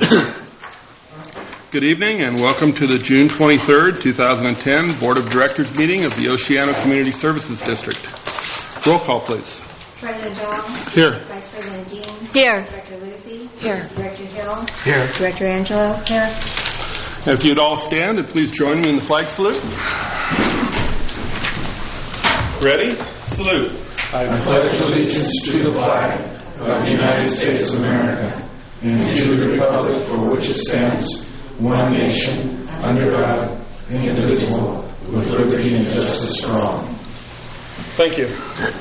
Good evening and welcome to the June 23rd, 2010 Board of Directors meeting of the Oceano Community Services District. Roll call, please. President Jones? Here. Vice President Dean? Here. Director Lucy? Here. Director Hill? Here. Director Angelo? Here. And if you'd all stand and please join me in the flag salute. Ready? Salute. I pledge allegiance to the flag of the United States of America and to the republic for which it stands, one nation, under God, indivisible, with liberty and justice for all. Thank you.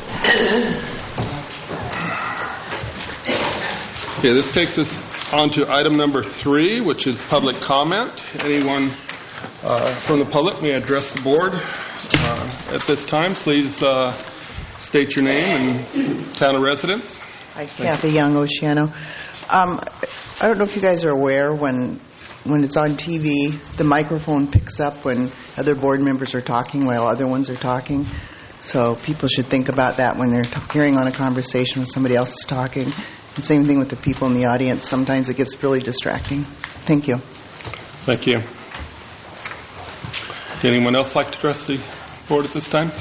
Okay, this takes us on to item number 3, which is public comment. Anyone from the public may address the board at this time. Please state your name and town of residence. Hi, Kathy Young, Oceano. I don't know if you guys are aware when it's on TV, the microphone picks up when other board members are talking while other ones are talking. So people should think about that when they're hearing on a conversation when somebody else is talking. And same thing with the people in the audience. Sometimes it gets really distracting. Thank you. Thank you. Would anyone else like to address the board at this time?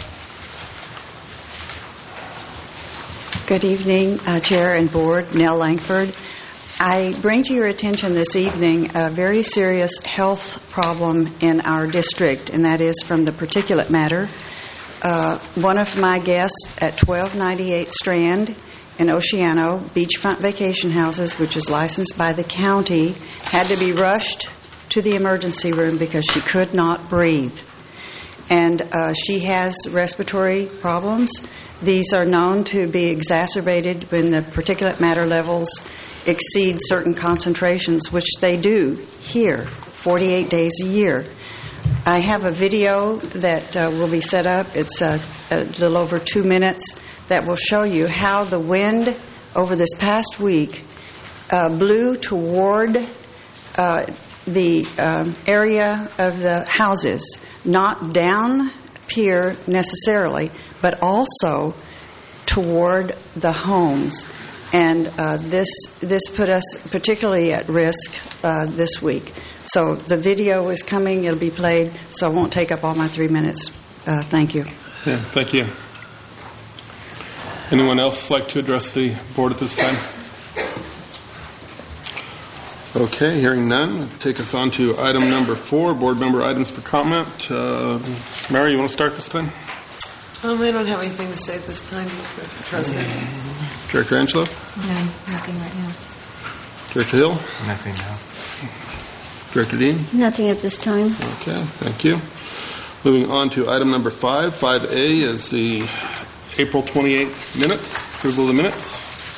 Good evening, Chair and Board. Nell Langford. I bring to your attention this evening a very serious health problem in our district, and that is from the particulate matter. One of my guests at 1298 Strand in Oceano, Beachfront Vacation Houses, which is licensed by the county, had to be rushed to the emergency room because she could not breathe. And she has respiratory problems. These are known to be exacerbated when the particulate matter levels exceed certain concentrations, which they do here, 48 days a year. I have a video that will be set up. It's a little over 2 minutes that will show you how the wind over this past week blew toward the area of the houses, not down pier necessarily, but also toward the homes. And this put us particularly at risk this week. So the video is coming. It'll be played, so I won't take up all my 3 minutes. Thank you. Yeah, thank you. Anyone else like to address the board at this time? Okay, hearing none, take us on to item number 4, board member items for comment. Mary, you want to start this time? I don't have anything to say at this time, Mr. President. Director Angelo? No, nothing right now. Director Hill? Nothing now. Director Dean? Nothing at this time. Okay, thank you. Moving on to item number 5. 5A is the April 28th minutes, approval of the minutes.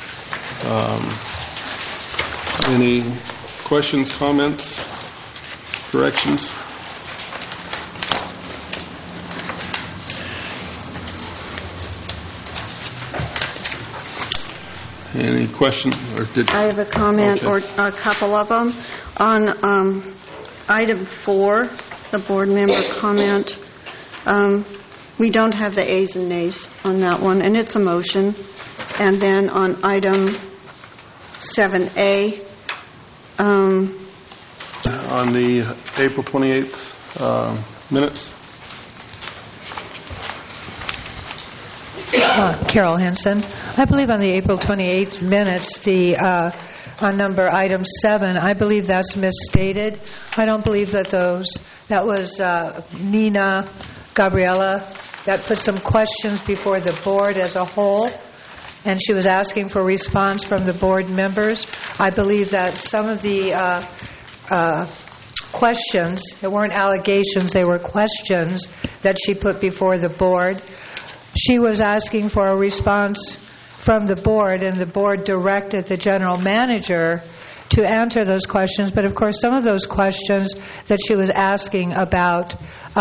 Any questions, comments, corrections? Any question? I have a comment, or a couple of them. On item 4, the board member comment, we don't have the A's and Nays on that one, and it's a motion. And then on item 7A, on the April 28th minutes. Carol Henson. I believe on the April 28th minutes, on number item 7, I believe that's misstated. I don't believe that was Nina Gabriella that put some questions before the board as a whole, and she was asking for response from the board members. I believe that some of the questions, they weren't allegations, they were questions that she put before the board. She was asking for a response from the board, and the board directed the general manager to answer those questions. But, of course, some of those questions that she was asking about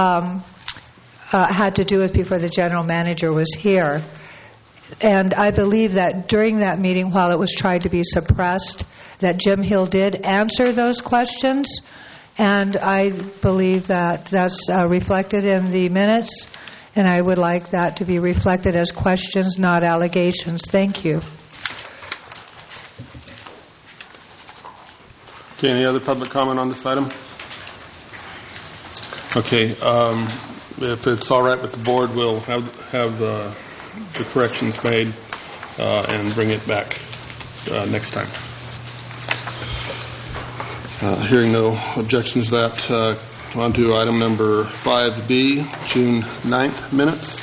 had to do with before the general manager was here. And I believe that during that meeting, while it was tried to be suppressed, that Jim Hill did answer those questions. And I believe that that's reflected in the minutes. And I would like that to be reflected as questions, not allegations. Thank you. Okay, any other public comment on this item? Okay, if it's all right with the board, we'll have the corrections made and bring it back next time. Hearing no objections to that, on to item number 5B, June 9th minutes.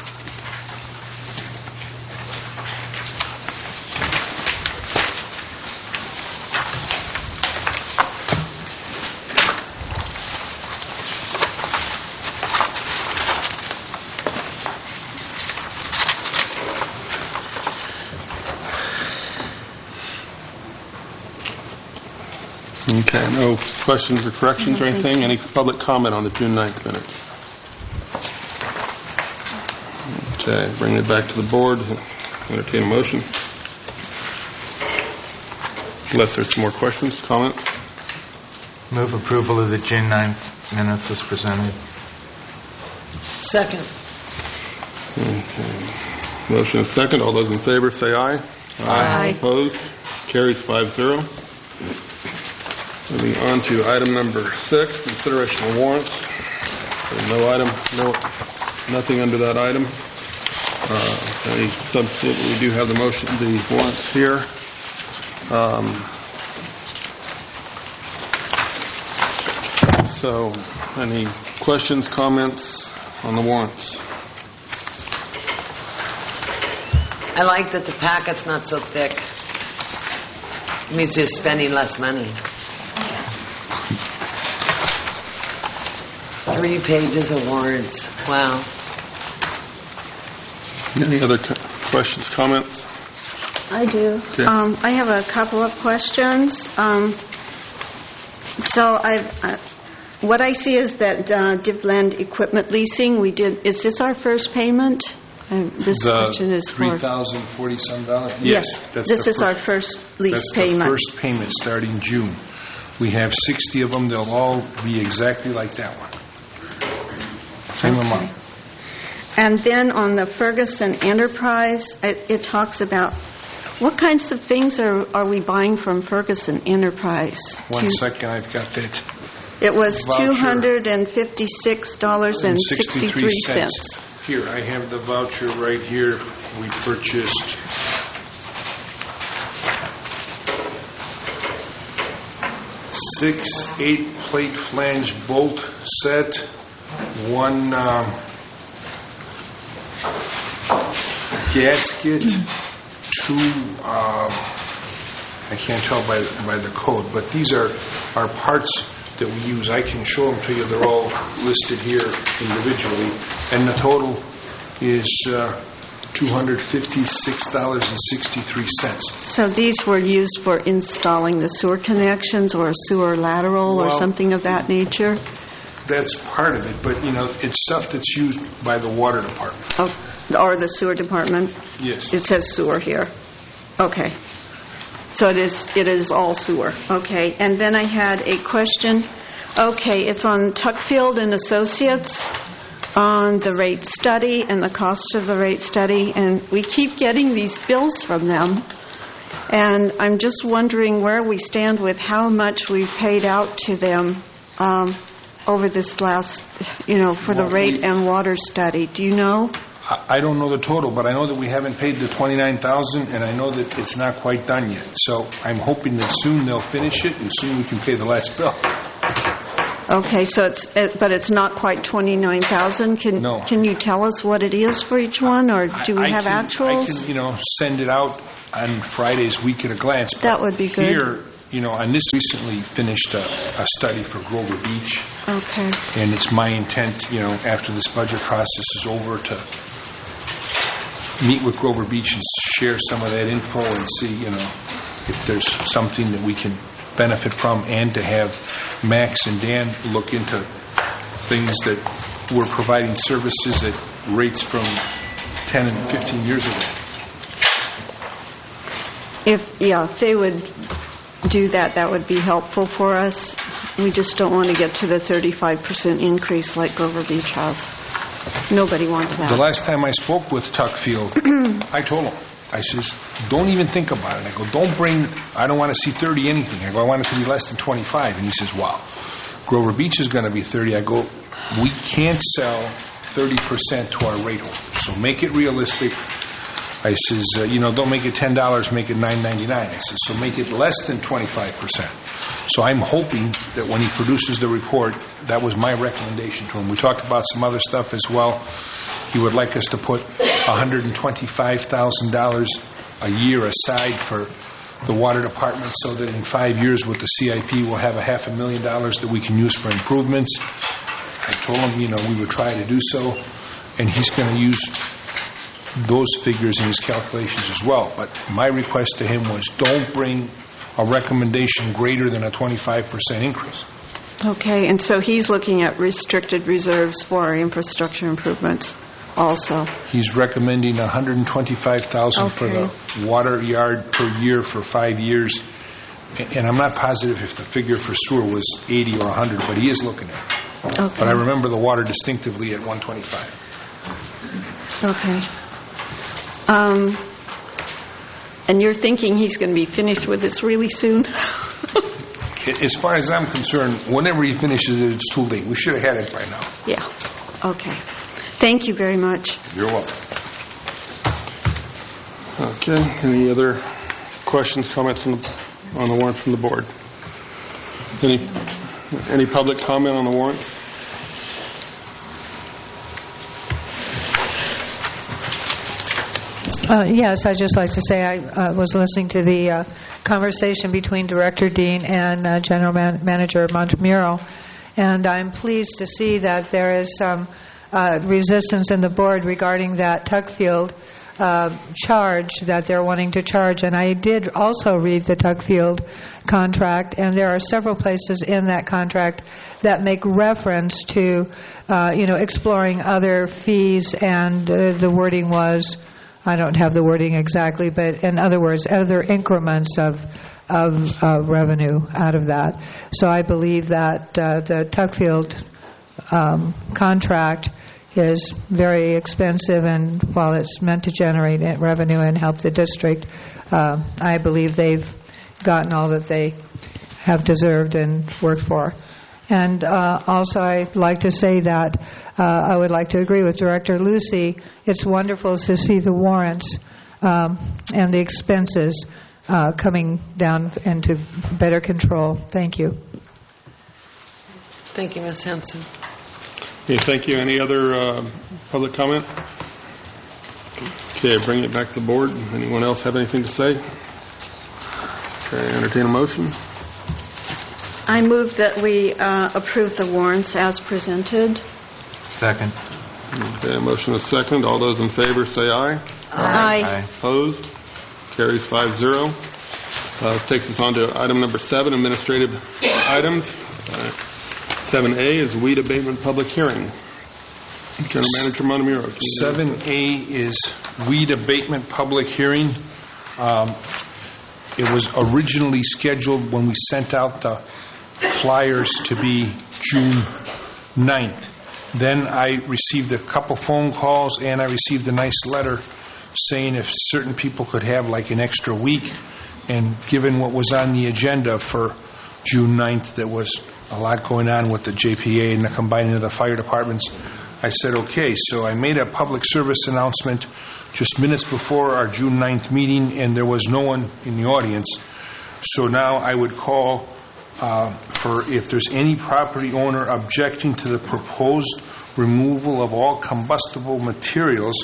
Okay, no questions or corrections or anything? Any public comment on the June 9th minutes? Okay, bring it back to the board. Entertain a motion. Unless there's some more questions, comments? Move approval of the June 9th minutes as presented. Second. Okay. Motion is second. All those in favor say aye. Aye. Opposed? Carries 5-0. Moving on to item number 6, consideration of warrants. Nothing under that item. Any substitute? We do have the warrants here. So, any questions, comments on the warrants? I like that the packet's not so thick. It means you're spending less money. 3 pages of warrants. Wow. Any other questions, comments? I do. Okay. I have a couple of questions. What I see is that Divland Equipment Leasing, is this our first payment? This question is for $3,040 some. Yes, this is our first lease payment. That's the first payment starting June. We have 60 of them. They'll all be exactly like that one. Same amount. And then on the Ferguson Enterprise, it talks about what kinds of things are we buying from Ferguson Enterprise? One second, I've got that. It was $256.63. Here, I have the voucher right here. We purchased 6 8-plate flange bolt set, 1 gasket, 2 I can't tell by the code, but these are parts that we use. I can show them to you. They're all listed here individually, and the total is $256.63. So these were used for installing the sewer connections or a sewer lateral or something of that nature? That's part of it, but it's stuff that's used by the water department. Oh, or the sewer department? Yes. It says sewer here. Okay. So it is all sewer. Okay. And then I had a question. Okay, it's on Tuckfield and Associates on the rate study and the cost of the rate study, and we keep getting these bills from them. And I'm just wondering where we stand with how much we've paid out to them over this last, for the rate and water study. Do you know? I don't know the total, but I know that we haven't paid the $29,000, and I know that it's not quite done yet. So I'm hoping that soon they'll finish it, and soon we can pay the last bill. Okay, but it's not quite $29,000. No. Can you tell us what it is for each one, or do we have actuals? I can, send it out on Friday's week at a glance. That would be good. Here, on this recently finished a study for Grover Beach. Okay. And it's my intent, after this budget process is over, to meet with Grover Beach and share some of that info and see, if there's something that we can benefit from, and to have Max and Dan look into things that we're providing services at rates from 10 and 15 years ago. If they would do that, that would be helpful for us. We just don't want to get to the 35% increase like Grover Beach has. Nobody wants that. The last time I spoke with Tuckfield, I told them, I says, don't even think about it. I go, I don't want to see 30 anything. I go, I want it to be less than 25. And he says, wow, Grover Beach is going to be 30. I go, we can't sell 30% to our rate holders, so make it realistic. I says, don't make it $10, make it $9.99. I says, so make it less than 25%. So I'm hoping that when he produces the report, that was my recommendation to him. We talked about some other stuff as well. He would like us to put $125,000 a year aside for the water department so that in 5 years with the CIP we'll have $500,000 that we can use for improvements. I told him, we would try to do so, and he's going to use those figures in his calculations as well. But my request to him was don't bring a recommendation greater than a 25% increase. Okay, and so he's looking at restricted reserves for infrastructure improvements also. He's recommending $125,000 for the water yard per year for 5 years. And I'm not positive if the figure for sewer was 80 or 100, but he is looking at it. Okay. But I remember the water distinctively at 125. Okay. And you're thinking he's going to be finished with this really soon? As far as I'm concerned, whenever he finishes it, it's too late. We should have had it by now. Yeah. Okay. Thank you very much. You're welcome. Okay. Any other questions, comments on the warrant from the board? Any public comment on the warrant? Yes, I'd just like to say I was listening to the conversation between Director Dean and General Manager Montemuro, and I'm pleased to see that there is some resistance in the board regarding that Tuckfield charge that they're wanting to charge. And I did also read the Tuckfield contract, and there are several places in that contract that make reference to, exploring other fees, and the wording was, I don't have the wording exactly, but in other words, other increments of revenue out of that. So I believe that the Tuckfield contract is very expensive, and while it's meant to generate revenue and help the district, I believe they've gotten all that they have deserved and worked for. And also I'd like to say that I would like to agree with Director Lucy. It's wonderful to see the warrants and the expenses coming down into better control. Thank you. Thank you, Ms. Hanson. Okay, thank you. Any other public comment? Okay, bring it back to the board. Anyone else have anything to say? Okay, entertain a motion. I move that we approve the warrants as presented. Second. Okay, a motion is second. All those in favor say aye. Aye. Opposed? Carries 5-0. Takes us on to item number 7, administrative items. 7A is weed abatement public hearing. General Manager Montemuro. 7A is weed abatement public hearing. It was originally scheduled when we sent out the flyers to be June 9th. Then I received a couple phone calls, and I received a nice letter saying if certain people could have like an extra week. And given what was on the agenda for June 9th, there was a lot going on with the JPA and the combining of the fire departments, I said okay. So I made a public service announcement just minutes before our June 9th meeting, and there was no one in the audience. So now I would call for if there's any property owner objecting to the proposed removal of all combustible materials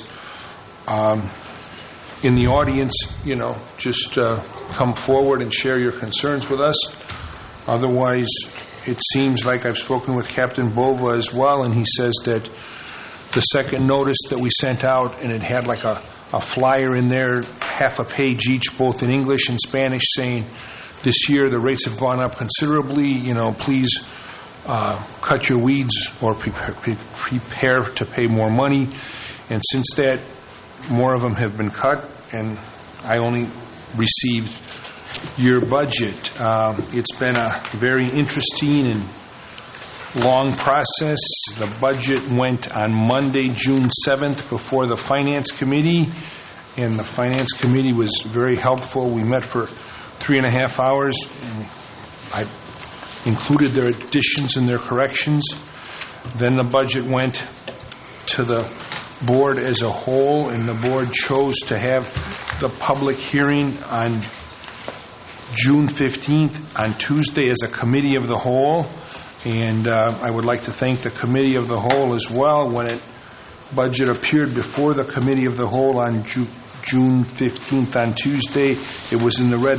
in the audience, just come forward and share your concerns with us. Otherwise, it seems like I've spoken with Captain Bova as well, and he says that the second notice that we sent out, and it had like a flyer in there, half a page each, both in English and Spanish, saying this year the rates have gone up considerably, please cut your weeds or prepare to pay more money. And since that, more of them have been cut, and I only received your budget. It's been a very interesting and long process. The budget went on Monday, June 7th, before the Finance Committee, and the Finance Committee was very helpful. We met for 3.5 hours, and I included their additions and their corrections. Then the budget went to the board as a whole, and the board chose to have the public hearing on June 15th on Tuesday as a committee of the whole. And I would like to thank the committee of the whole as well. When budget appeared before the committee of the whole on June 15th on Tuesday, it was in the red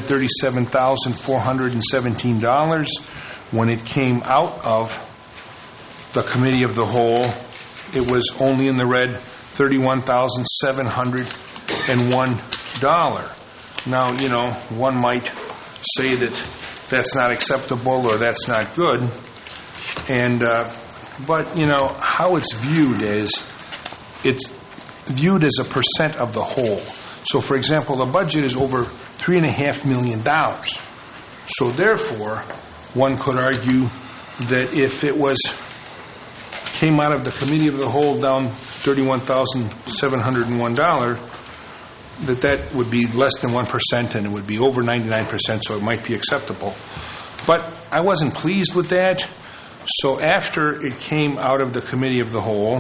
$37,417. When it came out of the committee of the whole, it was only in the red $31,701. Now, one might say that that's not acceptable or that's not good, but how it's viewed is it's viewed as a percent of the whole. So, for example, the budget is over $3.5 million. So, therefore, one could argue that if it came out of the committee of the whole down $31,701, that would be less than 1%, and it would be over 99%, so it might be acceptable. But I wasn't pleased with that, so after it came out of the committee of the whole,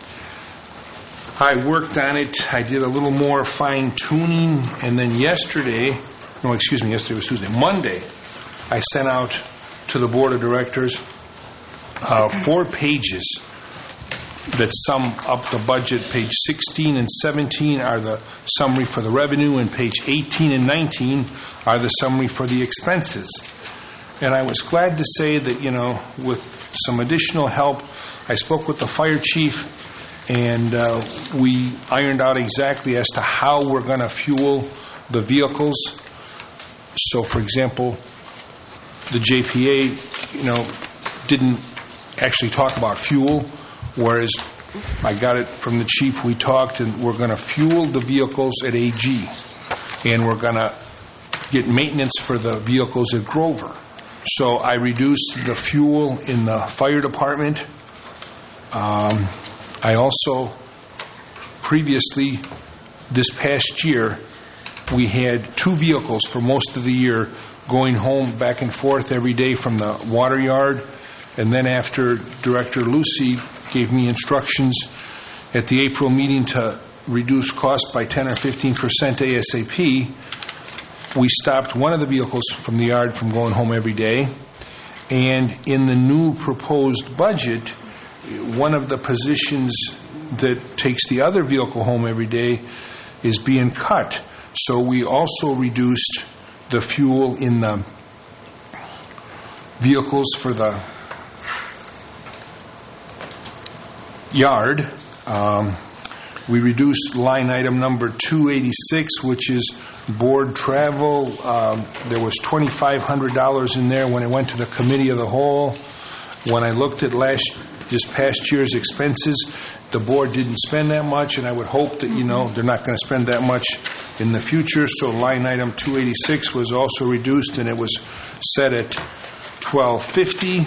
I worked on it. I did a little more fine-tuning, and then yesterday was Tuesday, Monday, I sent out to the board of directors 4 pages that sum up the budget. Page 16 and 17 are the summary for the revenue, and page 18 and 19 are the summary for the expenses. And I was glad to say that, with some additional help, I spoke with the fire chief, and we ironed out exactly as to how we're going to fuel the vehicles. So, for example, the JPA, didn't actually talk about fuel, whereas I got it from the chief. We talked, and we're going to fuel the vehicles at AG, and we're going to get maintenance for the vehicles at Grover. So I reduced the fuel in the fire department. I also, previously, this past year, we had 2 vehicles for most of the year going home back and forth every day from the water yard. And then after Director Lucy gave me instructions at the April meeting to reduce costs by 10 or 15% ASAP, we stopped one of the vehicles from the yard from going home every day. And in the new proposed budget, one of the positions that takes the other vehicle home every day is being cut. So we also reduced the fuel in the vehicles for the yard. We reduced line item number 286, which is board travel. There was $2,500 in there when it went to the committee of the whole. When I looked at this past year's expenses, the board didn't spend that much, and I would hope that they're not going to spend that much in the future. So line item 286 was also reduced, and it was set at $1,250.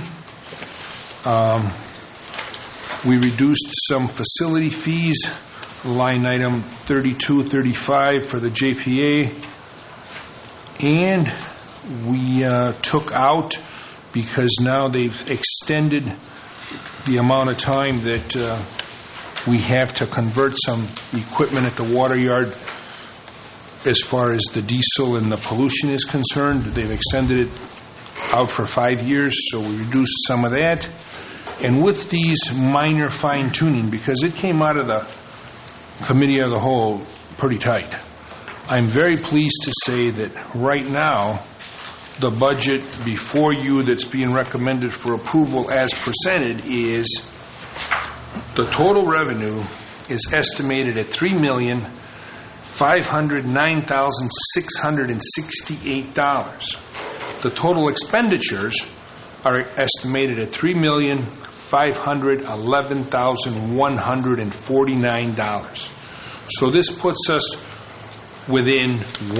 We reduced some facility fees, line item 3235 for the JPA, and we took out, because now they've extended the amount of time that we have to convert some equipment at the water yard as far as the diesel and the pollution is concerned. They've extended it out for 5 years, so we reduced some of that. And with these minor fine-tuning, because it came out of the committee of the whole pretty tight, I'm very pleased to say that right now, the budget before you that's being recommended for approval as presented is the total revenue is estimated at $3,509,668. The total expenditures are estimated at $3,511,149. So this puts us within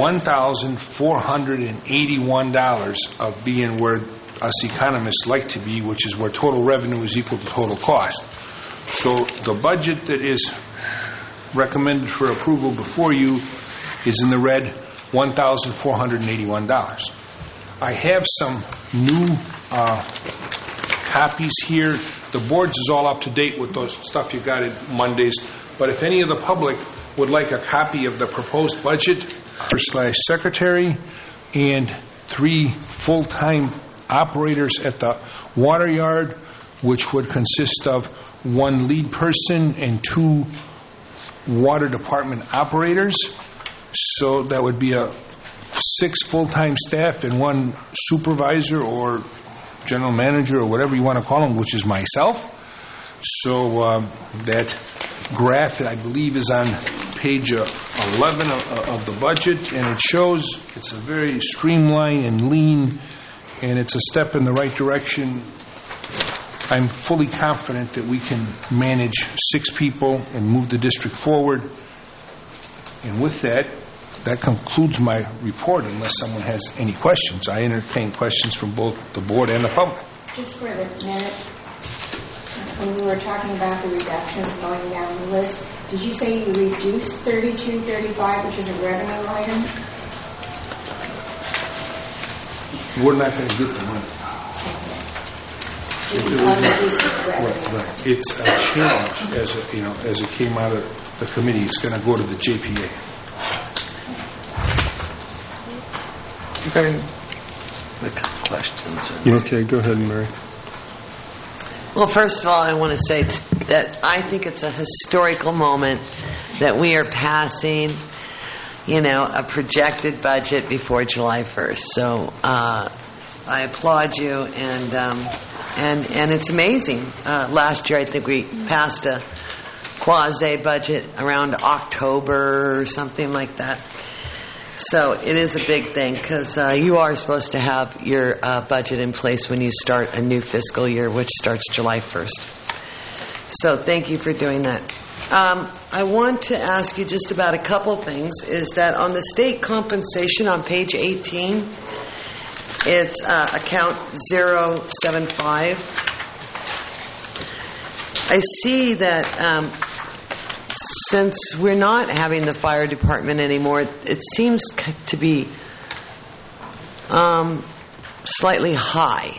$1,481 of being where us economists like to be, which is where total revenue is equal to total cost. So the budget that is recommended for approval before you is in the red, $1,481. I have some new copies here. The board's is all up to date with those stuff you got in Mondays, but if any of the public would like a copy of the proposed budget / secretary and 3 full-time operators at the water yard, which would consist of 1 lead person and 2 water department operators. So that would be 6 full-time staff and 1 supervisor or general manager or whatever you want to call them, which is myself. So that graph, I believe, is on page 11 of the budget, and it shows it's a very streamlined and lean, and it's a step in the right direction. I'm fully confident that we can manage 6 people and move the district forward. And with that, that concludes my report, unless someone has any questions. I entertain questions from both the board and the public. Just for the minute, when you were talking about the reductions going down the list, did you say you reduced 3235, which is a revenue item? We're not going to get the money. Right. It's a challenge as it came out of the committee. It's going to go to the JPA. Okay. A couple questions. Okay, go ahead, Mary. Well, first of all, I want to say that I think it's a historical moment that we are passing, a projected budget before July 1st. So I applaud you, and it's amazing. Last year, I think we passed a quasi-budget around October or something like that. So it is a big thing because you are supposed to have your budget in place when you start a new fiscal year, which starts July 1st. So thank you for doing that. I want to ask you just about a couple things. Is that on the state compensation on page 18, it's account 075. I see that since we're not having the fire department anymore, it seems to be slightly high.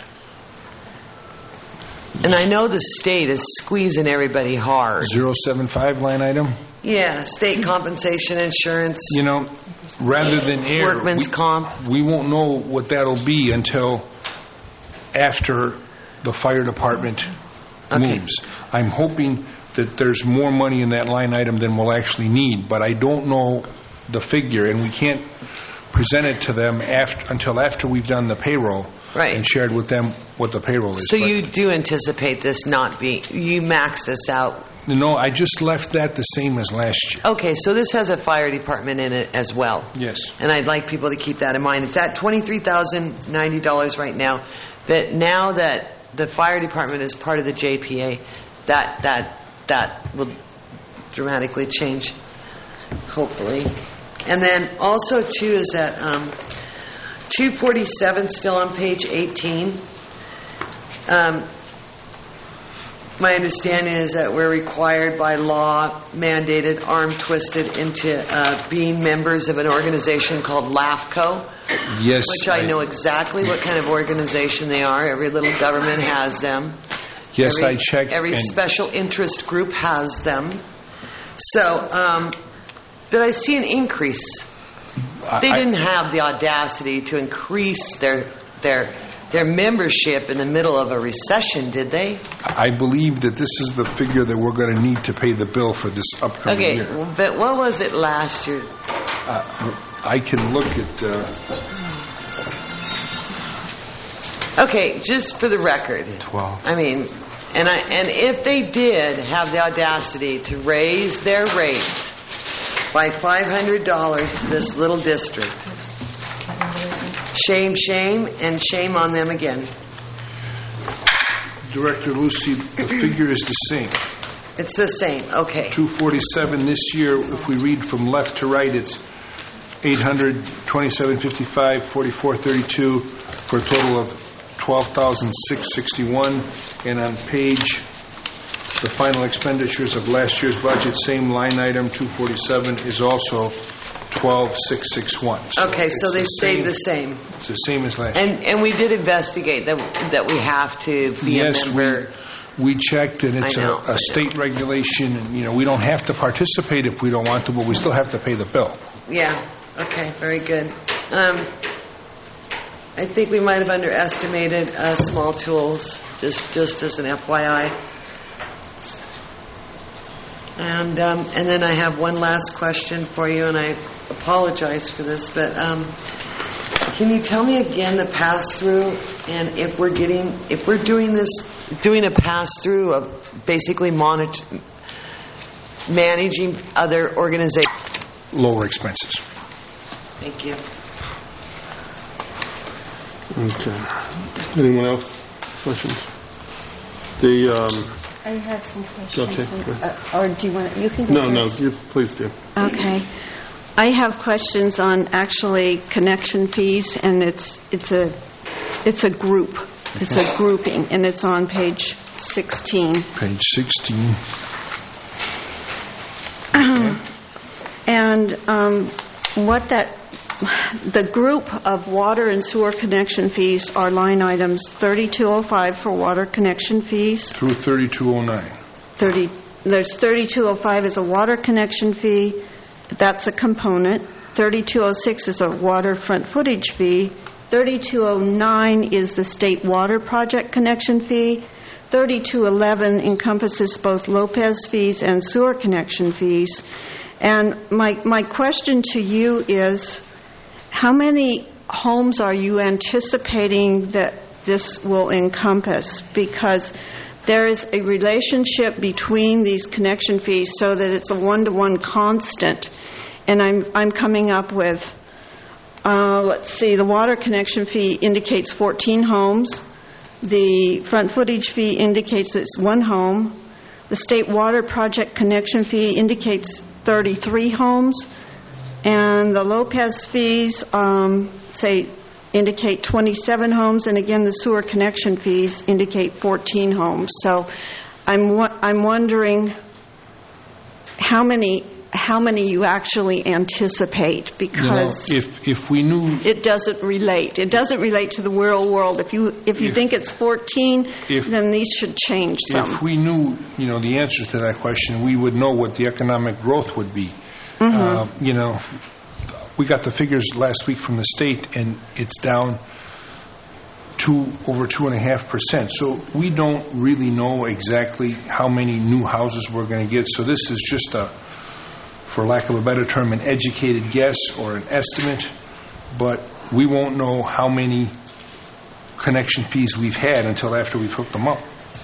And I know the state is squeezing everybody hard. 075 line item? Yeah, state compensation insurance. Rather than air, workman's comp. We won't know what that'll be until after the fire department moves. I'm hoping that there's more money in that line item than we'll actually need, but I don't know the figure, and we can't present it to them until after we've done the payroll and shared with them what the payroll is. So you do anticipate this not being, you max this out? No, I just left that the same as last year. Okay, so this has a fire department in it as well. Yes. And I'd like people to keep that in mind. It's at $23,090 right now, but now that the fire department is part of the JPA, that will dramatically change, hopefully. And then also, too, is that 247 still on page 18. My understanding is that we're required by law, mandated, arm-twisted into being members of an organization called LAFCO. Yes. Which I know exactly what kind of organization they are. Every little government has them. Yes, I checked. Every special interest group has them. So, but I see an increase. They didn't have the audacity to increase their membership in the middle of a recession, did they? I believe that this is the figure that we're going to need to pay the bill for this upcoming year. Okay, but what was it last year? I can look at... Okay, just for the record. 12. I mean, and if they did have the audacity to raise their rates by $500 to this little district, shame, and shame on them again. Director Lucy, the figure is the same. It's the same, okay. 247 this year. If we read from left to right, it's 800, 2755, 4432 for a total of 12,661. And on page The final expenditures of last year's budget, same line item, 247, is also 12,661. Okay, so they stayed the same. It's the same as last year. And we did investigate that we have to be a member. We checked, and it's a state regulation, and we don't have to participate if we don't want to, but we still have to pay the bill. Yeah. Okay. Very good. I think we might have underestimated small tools, just as an FYI. And then I have one last question for you, and I apologize for this, but can you tell me again the pass-through, and if we're doing a pass-through of basically managing other organizations? Lower expenses. Thank you. Okay. Anyone else? Questions? I have some questions. Okay. Or do you want? You can go first. No. You please do. Okay. I have questions on actually connection fees, and it's a group. It's a grouping, and it's on page 16. Page 16. And the group of water and sewer connection fees are line items 3205 for water connection fees. Through 3209. There's 3205 is a water connection fee. That's a component. 3206 is a waterfront footage fee. 3209 is the state water project connection fee. 3211 encompasses both Lopez fees and sewer connection fees. And my question to you is, how many homes are you anticipating that this will encompass? Because there is a relationship between these connection fees so that it's a one-to-one constant. And I'm coming up with, let's see, the water connection fee indicates 14 homes. The front footage fee indicates it's one home. The state water project connection fee indicates 33 homes. And the Lopez fees, indicate 27 homes, and again, the sewer connection fees indicate 14 homes. So, I'm wondering how many you actually anticipate, because if we knew, it doesn't relate. It doesn't relate to the real world. If you think it's 14, then these should change some. If we knew, the answer to that question, we would know what the economic growth would be. Mm-hmm. We got the figures last week from the state, and it's down over 2.5%. So we don't really know exactly how many new houses we're going to get. So this is just for lack of a better term, an educated guess or an estimate. But we won't know how many connection fees we've had until after we've hooked them up.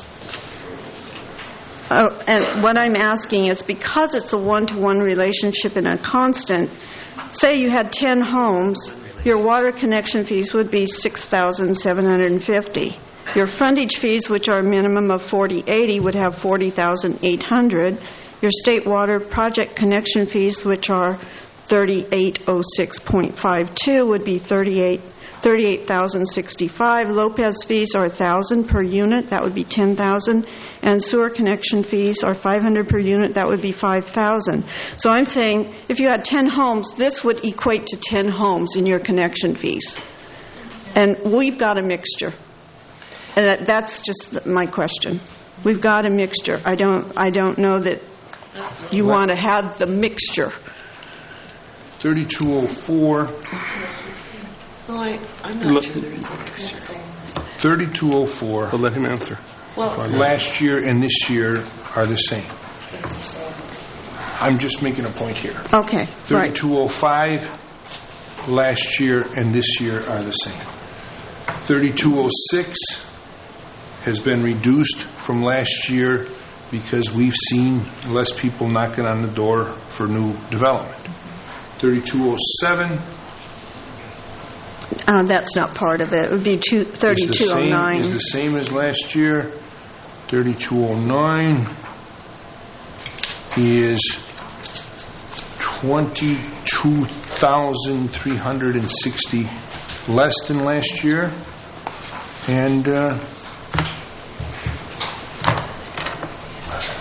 And what I'm asking is, because it's a one-to-one relationship and a constant, say you had 10 homes, your water connection fees would be $6,750. Your frontage fees, which are a minimum of $40.80, would have $40,800. Your state water project connection fees, which are $3806.52, would be $38,065. Lopez fees are $1,000 per unit. That would be $10,000. And sewer connection fees are $500 per unit. That would be $5,000. So I'm saying, if you had 10 homes, this would equate to 10 homes in your connection fees. And we've got a mixture. And that's just my question. We've got a mixture. I don't know that you want to have the mixture. 3204. Well, I'm not sure there is a mixture. 3204. I'll let him answer. Well, last year and this year are the same. I'm just making a point here. Okay, 3205 last year and this year are the same. 3206 has been reduced from last year because we've seen less people knocking on the door for new development. 3207. That's not part of it. It would be 3209. Is the same as last year. 3209 is 22,360 less than last year, and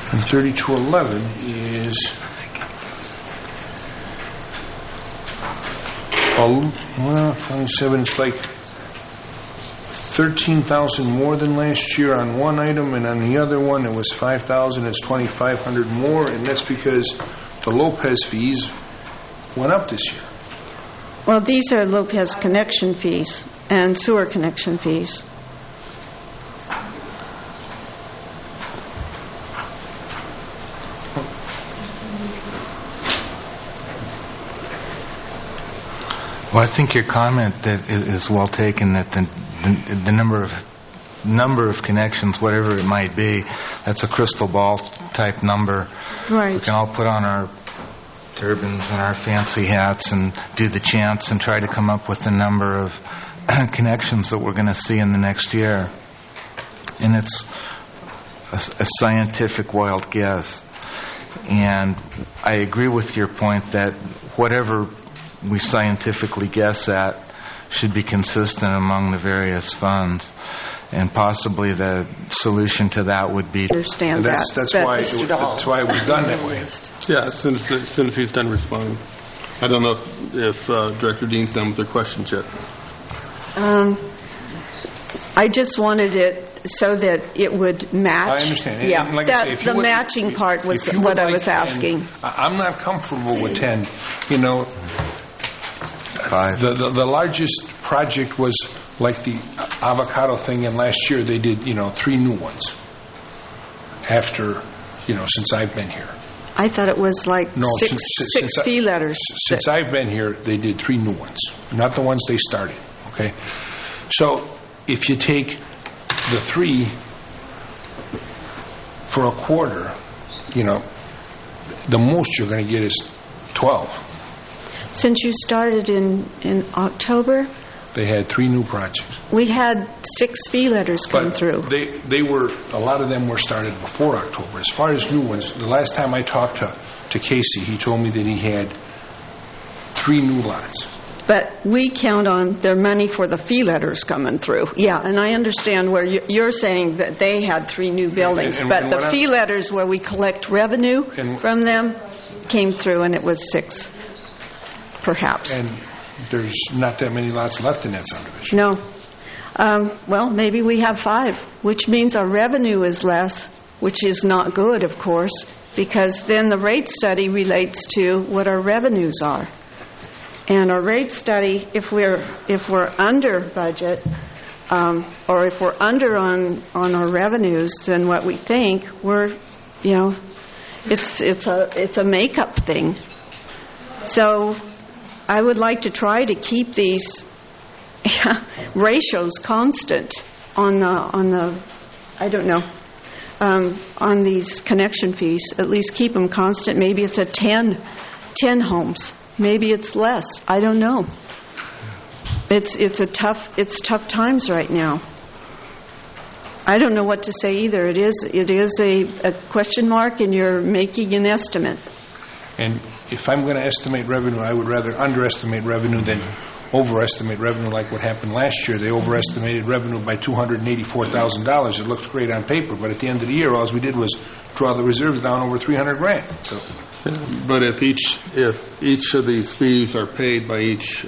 And 3211 is 27. It's like 13,000 more than last year on one item, and on the other one it was 5,000. It's 2,500 more, and that's because the Lopez fees went up this year. Well, these are Lopez connection fees and sewer connection fees. Well, I think your comment that is well taken, that the number of connections, whatever it might be, that's a crystal ball type number. Right. We can all put on our turbans and our fancy hats and do the chants and try to come up with the number of connections that we're going to see in the next year. And it's a scientific wild guess. And I agree with your point that whatever we scientifically guess at should be consistent among the various funds, and possibly the solution to that would be understand that's why it was done that way. Yeah, as soon as he's done responding. I don't know if Director Dean's done with their questions yet. I just wanted it so that it would match. I understand. Yeah, and like I say, the matching part was what I was asking. I'm not comfortable with 10. You know, 5. The largest project was like the avocado thing, and last year they did 3 new ones. After since I've been here. I thought it was like six since fee letters. Since I've been here, they did 3 new ones, not the ones they started. Okay, so if you take the 3 for a quarter, the most you're going to get is 12. Since you started in October, they had 3 new projects. We had 6 fee letters come through. They were, a lot of them were started before October. As far as new ones, the last time I talked to Casey, he told me that he had 3 new lots. But we count on their money for the fee letters coming through. Yeah, and I understand where you're saying that they had 3 new buildings, but the fee letters where we collect revenue from them came through, and it was 6, perhaps. And there's not that many lots left in that subdivision. No. Well, maybe we have 5, which means our revenue is less, which is not good, of course, because then the rate study relates to what our revenues are. And our rate study, if we're under budget, or if we're under on our revenues than what we think, we're, it's a makeup thing. So I would like to try to keep these ratios constant on these connection fees. At least keep them constant. Maybe it's at 10 homes. Maybe it's less. I don't know. It's tough times right now. I don't know what to say either. It is a question mark, and you're making an estimate. And if I'm going to estimate revenue, I would rather underestimate revenue than overestimate revenue, like what happened last year. They overestimated revenue by $284,000. It looked great on paper, but at the end of the year, all we did was draw the reserves down over $300,000. So. But if each of these fees are paid by each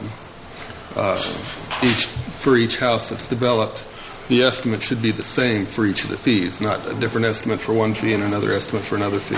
house that's developed, the estimate should be the same for each of the fees, not a different estimate for one fee and another estimate for another fee.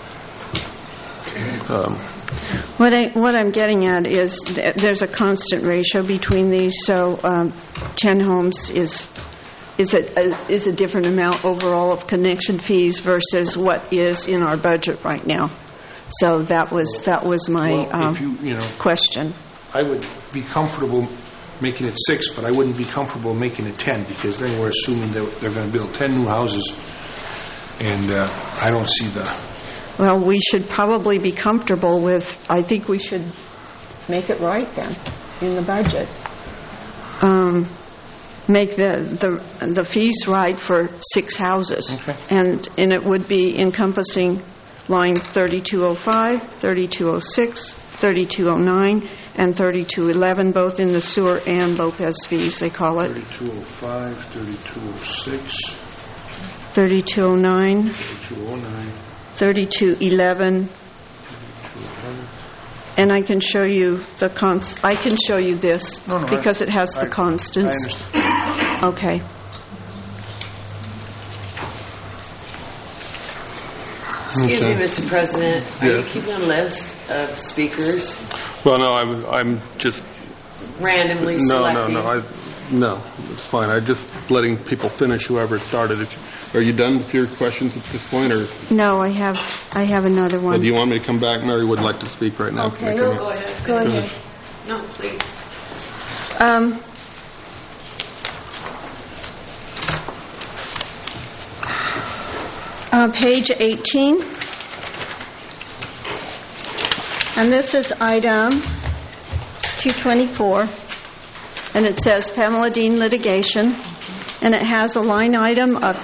What I'm getting at is there's a constant ratio between these. So 10 homes is a different amount overall of connection fees versus what is in our budget right now. So that was my question. I would be comfortable making it 6, but I wouldn't be comfortable making it 10, because then we're assuming that they're going to build 10 new houses, and I don't see the. Well, we should probably be comfortable with. I think we should make it right then in the budget. Make the fees right for 6 houses, okay. and it would be encompassing line 3205, 3206, 3209, and 3211, both in the sewer and Lopez fees, they call it. 3205, 3206, 3209, 3211, and I can show you the I can show you this because it has the constants. I understand. Okay. Excuse me, Okay. Mr. President. Are you Yes. keeping a list of speakers Well, no, I'm just, randomly no, selecting? no, it's fine. I'm just letting people finish, whoever started. Are you done with your questions at this point, or No, I have another one. do you want me to come back? Mary would like to speak right now. Okay. No, go ahead. Go ahead. No, please. Page 18. And this is item 224. And it says Pamela Dean litigation. And it has a line item of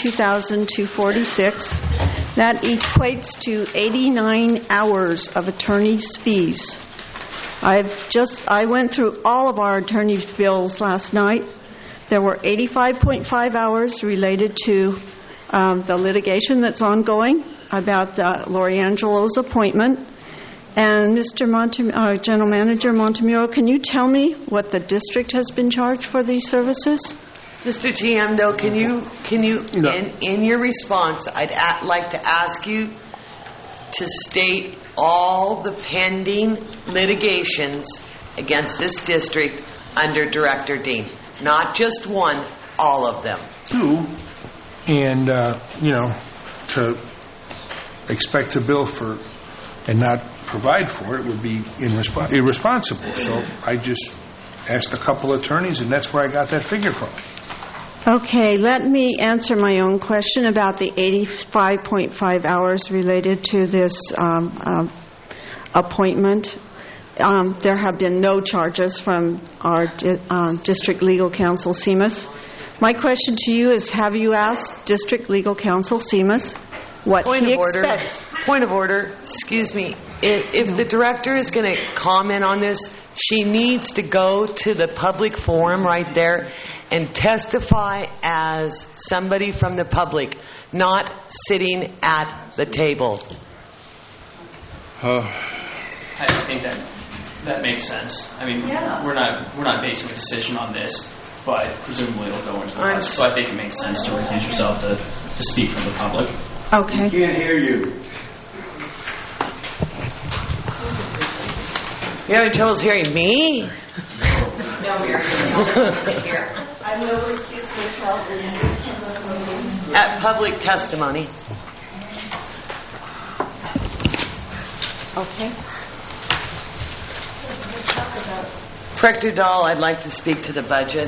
$22,246. That equates to 89 hours of attorney's fees. I went through all of our attorney's bills last night. There were 85.5 hours related to the litigation that's ongoing about Lori Angelo's appointment. And Mr. General Manager Montemuro, can you tell me what the district has been charged for these services? Mr. GM, though, can you No. in your response, I'd like to ask you to state all the pending litigations against this district under Director Dean. Not just one, all of them. Two, and, to expect to bill for and not provide for it would be irresponsible. So I just asked a couple attorneys, and that's where I got that figure from. Okay, let me answer my own question about the 85.5 hours related to this appointment. There have been no charges from our district legal counsel, CMS. My question to you is, have you asked district legal counsel, CMS, what he expects? Point of order. Excuse me. If the director is going to comment on this, she needs to go to the public forum right there and testify as somebody from the public, not sitting at the table. I think that makes sense. I mean, we're not basing a decision on this, but presumably it'll go into the budget. So I think it makes sense to recuse yourself to speak from the public. Okay. We can't hear you. You having trouble hearing me? No, we're here. I will recuse myself At public testimony. Okay. Director Dahl, I'd like to speak to the budget.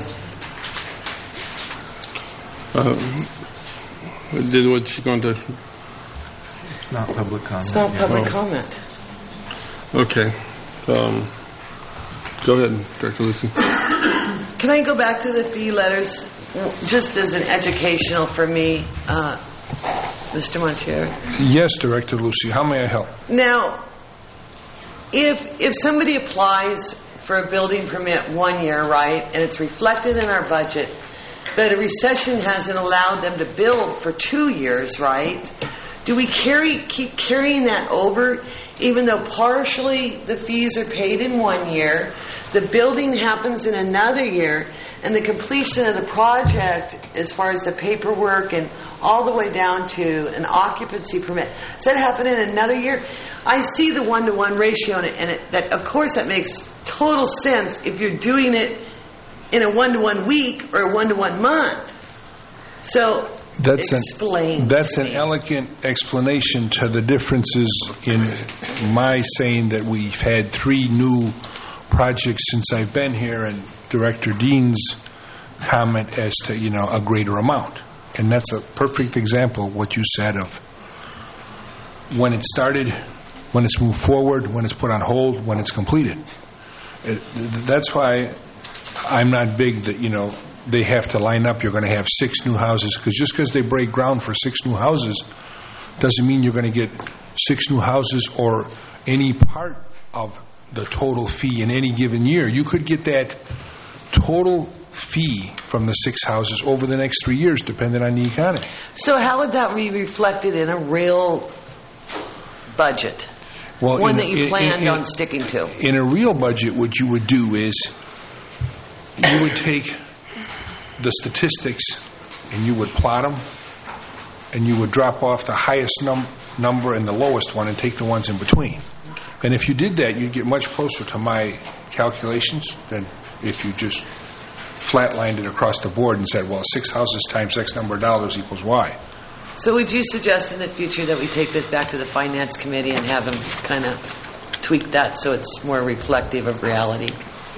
What's she going to? It's not public comment. It's not public comment. Okay. Go ahead, Director Lucy. Can I go back to the fee letters, just as an educational for me, Mr. Montier? Yes, Director Lucy. How may I help? Now, if somebody applies for a building permit 1 year, right, and it's reflected in our budget, but a recession hasn't allowed them to build for 2 years, right? Do we keep carrying that over, even though partially the fees are paid in 1 year, the building happens in another year, and the completion of the project, as far as the paperwork and all the way down to an occupancy permit, does that happen in another year? I see the 1-to-1 ratio, and that of course that makes total sense if you're doing it in a 1-to-1 week or a 1-to-1 month. So explain. That's an elegant explanation to the differences in my saying that we've had 3 new projects since I've been here, and Director Dean's comment as to, a greater amount. And that's a perfect example of what you said of when it started, when it's moved forward, when it's put on hold, when it's completed. That's why I'm not big that, they have to line up. You're going to have 6 new houses, because just because they break ground for 6 new houses doesn't mean you're going to get 6 new houses or any part of the total fee in any given year. You could get that total fee from the 6 houses over the next 3 years, depending on the economy. So how would that be reflected in a real budget? Well, one that you planned on sticking to? In a real budget, what you would do is you would take the statistics and you would plot them, and you would drop off the highest number and the lowest one and take the ones in between. And if you did that, you'd get much closer to my calculations than if you just flatlined it across the board and said, well, 6 houses times X number of dollars equals Y. So would you suggest in the future that we take this back to the Finance Committee and have them kind of tweak that so it's more reflective of reality?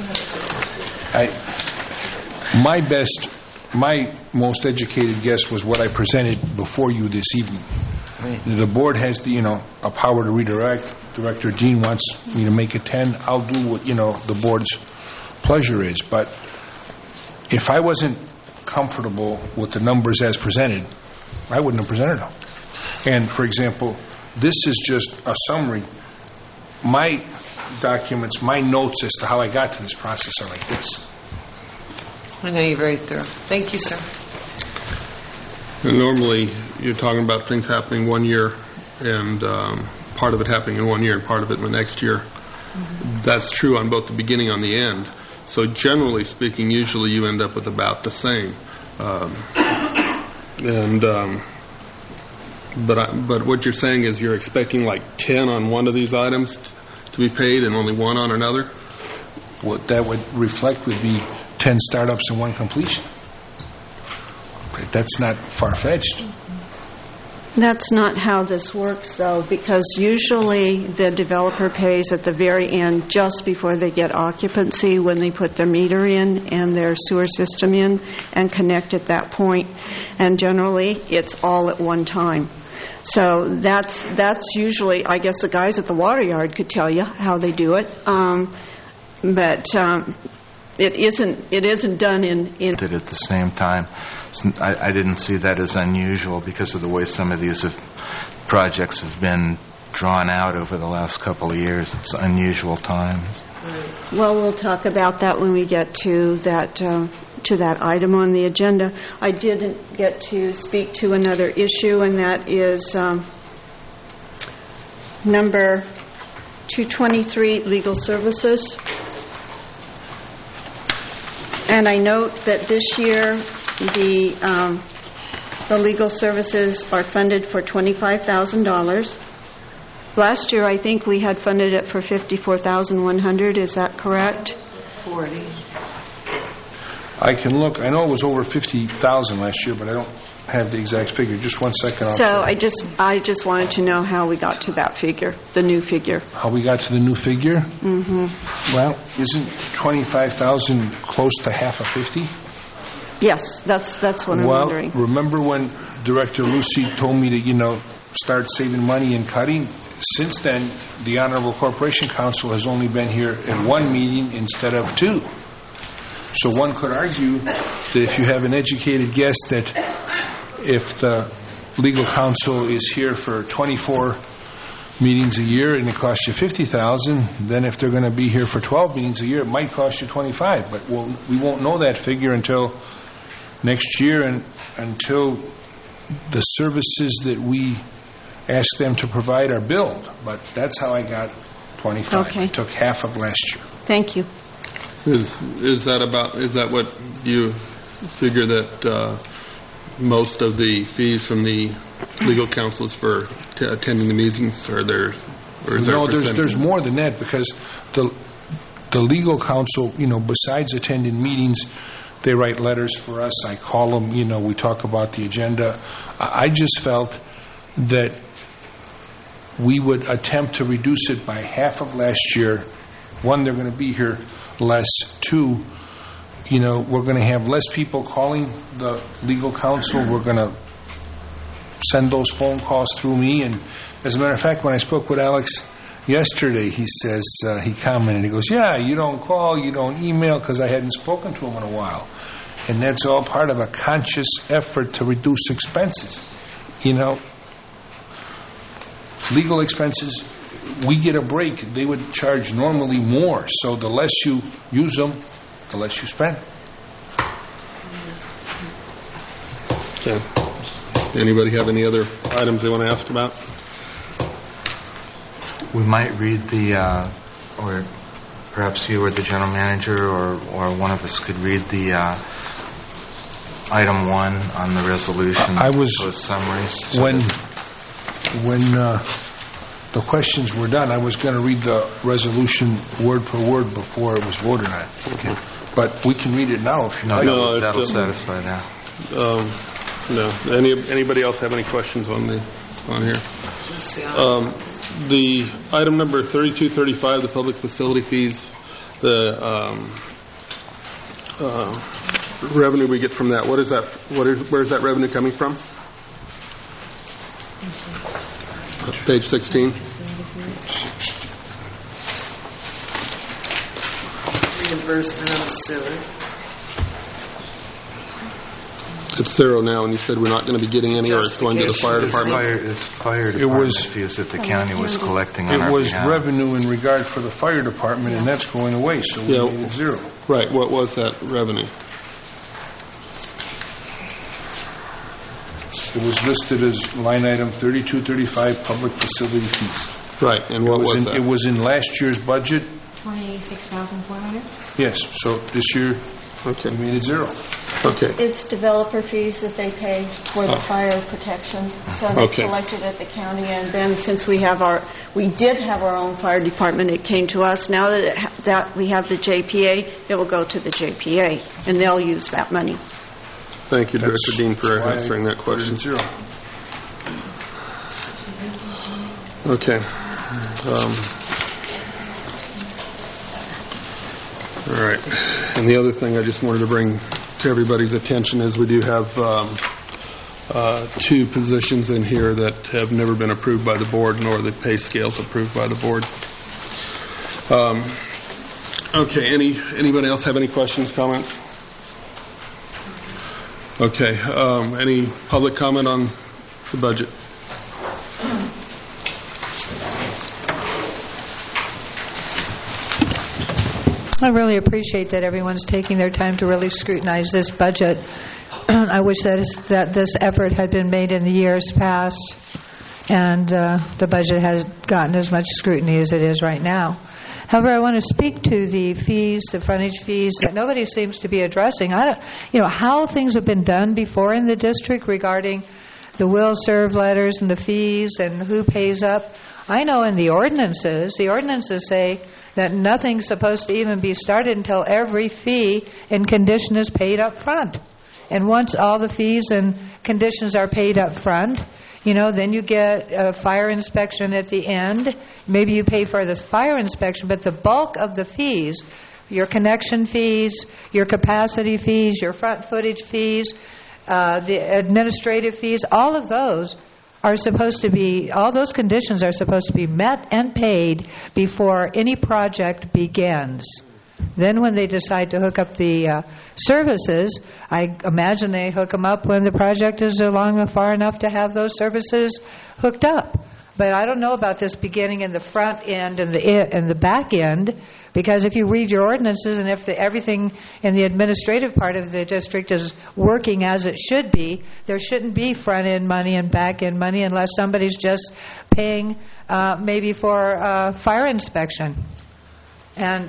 My most educated guess was what I presented before you this evening. Right. The board has a power to redirect. Director Dean wants me to make it 10. I'll do what the board's pleasure is. But if I wasn't comfortable with the numbers as presented, I wouldn't have presented them. And for example, this is just a summary. My documents, my notes as to how I got to this process are like this. I know you're very thorough. Thank you, sir. And normally, you're talking about things happening 1 year, and part of it happening in 1 year and part of it in the next year. Mm-hmm. That's true on both the beginning and the end. So generally speaking, usually you end up with about the same. But what you're saying is you're expecting like 10 on one of these items to be paid and only 1 on another? What that would reflect would be 10 startups and 1 completion. Okay, that's not far-fetched. That's not how this works, though, because usually the developer pays at the very end just before they get occupancy when they put their meter in and their sewer system in and connect at that point. And generally, it's all at one time. So that's usually, I guess the guys at the water yard could tell you how they do it. But it isn't done in at the same time. I didn't see that as unusual because of the way some of these projects have been drawn out over the last couple of years. It's unusual times. Well, we'll talk about that when we get to that item on the agenda. I didn't get to speak to another issue, and that is number 223, legal services. And I note that this year the legal services are funded for $25,000. Last year, I think we had funded it for $54,100. Is that correct? 40. I can look. I know it was over 50,000 last year, but I don't have the exact figure. Just 1 second. So I just wanted to know how we got to that figure, the new figure. How we got to the new figure? Mm-hmm. Well, isn't 25,000 close to half of 50? Yes, that's what I'm wondering. Well, remember when Director Lucy told me to, start saving money and cutting? Since then, the Honorable Corporation Council has only been here at 1 meeting instead of 2. So one could argue that if you have an educated guess that if the legal counsel is here for 24 meetings a year and it costs you $50,000, then if they're going to be here for 12 meetings a year, it might cost you $25,000. But we won't know that figure until next year and until the services that we ask them to provide are billed. But that's how I got $25,000. Okay. I took half of last year. Thank you. Is that what you figure that most of the fees from the legal counsel is for attending the meetings, or is there there's more than that, because the legal counsel, besides attending meetings, they write letters for us. I call them, we talk about the agenda. I just felt that we would attempt to reduce it by half of last year. One, they're going to be here less. 2, we're going to have less people calling the legal counsel. We're going to send those phone calls through me. And as a matter of fact, when I spoke with Alex yesterday, he says, he commented, he goes, yeah, you don't call, you don't email, because I hadn't spoken to him in a while. And that's all part of a conscious effort to reduce expenses. Legal expenses, we get a break. They would charge normally more. So the less you use them, the less you spend. Okay. Anybody have any other items they want to ask about? We might read or perhaps you or the general manager or one of us could read the item 1 on the resolution. Those summaries. When the questions were done, I was going to read the resolution word per word before it was voted on. Okay. But we can read it now if you like. No, that'll satisfy that. No. Anybody else have any questions on here? The item number 3235, the public facility fees, the revenue we get from that. What is that? Where is that revenue coming from? Page 16. Reimbursement on the sewer. It's zero now, and you said we're not going to be getting any, or it's going to the fire department? It's fire department fees that the county was collecting on our behalf. It was revenue in regard for the fire department, and that's going away, so we made it zero. Right. What was that revenue? It was listed as line item 3235, public facility fees. Right, and what was that? It was in last year's budget. $26,400? Yes, so this year we made it zero. Okay. It's developer fees that they pay for the fire protection. So they collected at the county, and then since we did have our own fire department, it came to us. Now that we have the JPA, it will go to the JPA, and they'll use that money. Thank you, Director Dean, for answering that question. Zero. Okay. All right. And the other thing I just wanted to bring to everybody's attention is we do have 2 positions in here that have never been approved by the board, nor the pay scales approved by the board. Okay. Anybody else have any questions, comments? Okay. Any public comment on the budget? I really appreciate that everyone's taking their time to really scrutinize this budget. I wish that this effort had been made in the years past, and the budget has gotten as much scrutiny as it is right now. However, I want to speak to the fees, the frontage fees that nobody seems to be addressing. How things have been done before in the district regarding the will serve letters and the fees and who pays up. I know in the ordinances say that nothing's supposed to even be started until every fee and condition is paid up front. And once all the fees and conditions are paid up front, then you get a fire inspection at the end. Maybe you pay for this fire inspection, but the bulk of the fees, your connection fees, your capacity fees, your front footage fees, the administrative fees, all of those all those conditions are supposed to be met and paid before any project begins. Then when they decide to hook up the services, I imagine they hook them up when the project is along far enough to have those services hooked up. But I don't know about this beginning in the front end and the back end, because if you read your ordinances and if everything in the administrative part of the district is working as it should be, there shouldn't be front end money and back end money unless somebody's just paying maybe for fire inspection. And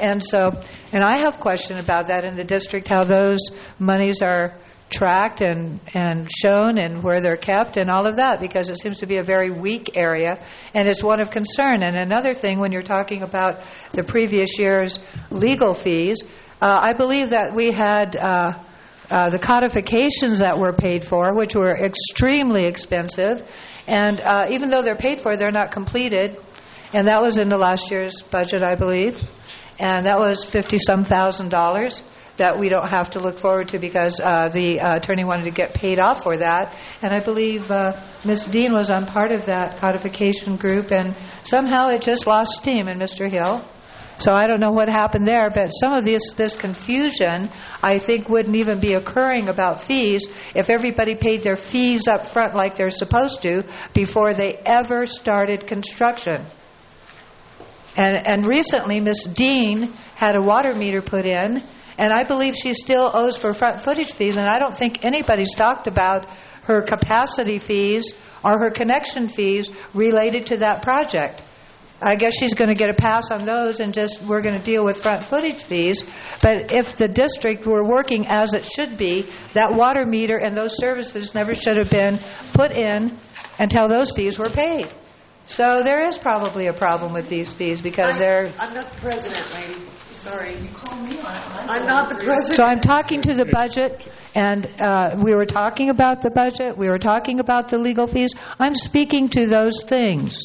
I have question about that in the district, how those monies are tracked and shown and where they're kept and all of that, because it seems to be a very weak area and it's one of concern. And another thing, when you're talking about the previous year's legal fees, I believe that we had the codifications that were paid for, which were extremely expensive, and even though they're paid for, they're not completed. And that was in the last year's budget, I believe, and that was $50-some thousand that we don't have to look forward to because the attorney wanted to get paid off for that. And I believe Ms. Dean was on part of that codification group, and somehow it just lost steam in Mr. Hill. So I don't know what happened there, but some of this confusion, I think, wouldn't even be occurring about fees if everybody paid their fees up front like they're supposed to before they ever started construction. And recently, Ms. Dean had a water meter put in, And I believe she still owes for front footage fees, and I don't think anybody's talked about her capacity fees or her connection fees related to that project. I guess she's going to get a pass on those, and we're going to deal with front footage fees. But if the district were working as it should be, that water meter and those services never should have been put in until those fees were paid. So there is probably a problem with these fees because they're... I'm not the president, lady. Sorry. You call me. I'm not the president. So I'm talking to the budget, and we were talking about the budget. We were talking about the legal fees. I'm speaking to those things.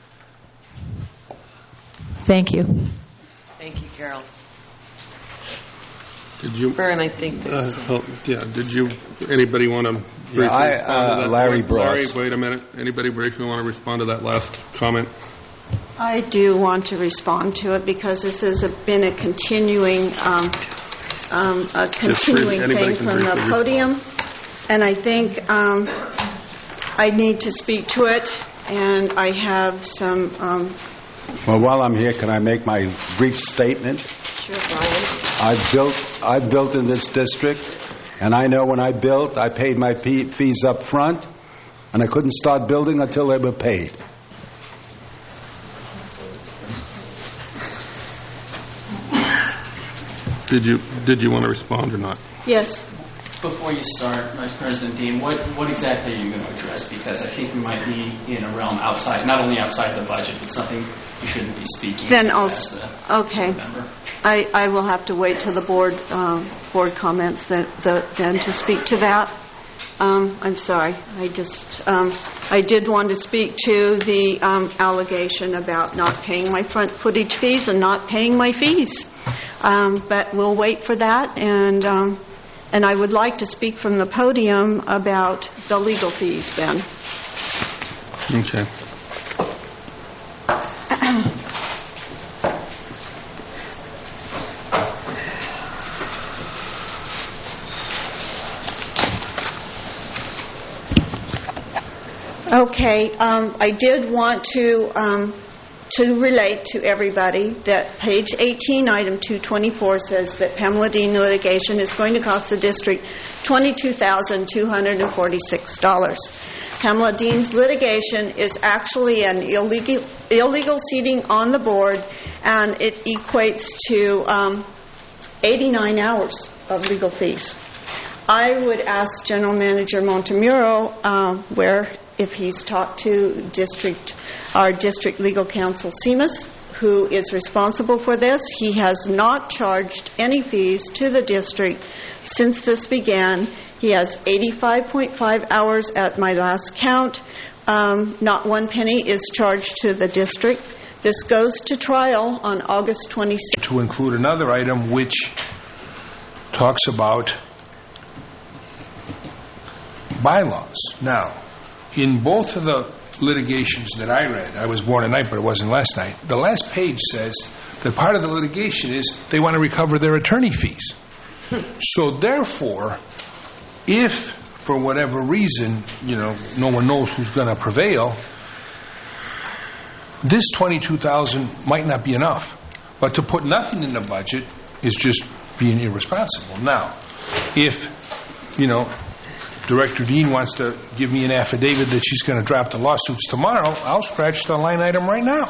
Thank you. Thank you, Carol. Did you? Vern, I think there's... Did you? Anybody want to briefly respond to that? Larry Bross. Larry, wait a minute. Anybody briefly want to respond to that last comment? I do want to respond to it because this has been a continuing thing from the podium, and I think I need to speak to it, and I have some... Well, while I'm here, can I make my brief statement? Sure, Brian. I've built in this district, and I know when I built, I paid my fees up front, and I couldn't start building until they were paid. Did you want to respond or not? Yes. Before you start, Vice President Dean, what exactly are you going to address? Because I think we might be in a realm outside, not only outside the budget, but something you shouldn't be speaking then to I'll, as the okay. member. I will have to wait till the board comments then to speak to that. I'm sorry. I did want to speak to the allegation about not paying my front footage fees and not paying my fees. But we'll wait for that, and I would like to speak from the podium about the legal fees then. Okay. Okay, I did want to relate to everybody that page 18, item 224 says that Pamela Dean litigation is going to cost the district $22,246. Pamela Dean's litigation is actually an illegal seating on the board, and it equates to 89 hours of legal fees. I would ask General Manager Montemuro if he's talked to our district legal counsel, Seamus, who is responsible for this. He has not charged any fees to the district since this began. He has 85.5 hours at my last count. Not one penny is charged to the district. This goes to trial on August 26th. To include another item which talks about bylaws. Now, in both of the litigations that I read, I was born tonight, but it wasn't last night, the last page says that part of the litigation is they want to recover their attorney fees. So therefore, if for whatever reason, no one knows who's going to prevail, this $22,000 might not be enough. But to put nothing in the budget is just being irresponsible. Now, if, Director Dean wants to give me an affidavit that she's going to drop the lawsuits tomorrow, I'll scratch the line item right now.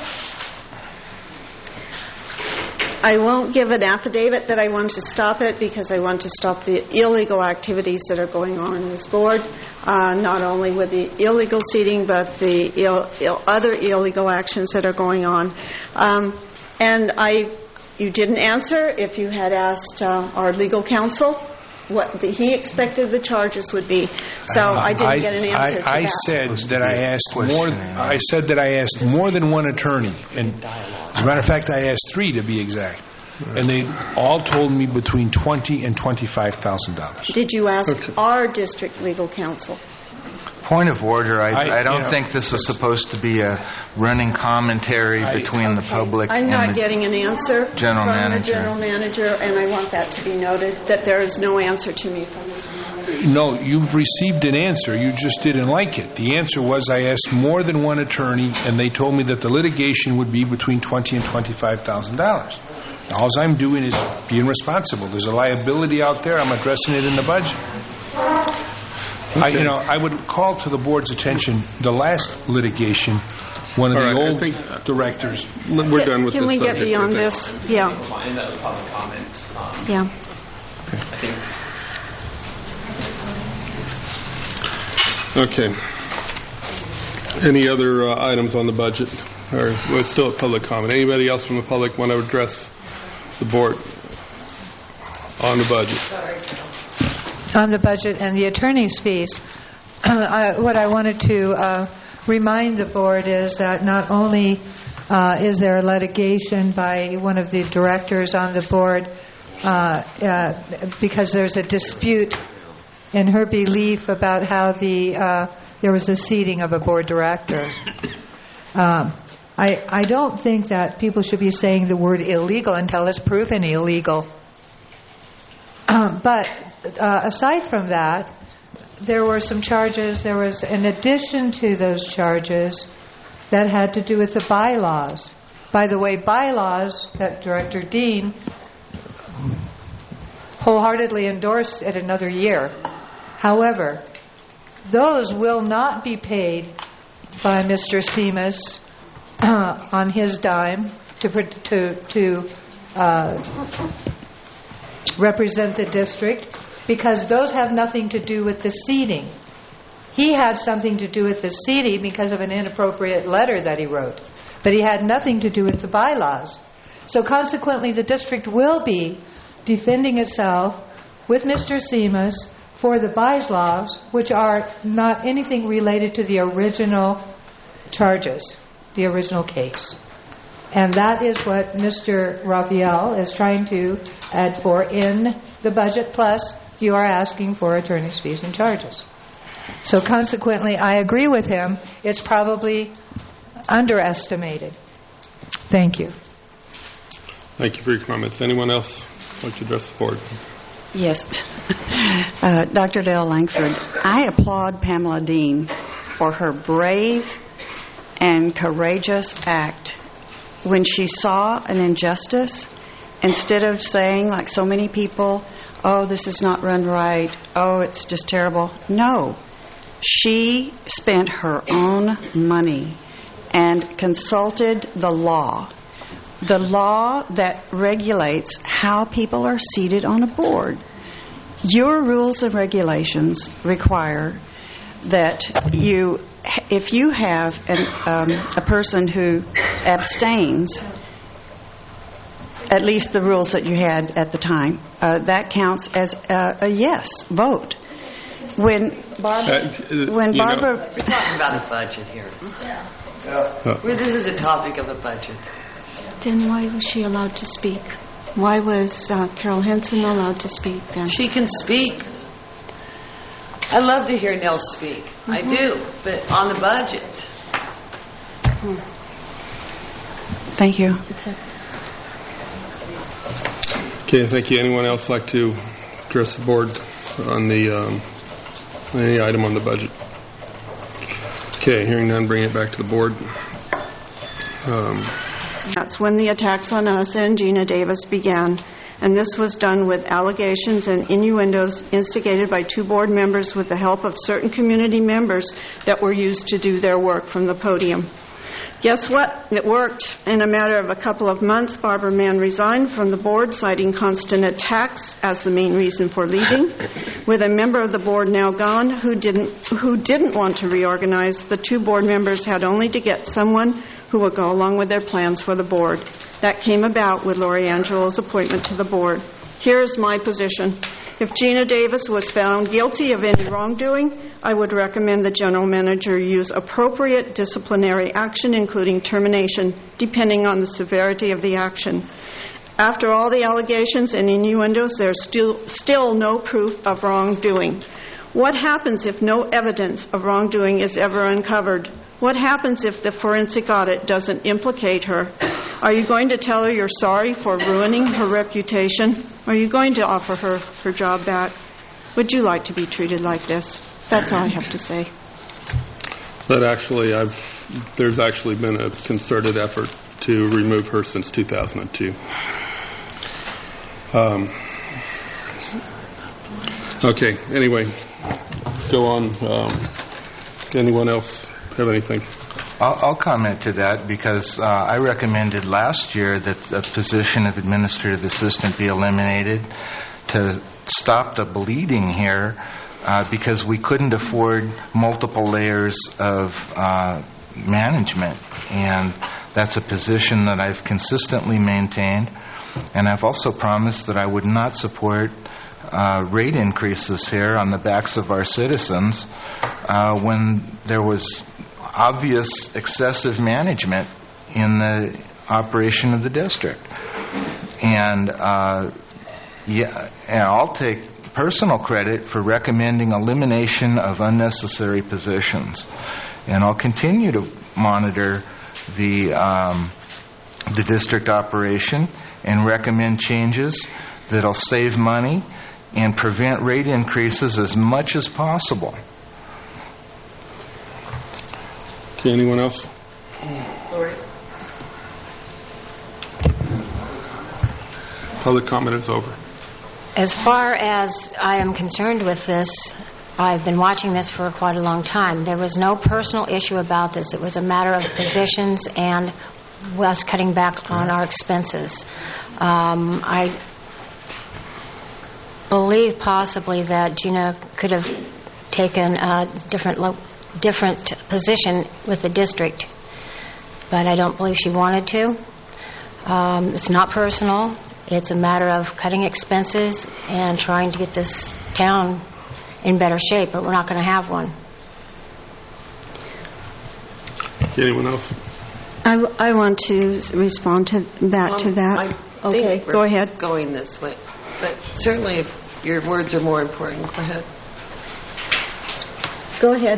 I won't give an affidavit that I want to stop it because I want to stop the illegal activities that are going on in this board, not only with the illegal seating, but the other illegal actions that are going on. And you didn't answer if you had asked our legal counsel what he expected the charges would be. So I didn't get an answer to that. I said that I asked more than one attorney, and as a matter of fact, I asked 3 to be exact, and they all told me between $20,000 and $25,000. Did you ask our district legal counsel? Point of order. I don't yeah. think this is supposed to be a running commentary between the public I'm and not the getting an answer general from manager. the general manager, and I want that to be noted, that there is no answer to me from the general manager. No, you've received an answer. You just didn't like it. The answer was I asked more than one attorney, and they told me that the litigation would be between $20,000 and $25,000. All I'm doing is being responsible. There's a liability out there. I'm addressing it in the budget. Okay. I would call to the board's attention the last litigation. One of the old directors. We're done with this. Can we get subject, beyond I think. this? Yeah. And that was public comment. Yeah. I think. Okay. Any other items on the budget? Or we're still at public comment. Anybody else from the public want to address the board on the budget? On the budget and the attorney's fees, what I wanted to remind the board is that not only is there a litigation by one of the directors on the board because there's a dispute in her belief about how there was a seating of a board director. I don't think that people should be saying the word illegal until it's proven illegal. But aside from that, there were some charges. There was, in addition to those charges, that had to do with the bylaws. By the way, bylaws that Director Dean wholeheartedly endorsed at another year. However, those will not be paid by Mr. Seamus on his dime to represent the district, because those have nothing to do with the seating. He had something to do with the seating because of an inappropriate letter that he wrote, but he had nothing to do with the bylaws. So consequently, the district will be defending itself with Mr. Seamus for the bylaws, which are not anything related to the original charges, the original case. And that is what Mr. Raphael is trying to add for in the budget, plus you are asking for attorney's fees and charges. So consequently, I agree with him. It's probably underestimated. Thank you. Thank you for your comments. Anyone else like to address the board? Yes. Dr. Dale Langford, I applaud Pamela Dean for her brave and courageous act when she saw an injustice. Instead of saying, like so many people, oh, this is not run right, oh, it's just terrible. No. She spent her own money and consulted the law that regulates how people are seated on a board. Your rules and regulations require that if you have a person who abstains, at least the rules that you had at the time, that counts as a yes vote. When Barbara, we're talking about a budget here. This is a topic of a budget. Then why was she allowed to speak? Why was Carol Henson allowed to speak then? She can speak. I love to hear Nell speak. Mm-hmm. I do, but on the budget. Thank you. Okay, thank you. Anyone else like to address the board on any item on the budget? Okay, hearing none, bring it back to the board. That's when the attacks on us and Gina Davis began, and this was done with allegations and innuendos instigated by two board members with the help of certain community members that were used to do their work from the podium. Guess what? It worked. In a matter of a couple of months, Barbara Mann resigned from the board, citing constant attacks as the main reason for leaving. With a member of the board now gone who didn't want to reorganize, the two board members had only to get someone who would go along with their plans for the board. That came about with Lori Angelo's appointment to the board. Here is my position. If Gina Davis was found guilty of any wrongdoing, I would recommend the general manager use appropriate disciplinary action, including termination, depending on the severity of the action. After all the allegations and innuendos, there's still no proof of wrongdoing. What happens if no evidence of wrongdoing is ever uncovered? What happens if the forensic audit doesn't implicate her? Are you going to tell her you're sorry for ruining her reputation? Are you going to offer her her job back? Would you like to be treated like this? That's all I have to say. But actually, there's actually been a concerted effort to remove her since 2002. Okay, anyway, go on. Anyone else have anything? I'll comment to that because I recommended last year that the position of administrative assistant be eliminated to stop the bleeding here because we couldn't afford multiple layers of management. And that's a position that I've consistently maintained. And I've also promised that I would not support rate increases here on the backs of our citizens when there was obvious excessive management in the operation of the district. And I'll take personal credit for recommending elimination of unnecessary positions. And I'll continue to monitor the district operation and recommend changes that'll save money and prevent rate increases as much as possible. Okay, anyone else? Lori? Public comment is over. As far as I am concerned with this, I've been watching this for quite a long time. There was no personal issue about this. It was a matter of positions and us cutting back on our expenses. I believe possibly that Gina could have taken a different position with the district, but I don't believe she wanted to. It's not personal. It's a matter of cutting expenses and trying to get this town in better shape, but we're not going to have one. Anyone else? I want to respond back to that. Okay, go ahead. Going this way, but certainly if your words are more important, go ahead. Go ahead.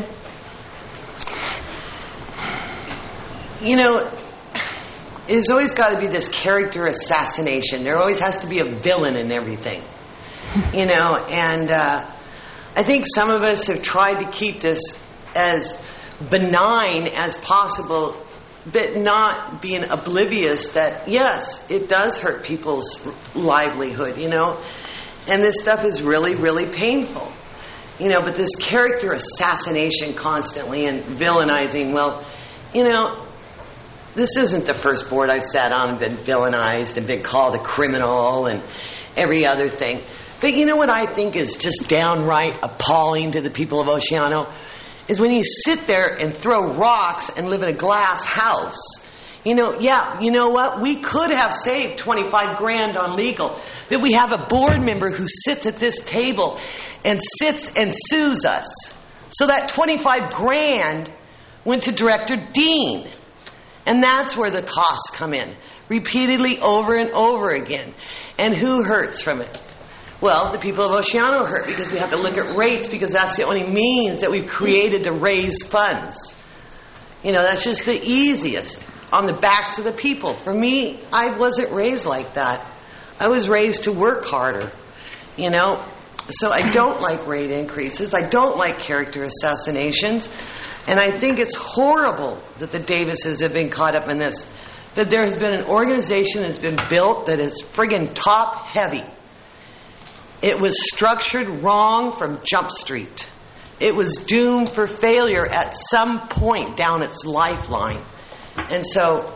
You know, there's always got to be this character assassination. There always has to be a villain in everything. You know, and I think some of us have tried to keep this as benign as possible, but not being oblivious that, yes, it does hurt people's livelihood, you know. And this stuff is really, really painful. You know, but this character assassination constantly and villainizing, well, you know, this isn't the first board I've sat on and been villainized and been called a criminal and every other thing. But you know what I think is just downright appalling to the people of Oceano? Is when you sit there and throw rocks and live in a glass house. You know, yeah, you know what? We could have saved $25,000 on legal. But we have a board member who sits at this table and sits and sues us. So that $25,000 went to Director Dean. And that's where the costs come in, repeatedly over and over again. And who hurts from it? Well, the people of Oceano hurt because we have to look at rates because that's the only means that we've created to raise funds. You know, that's just the easiest on the backs of the people. For me, I wasn't raised like that. I was raised to work harder, you know. So I don't like rate increases. I don't like character assassinations. And I think it's horrible that the Davises have been caught up in this. That there has been an organization that's been built that is friggin' top heavy. It was structured wrong from Jump Street. It was doomed for failure at some point down its lifeline. And so,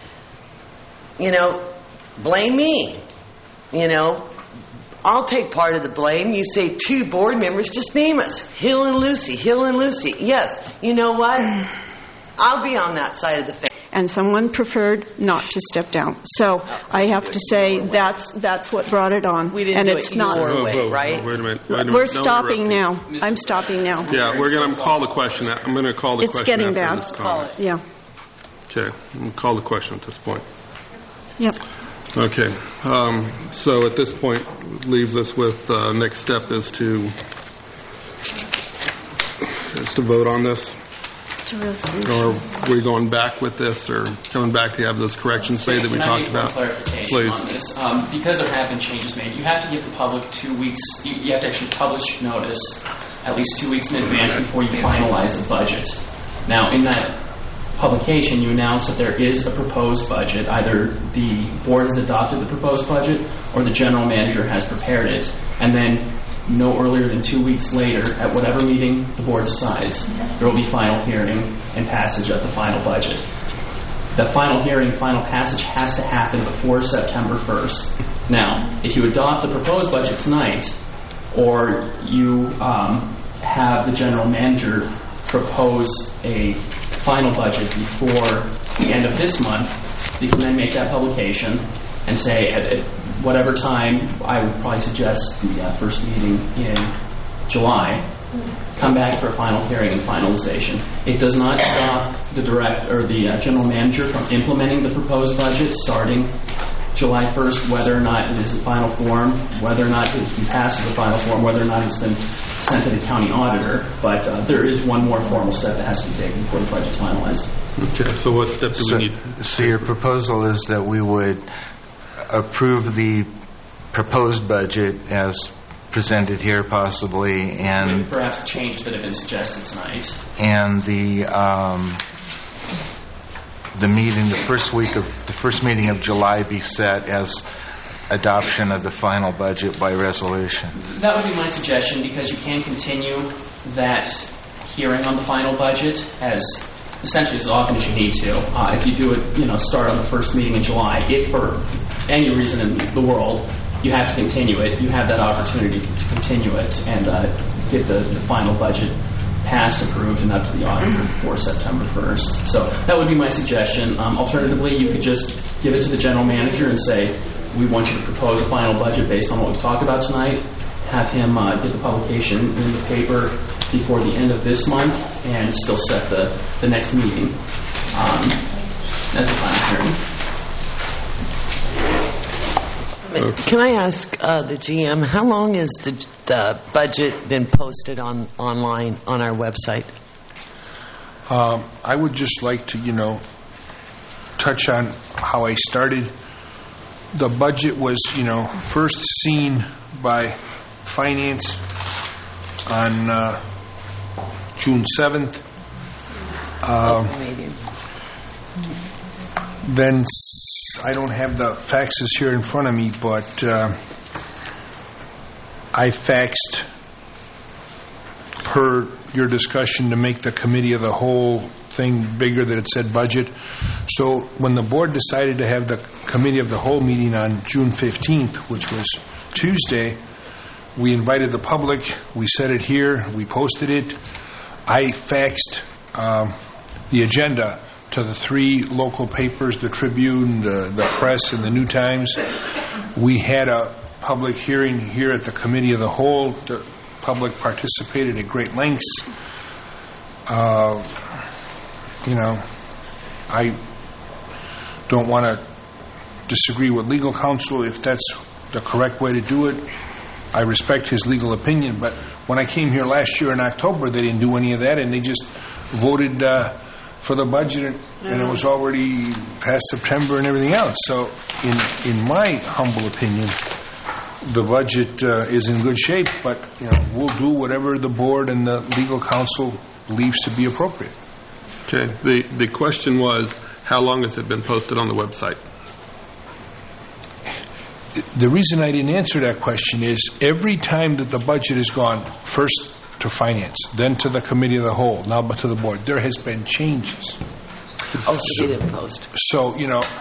you know, blame me. You know, I'll take part of the blame. You say 2 board members, just name us. Hill and Lucy, Hill and Lucy. Yes, you know what? I'll be on that side of the fence. And someone preferred not to step down. So I have to say that's what brought it on. We didn't and do it's it not your way, right? Wait a minute. We're stopping now. I'm stopping now. Yeah, we're going to call the question. I'm going to call the question. It's getting after bad. this comment. Yeah. Okay, I'm going to call the question at this point. Yep. Okay, so at this point, leaves us with next step is to is to vote on this? It's a resolution. Or are we going back with this, or coming back to have those corrections made that we talked about? Can I make one clarification Please. on this? Because there have been changes made, you have to give the public 2 weeks, you have to actually publish notice at least 2 weeks in advance before you finalize the budget. Now, in that publication, you announce that there is a proposed budget. Either the board has adopted the proposed budget or the general manager has prepared it. And then no earlier than 2 weeks later, at whatever meeting the board decides, there will be final hearing and passage of the final budget. The final hearing, final passage has to happen before September 1st. Now, if you adopt the proposed budget tonight, or you have the general manager propose a final budget before the end of this month, you can then make that publication and say at whatever time, I would probably suggest the first meeting in July, come back for a final hearing and finalization. It does not stop the general manager from implementing the proposed budget starting July 1st, whether or not it is in final form, whether or not it's been passed as a final form, whether or not it's been sent to the county auditor. But there is one more formal step that has to be taken before the budget's finalized. Okay, so what step do we need? So your proposal is that we would approve the proposed budget as presented here, possibly, and with perhaps changes that have been suggested tonight. And the meeting, the first meeting of July, be set as adoption of the final budget by resolution. That would be my suggestion, because you can continue that hearing on the final budget as essentially as often as you need to. If you do it, start on the first meeting in July, if for any reason in the world you have to continue it, you have that opportunity to continue it and get the final budget passed, approved, and up to the auditor before September 1st. So that would be my suggestion. Alternatively, you could just give it to the general manager and say, we want you to propose a final budget based on what we've talked about tonight. Have him get the publication in the paper before the end of this month and still set the next meeting as a final hearing. Can I ask the GM, how long has the budget been posted online on our website? I would just like to, touch on how I started. The budget was, first seen by Finance on June 7th. Then I don't have the faxes here in front of me, but I faxed per your discussion to make the committee of the whole thing bigger, that it said budget. So when the board decided to have the committee of the whole meeting on June 15th, which was Tuesday, we invited the public, we said it here, we posted it. I faxed the agenda to the 3 local papers, the Tribune, the Press, and the New Times. We had a public hearing here at the Committee of the Whole. The public participated at great lengths. I don't want to disagree with legal counsel if that's the correct way to do it. I respect his legal opinion, but when I came here last year in October, they didn't do any of that, and they just voted for the budget, and it was already past September and everything else. So in my humble opinion, the budget is in good shape, but we'll do whatever the board and the legal counsel believes to be appropriate. Okay. The question was, how long has it been posted on the website? The reason I didn't answer that question is every time that the budget has gone first to Finance, then to the Committee of the Whole, now to the board, there has been changes. Oh, so you didn't post. So,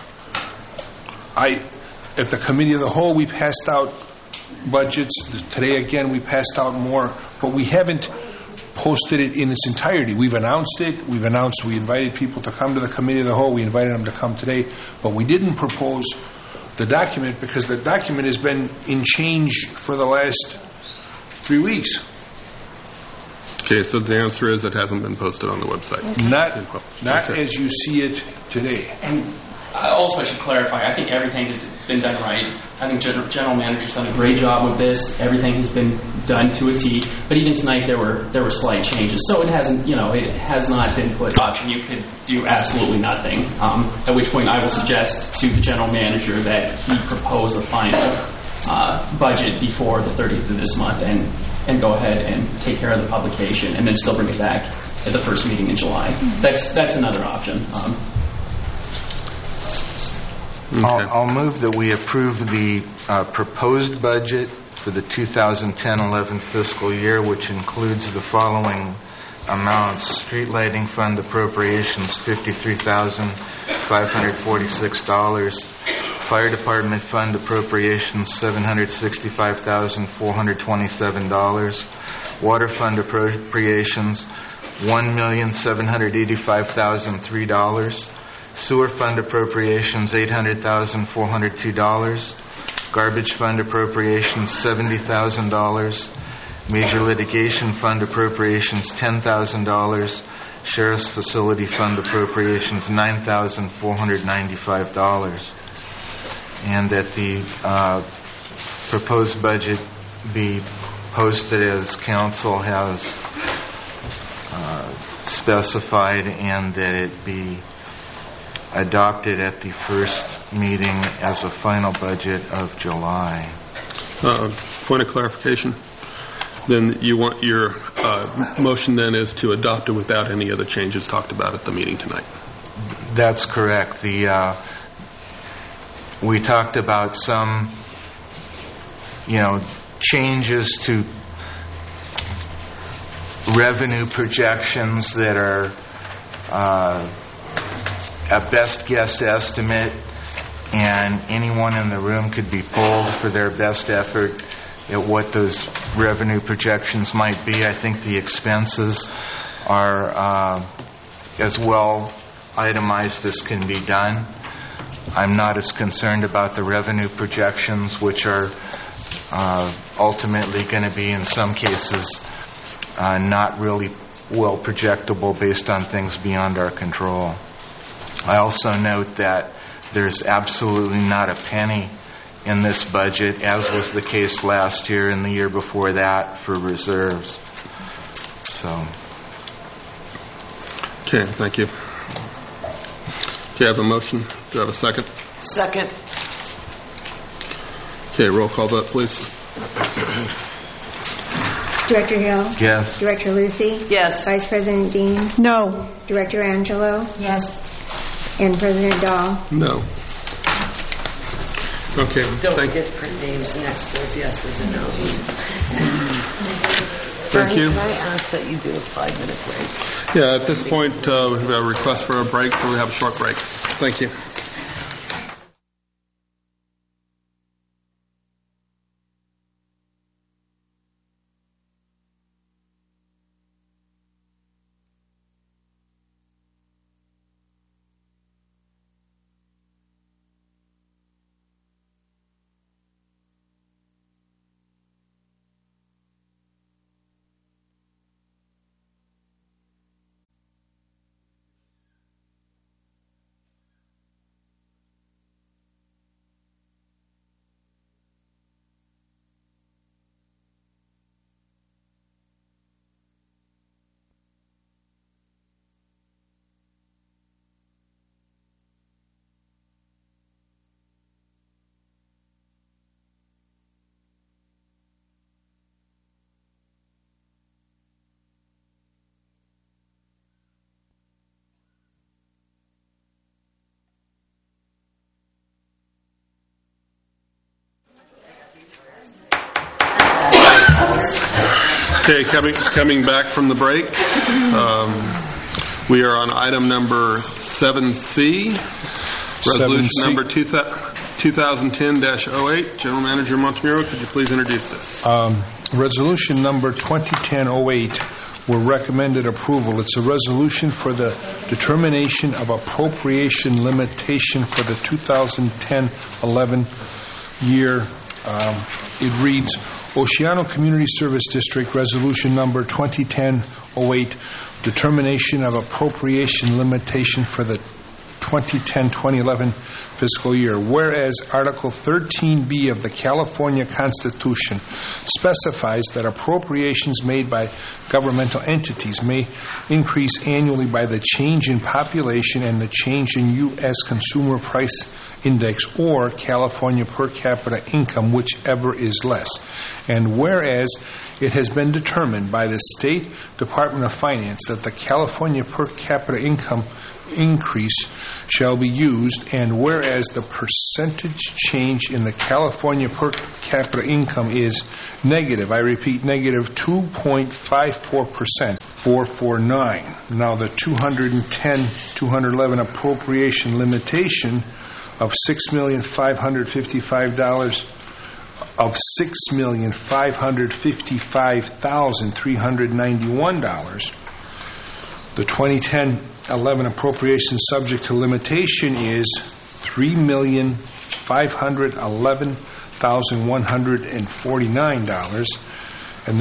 at the Committee of the Whole, we passed out budgets. Today, again, we passed out more, but we haven't posted it in its entirety. We've announced it. We invited people to come to the Committee of the Whole. We invited them to come today, but we didn't propose the document because the document has been in change for the last 3 weeks. Okay, so the answer is it hasn't been posted on the website. Not as you see it today. And Also, I should clarify, I think everything has been done right. I think General Manager's done a great job with this. Everything has been done to a T. But even tonight, there were slight changes. So it hasn't, it has not been put option. You could do absolutely nothing. At which point, I will suggest to the General Manager that he propose a final budget before the 30th of this month and go ahead and take care of the publication and then still bring it back at the first meeting in July. That's another option. Okay. I'll move that we approve the proposed budget for the 2010-11 fiscal year, which includes the following amounts: street lighting fund appropriations $53,546, fire department fund appropriations $765,427, water fund appropriations $1,785,003, sewer fund appropriations $800,402, garbage fund appropriations $70,000, major litigation fund appropriations $10,000, sheriff's facility fund appropriations $9,495, and that the proposed budget be posted as council has specified, and that it be adopted at the first meeting as a final budget of July. Point of clarification. Then you want your motion then is to adopt it without any other changes talked about at the meeting tonight. That's correct. We talked about some, changes to revenue projections that are a best guess estimate, and anyone in the room could be polled for their best effort at what those revenue projections might be. I think the expenses are as well itemized as can be done. I'm not as concerned about the revenue projections, which are ultimately going to be, in some cases, not really well projectable based on things beyond our control. I also note that there's absolutely not a penny in this budget, as was the case last year and the year before that, for reserves. So. Okay, thank you. Do you have a motion? Do you have a second? Second. Okay, roll call vote, please. Director Hill? Yes. Director Lucy? Yes. Vice President Dean? No. Director Angelo? Yes. And President Dahl? No. Okay, Don't forget to print names next to those yeses and noes. Thank you. Can I ask that you do a 5-minute break? Yeah, at this point, we have a request for a break, so we have a short break. Thank you. Okay, coming back from the break, we are on item number 7C, resolution 7C. number 2010-08. General Manager Montemuro, could you please introduce this? Resolution number 2010-08 were recommended approval. It's a resolution for the determination of appropriation limitation for the 2010-11 year. It reads, Oceano Community Service District Resolution Number 2010-08, determination of appropriation limitation for the 2010-2011 fiscal year. Whereas Article 13B of the California Constitution specifies that appropriations made by governmental entities may increase annually by the change in population and the change in U.S. Consumer Price Index or California per capita income, whichever is less. And whereas it has been determined by the State Department of Finance that the California per capita income increase shall be used, and whereas the percentage change in the California per capita income is negative, I repeat, negative 2.54%, 449. Now the 2010-2011 appropriation limitation of $6,555,000 of $6,555,391. The 2010-11 appropriation subject to limitation is $3,511,149, and the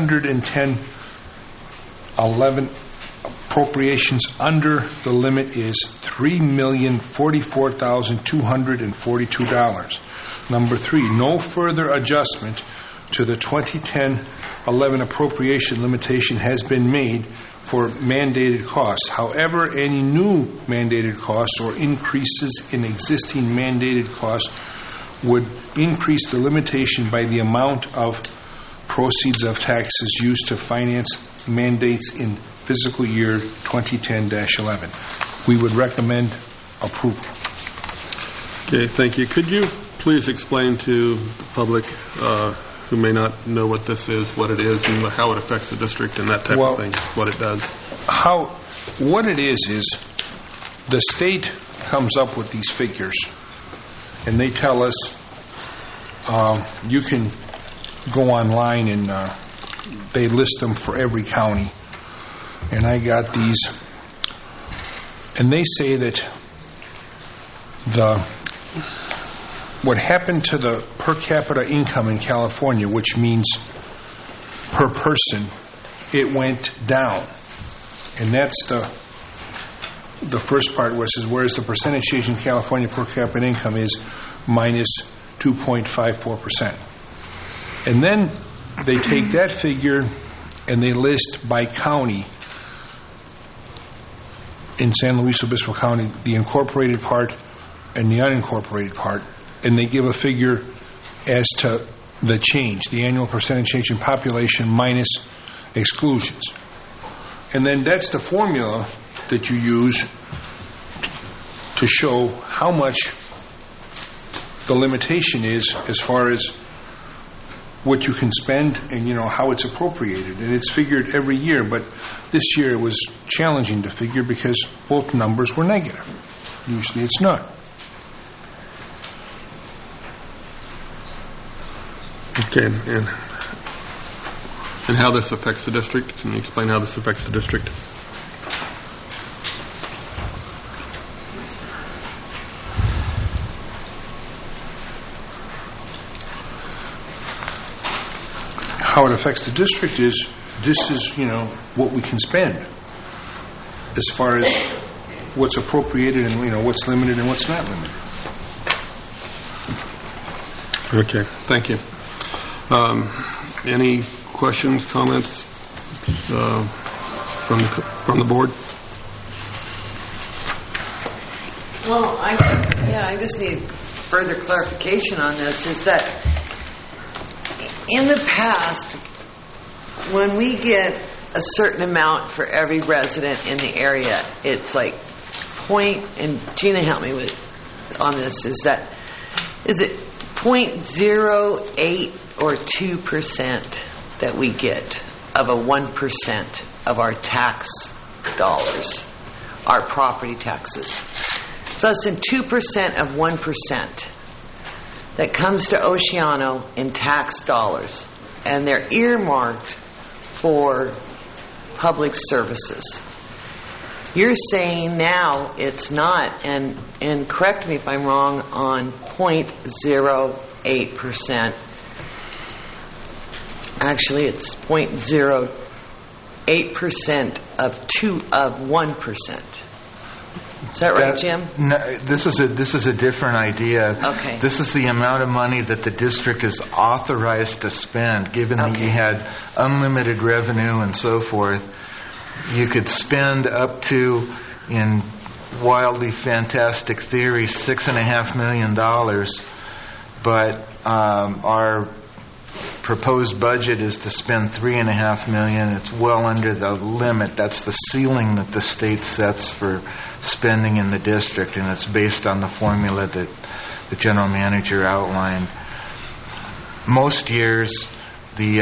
2010-11 appropriations under the limit is $3,044,242. Number 3, no further adjustment to the 2010-11 appropriation limitation has been made for mandated costs. However, any new mandated costs or increases in existing mandated costs would increase the limitation by the amount of proceeds of taxes used to finance mandates in fiscal year 2010-11. We would recommend approval. Okay, thank you. Could you please explain to the public who may not know what this is, what it is, and how it affects the district and that type of thing, what it does? What it is the state comes up with these figures, and they tell us you can go online and they list them for every county. And I got these, and they say that what happened to the per capita income in California, which means per person, it went down. And that's the first part, where it says, whereas the percentage change in California per capita income is minus 2.54%. And then they take that figure and they list by county in San Luis Obispo County, the incorporated part and the unincorporated part, and they give a figure as to the change, the annual percentage change in population minus exclusions. And then that's the formula that you use to show how much the limitation is as far as what you can spend and, how it's appropriated. And it's figured every year, but this year it was challenging to figure because both numbers were negative. Usually it's not. Okay, and how this affects the district? Can you explain how this affects the district? How it affects the district is, this is, what we can spend as far as what's appropriated and, what's limited and what's not limited. Okay, thank you. Any questions, comments from the board? Well, I just need further clarification on this. Is that in the past, when we get a certain amount for every resident in the area, it's like and Gina, help me on this. Is it 0.08 or 2% that we get of a 1% of our tax dollars, our property taxes? It's less than 2% of 1% that comes to Oceano in tax dollars, and they're earmarked for public services. You're saying now it's not, and correct me if I'm wrong, on 0.08%. Actually, it's 0.08% of 1%. Is that right, Jim? No, this is a different idea. Okay. This is the amount of money that the district is authorized to spend, given that you had unlimited revenue and so forth. You could spend up to, in wildly fantastic theory, $6.5 million, but our proposed budget is to spend $3.5 million. It's well under the limit. That's the ceiling that the state sets for spending in the district, and it's based on the formula that the general manager outlined. Most years, the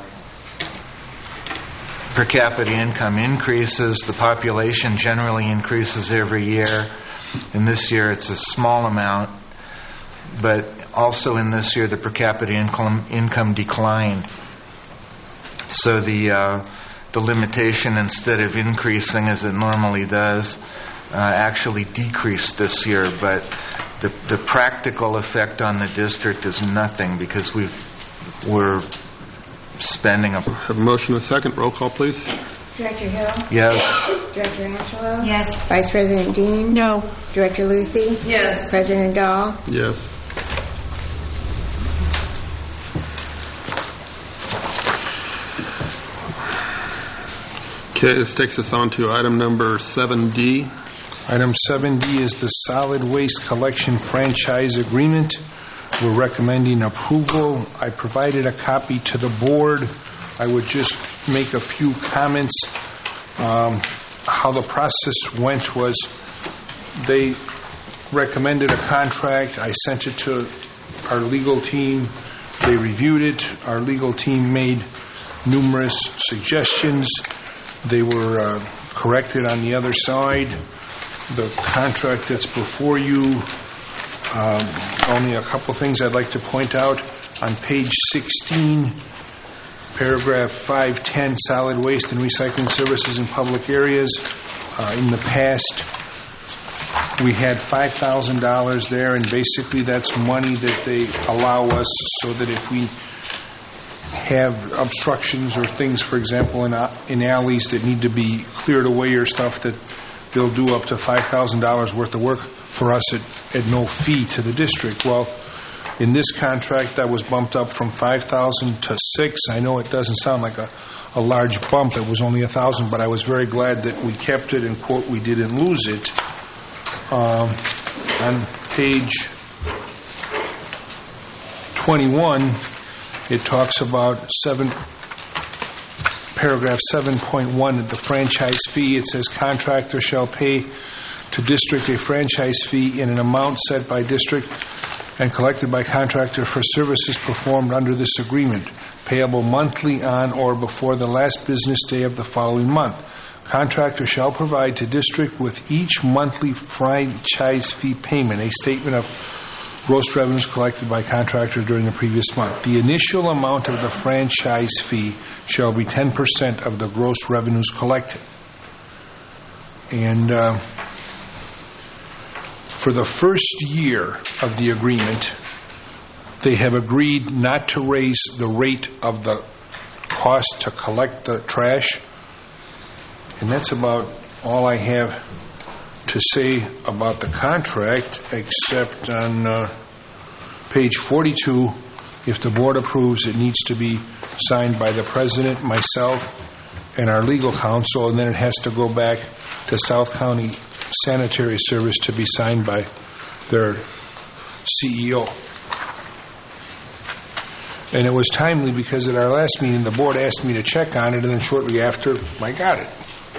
per capita income increases. The population generally increases every year. And this year, it's a small amount. But also in this year, the per capita income declined. So the limitation, instead of increasing as it normally does, actually decreased this year. But the practical effect on the district is nothing, because we're spending Have a motion and a second. Roll call, please. Director Hill? Yes. Director Angelo? Yes. Vice President Dean? No. Director Luthi? Yes. President Dahl? Yes. Okay, this takes us on to item number 7D. Item 7D is the solid waste collection franchise agreement. We're recommending approval. I provided a copy to the board. I would just make a few comments. How the process went was they recommended a contract. I sent it to our legal team. They reviewed it. Our legal team made numerous suggestions. They were corrected on the other side. The contract that's before you, only a couple things I'd like to point out. On page 16, paragraph 510, solid waste and recycling services in public areas. In the past, we had $5,000 there, and basically that's money that they allow us so that if we have obstructions or things, for example, in alleys that need to be cleared away or stuff, that they'll do up to $5,000 worth of work for us at no fee to the district. Well, in this contract, that was bumped up from $5,000 to $6,000. I know it doesn't sound like a large bump. It was only $1,000, but I was very glad that we kept it and, quote, we didn't lose it. On page 21, it talks about paragraph 7.1, the franchise fee. It says contractor shall pay to district a franchise fee in an amount set by district and collected by contractor for services performed under this agreement, payable monthly on or before the last business day of the following month. Contractor shall provide to district with each monthly franchise fee payment a statement of gross revenues collected by contractor during the previous month. The initial amount of the franchise fee shall be 10% of the gross revenues collected. And for the first year of the agreement, they have agreed not to raise the rate of the cost to collect the trash. And that's about all I have to say about the contract, except on page 42, if the board approves, it needs to be signed by the president, myself, and our legal counsel, and then it has to go back to South County Sanitary Service to be signed by their CEO. And it was timely because at our last meeting, the board asked me to check on it, and then shortly after, I got it.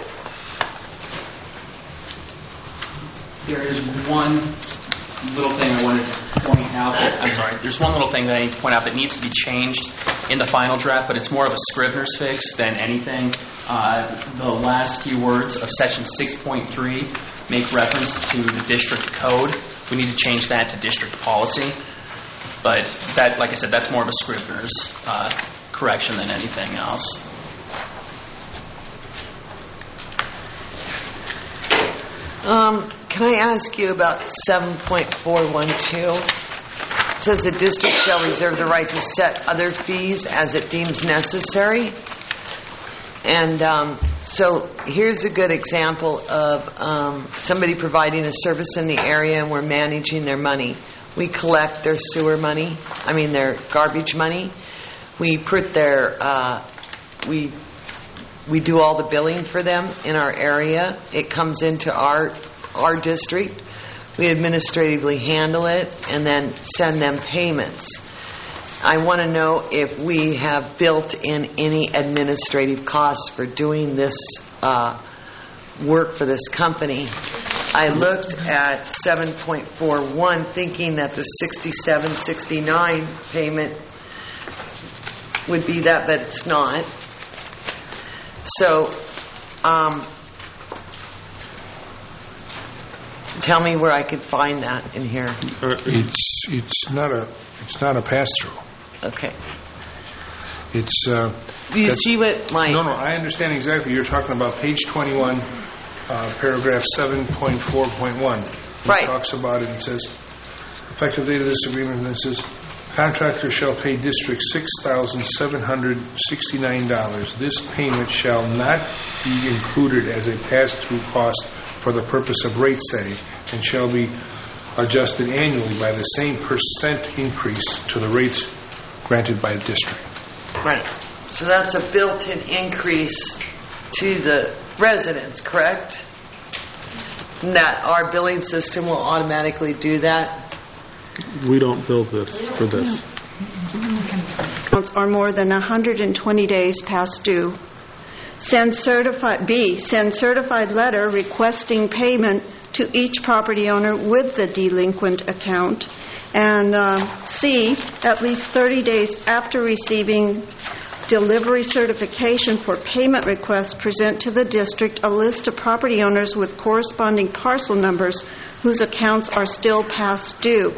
There is one little thing I wanted to point out. There's one little thing that I need to point out that needs to be changed in the final draft, but it's more of a Scrivener's fix than anything. The last few words of section 6.3 make reference to the district code. We need to change that to district policy. But that, like I said, that's more of a Scrivener's correction than anything else. Can I ask you about 7.412? It says the district shall reserve the right to set other fees as it deems necessary. And So here's a good example of somebody providing a service in the area and we're managing their money. We collect their sewer money, their garbage money. We put their, we do all the billing for them in our area. It comes into our district. We administratively handle it and then send them payments. I want to know if we have built in any administrative costs for doing this work for this company. I looked at 7.41 thinking that the 67.69 payment would be that, but it's not. So, tell me where I could find that in here. It's not a pass-through. Okay. It's. Do you see what my? No, I understand exactly. You're talking about page 21, paragraph 7.4.1. Right. It talks about it and says, effective date of this agreement, and it says, contractor shall pay district $6,769. This payment shall not be included as a pass-through cost for the purpose of rate setting and shall be adjusted annually by the same % increase to the rates granted by the district. Right. So that's a built-in increase to the residents, correct? And that our billing system will automatically do that? We don't bill this for this. Accounts are more than 120 days past due. Send certified letter requesting payment to each property owner with the delinquent account. And C, at least 30 days after receiving delivery certification for payment request, present to the district a list of property owners with corresponding parcel numbers whose accounts are still past due.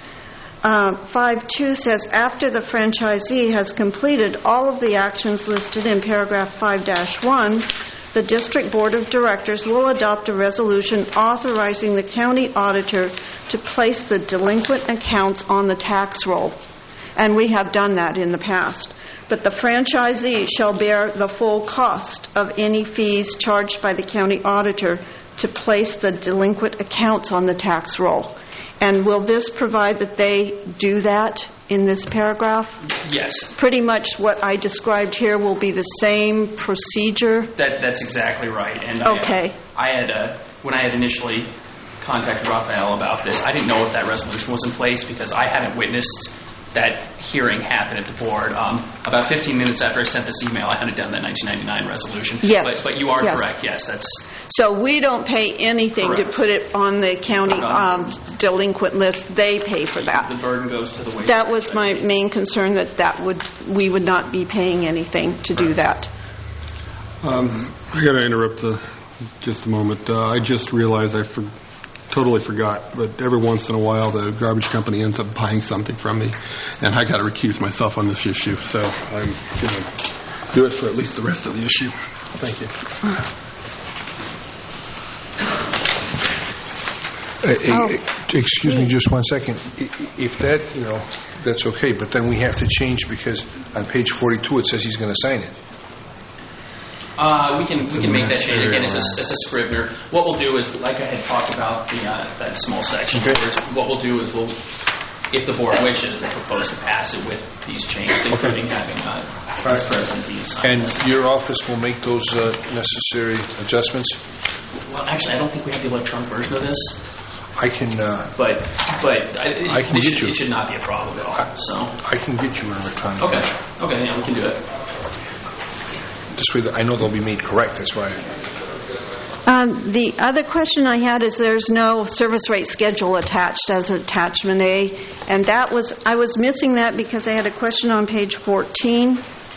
5.2 says, after the franchisee has completed all of the actions listed in paragraph 5-1, the District Board of Directors will adopt a resolution authorizing the county auditor to place the delinquent accounts on the tax roll. And we have done that in the past. But the franchisee shall bear the full cost of any fees charged by the county auditor to place the delinquent accounts on the tax roll. And will this provide that they do that in this paragraph? Yes. Pretty much what I described here will be the same procedure? That's exactly right. And okay. When I had initially contacted Raphael about this, I didn't know if that resolution was in place because I hadn't witnessed that hearing happen at the board. About 15 minutes after I sent this email, I hunted down that 1999 resolution. Yes. But you are correct. Yes, that's... So we don't pay anything correct. To put it on the county delinquent list. They pay for that. The burden goes to the wage. That was my main concern, we would not be paying anything to do that. I got to interrupt just a moment. I just realized totally forgot, but every once in a while the garbage company ends up buying something from me, and I got to recuse myself on this issue. So I'm going to do it for at least the rest of the issue. Thank you. Excuse me just 1 second. If that, that's okay, but then we have to change because on page 42 it says he's going to sign it. We can make that change again as a Scrivener. What we'll do is, like I had talked about that small section. Okay. What we'll do is if the board wishes, we'll propose to pass it with these changes, including having Vice President Dean sign this. And your office will make those necessary adjustments? Well, actually, I don't think we have the electronic version of this. I can. But I can get you. It should not be a problem at all. So I can get you an electronic version. Okay, yeah, we can do it. This way, I know they'll be made correct. That's why. The other question I had is there's no service rate schedule attached as attachment A, and I was missing that because I had a question on page 14,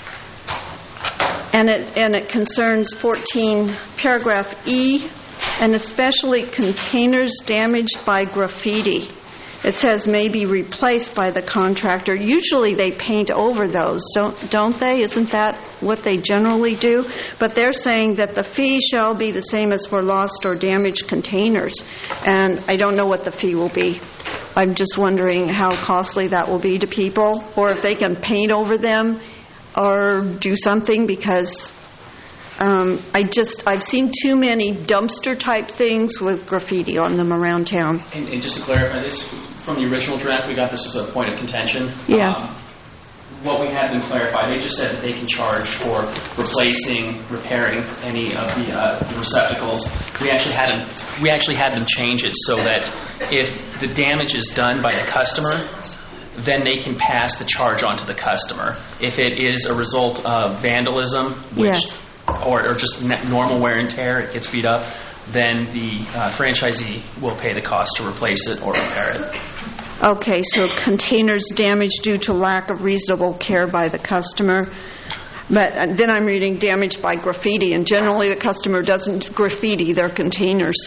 and it concerns 14 paragraph E, and especially containers damaged by graffiti. It says may be replaced by the contractor. Usually they paint over those, don't they? Isn't that what they generally do? But they're saying that the fee shall be the same as for lost or damaged containers. And I don't know what the fee will be. I'm just wondering how costly that will be to people, or if they can paint over them or do something, because I've seen too many dumpster-type things with graffiti on them around town. And just to clarify this, from the original draft, we got this as a point of contention. Yes. What we had them clarify, they just said that they can charge for replacing, repairing any of the receptacles. We actually had them change it so that if the damage is done by the customer, then they can pass the charge on to the customer. If it is a result of vandalism, or just normal wear and tear, it gets beat up, then the franchisee will pay the cost to replace it or repair it. Okay, so containers damaged due to lack of reasonable care by the customer. But then I'm reading damaged by graffiti, and generally the customer doesn't graffiti their containers.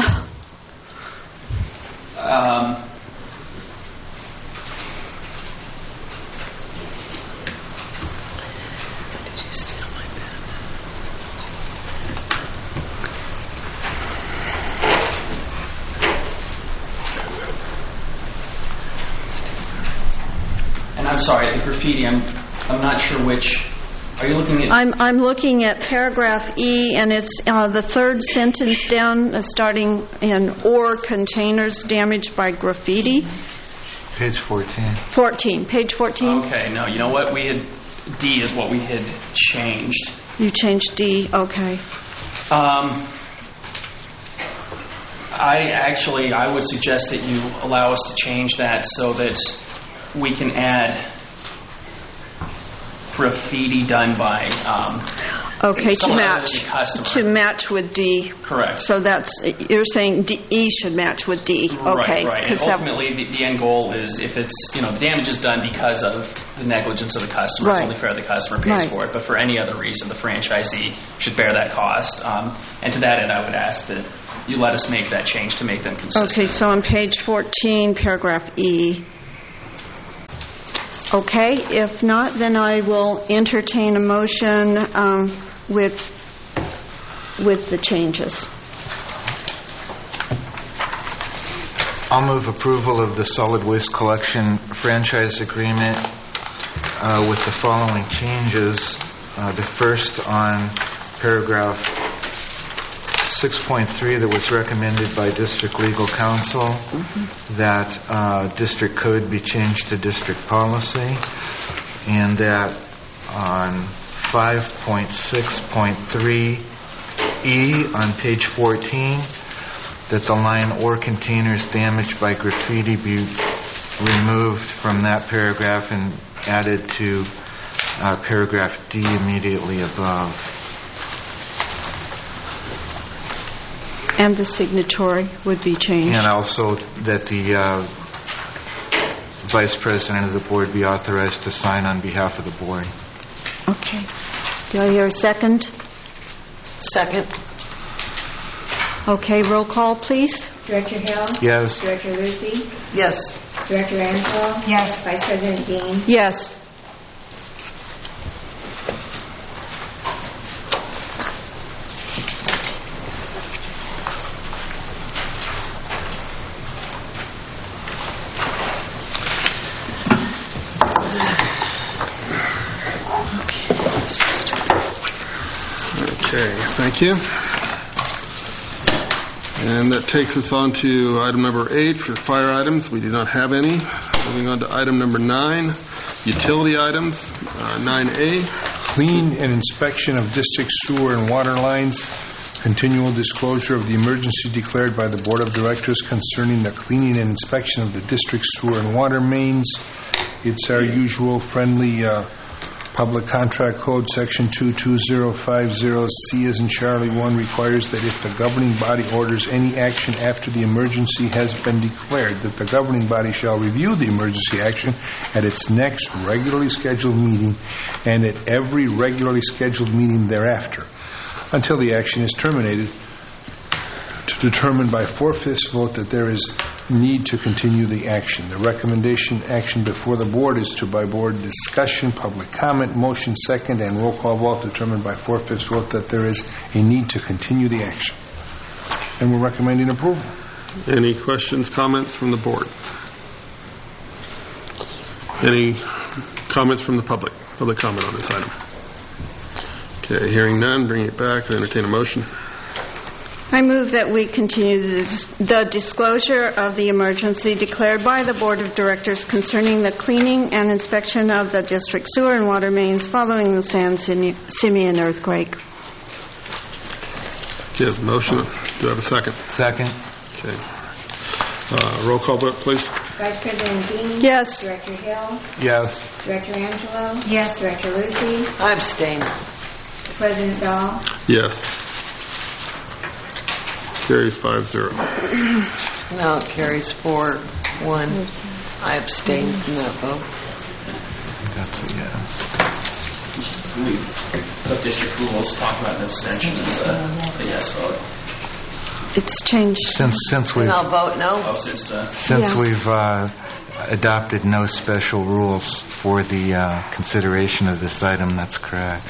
And I'm sorry, the graffiti, I'm not sure which. Are you looking at? I'm looking at paragraph E, and it's the third sentence down, starting in or containers damaged by graffiti. Page 14. 14. Page 14. Okay, no, you know what? D is what we had changed. You changed D, okay. I would suggest that you allow us to change that so that we can add graffiti done by to match with D. Correct. So you're saying E should match with D. Okay. Right. And ultimately, the end goal is if it's the damage is done because of the negligence of the customer, it's only fair the customer pays for it. But for any other reason, the franchisee should bear that cost. And to that end, I would ask that you let us make that change to make them consistent. Okay. So on page 14, paragraph E. Okay, if not, then I will entertain a motion with the changes. I'll move approval of the solid waste collection franchise agreement with the following changes. The first on paragraph 6.3 that was recommended by District Legal Counsel, that District Code be changed to District Policy, and that on 5.6.3E on page 14, that the line or containers damaged by graffiti be removed from that paragraph and added to paragraph D immediately above. And the signatory would be changed. And also that the Vice President of the Board be authorized to sign on behalf of the Board. Okay. Do I hear a second? Second. Okay, roll call, please. Director Hill? Yes. Director Lucy? Yes. Director Ansel? Yes. Vice President Dean? Yes. Okay, thank you. And that takes us on to item number 8 for fire items. We do not have any. Moving on to item number 9, utility items. 9A. Clean and inspection of district sewer and water lines. Continual disclosure of the emergency declared by the Board of Directors concerning the cleaning and inspection of the district sewer and water mains. It's our usual friendly Public Contract Code, Section 22050C as in Charlie 1, requires that if the governing body orders any action after the emergency has been declared, that the governing body shall review the emergency action at its next regularly scheduled meeting and at every regularly scheduled meeting thereafter, until the action is terminated, to determine by 4/5 vote that there is need to continue the action. The recommendation action before the board is to, by board discussion, public comment, motion second, and roll call vote determined by 4/5 vote that there is a need to continue the action. And we're recommending approval. Any questions, comments from the board? Any comments from the public? Public comment on this item. Okay, hearing none, bring it back. I entertain a motion. I move that we continue the disclosure of the emergency declared by the Board of Directors concerning the cleaning and inspection of the district sewer and water mains following the San Simeon earthquake. Okay, there's a motion. Do I have a second? Second. Okay. Roll call vote, please. Vice President Dean? Yes. Director Hill? Yes. Director Angelo? Yes. Director Lucy? I abstain. President Dahl? Yes. Carries 5-0. No, it carries 4-1. I abstain from that vote. That's a yes. The district rules talk about an abstention as a yes vote. It's changed. Since we've And I'll vote no. Oh, since we've adopted no special rules for the consideration of this item, that's correct.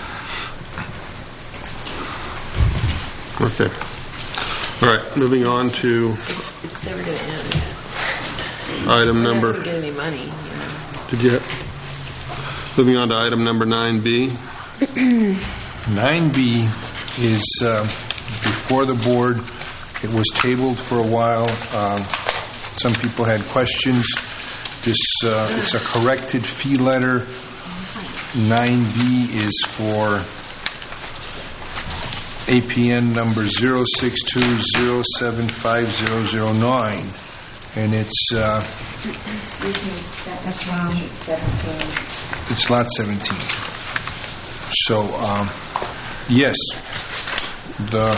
Okay. All right, moving on to It's never going to end. item We're number. not going to get any money. You know. Did you? Moving on to item number 9B. 9B is before the board. It was tabled for a while. Some people had questions. It's a corrected fee letter. 9B is for APN number 062075009, and it's Excuse me, that's wrong. It's 17. it's lot 17. So yes, the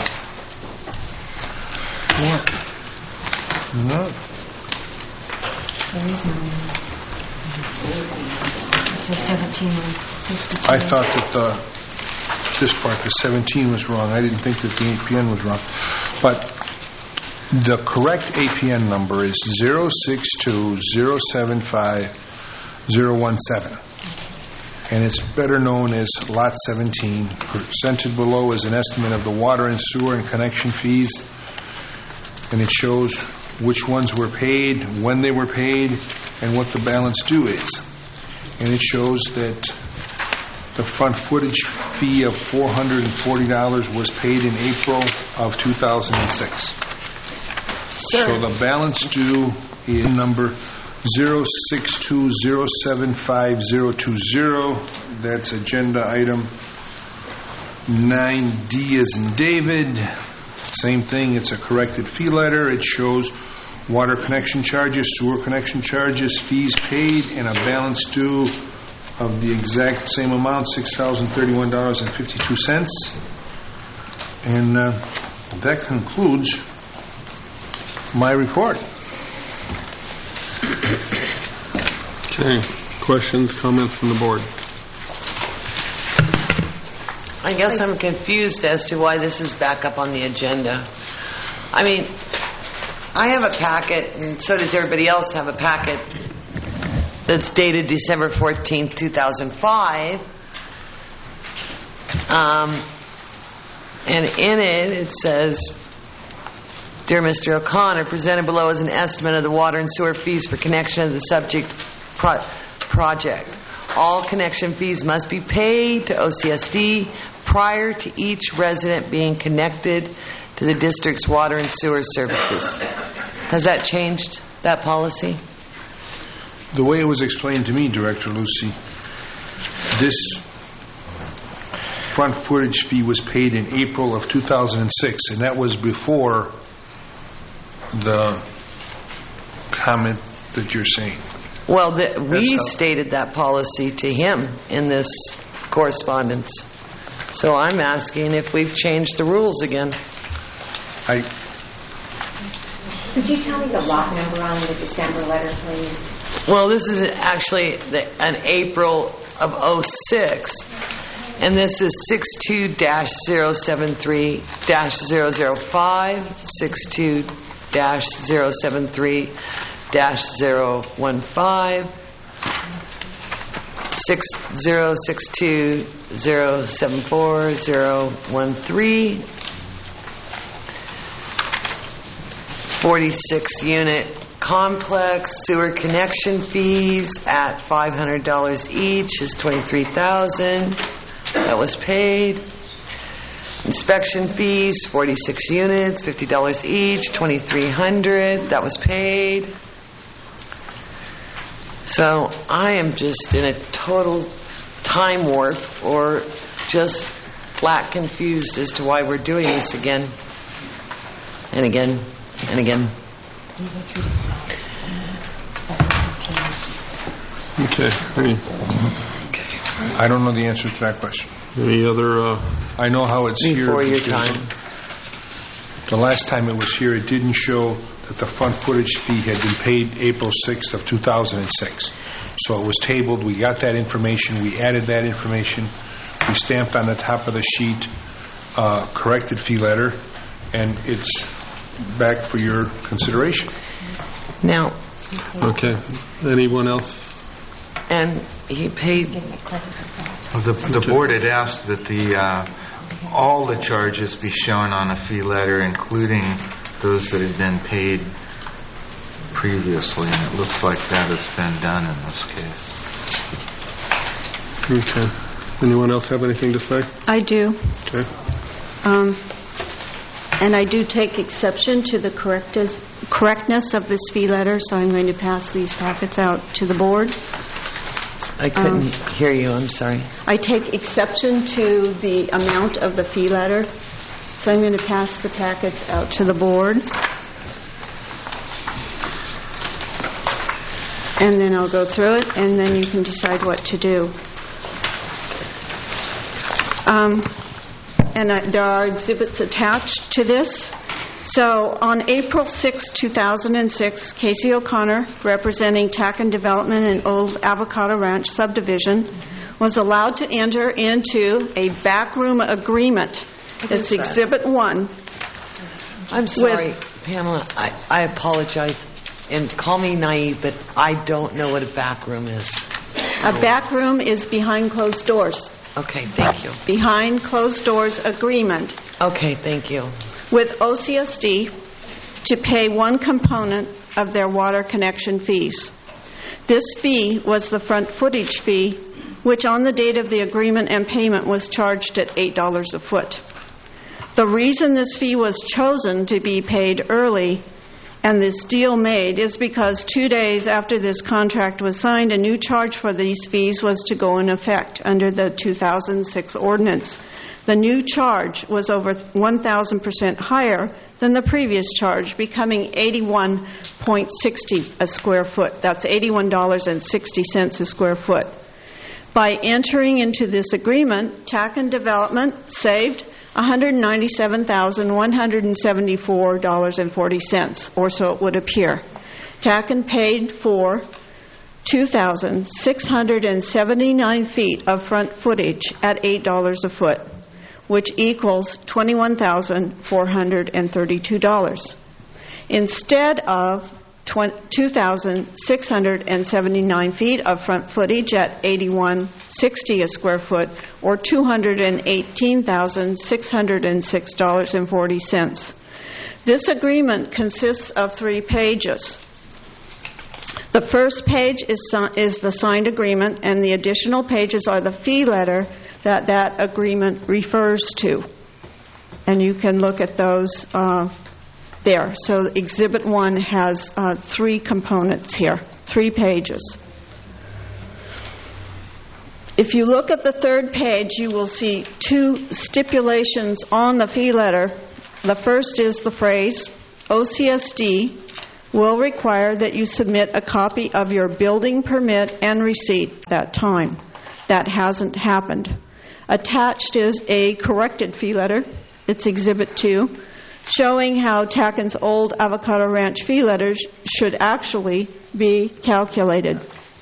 Yeah. no, There is no. It says 1762. I thought that this part, the 17 was wrong. I didn't think that the APN was wrong. But the correct APN number is 062075017. And it's better known as Lot 17. Presented below is an estimate of the water and sewer and connection fees. And it shows which ones were paid, when they were paid, and what the balance due is. And it shows that the front footage fee of $440 was paid in April of 2006. So the balance due is number 062075020. That's agenda item 9D as in David. Same thing, it's a corrected fee letter. It shows water connection charges, sewer connection charges, fees paid, and a balance due of the exact same amount, $6,031.52. And that concludes my report. Okay. Questions, comments from the board? I guess I'm confused as to why this is back up on the agenda. I mean, I have a packet, and so does everybody else have a packet that's dated December 14th, 2005. And in it says, Dear Mr. O'Connor, presented below is an estimate of the water and sewer fees for connection of the subject project. All connection fees must be paid to OCSD prior to each resident being connected to the district's water and sewer services. Has that changed, that policy? The way it was explained to me, Director Lucy, this front footage fee was paid in April of 2006, and that was before the comment that you're saying. Well, we stated that policy to him in this correspondence. So I'm asking if we've changed the rules again. Could you tell me the lot number on the December letter, please? Well, this is actually an April of 06, and this is 62-073-005, 62-073-015, 6062-074-013, 46-unit complex sewer connection fees at $500 each is $23,000. That was paid. Inspection fees, 46 units, $50 each, $2,300. That was paid. So I am just in a total time warp, or just flat confused as to why we're doing this again and again and again. Okay. I don't know the answer to that question. Any other? I know how it's here. Before your time. The last time it was here, it didn't show that the front footage fee had been paid April 6th of 2006. So it was tabled. We got that information. We added that information. We stamped on the top of the sheet corrected fee letter, and it's back for your consideration. Now. Okay. Anyone else? And he paid. The board had asked that all the charges be shown on a fee letter, including those that had been paid previously, and it looks like that has been done in this case. Okay. Anyone else have anything to say? I do. Okay. And I do take exception to the correctness of this fee letter, so I'm going to pass these packets out to the board. I couldn't hear you. I'm sorry. I take exception to the amount of the fee letter, so I'm going to pass the packets out to the board. And then I'll go through it, and then you can decide what to do. There are exhibits attached to this. So on April 6, 2006, Casey O'Connor, representing Tacken Development and Old Avocado Ranch subdivision, was allowed to enter into a backroom agreement. It's Exhibit 1. I'm sorry, Pamela. I apologize, and call me naive, but I don't know what a backroom is. A backroom is behind closed doors. Okay, thank you. Behind closed doors agreement. Okay, thank you. With OCSD to pay one component of their water connection fees. This fee was the front footage fee, which on the date of the agreement and payment was charged at $8 a foot. The reason this fee was chosen to be paid early and this deal made is because 2 days after this contract was signed, a new charge for these fees was to go in effect under the 2006 ordinance. The new charge was over 1,000% higher than the previous charge, becoming $81.60 a square foot. That's $81.60 a square foot. By entering into this agreement, Tacken Development saved $197,174.40, or so it would appear. Tacken paid for 2,679 feet of front footage at $8 a foot, which equals $21,432. Instead of 2,679 feet of front footage at $81.60 a square foot, or $218,606.40. This agreement consists of 3 pages. The first page is the signed agreement, and the additional pages are the fee letter that agreement refers to. And you can look at those there. So Exhibit 1 has 3 components here, 3 pages. If you look at the third page, you will see 2 stipulations on the fee letter. The first is the phrase, OCSD will require that you submit a copy of your building permit and receipt at that time. That hasn't happened. Attached is a corrected fee letter. It's Exhibit 2, showing how Tacken's Old Avocado Ranch fee letters should actually be calculated.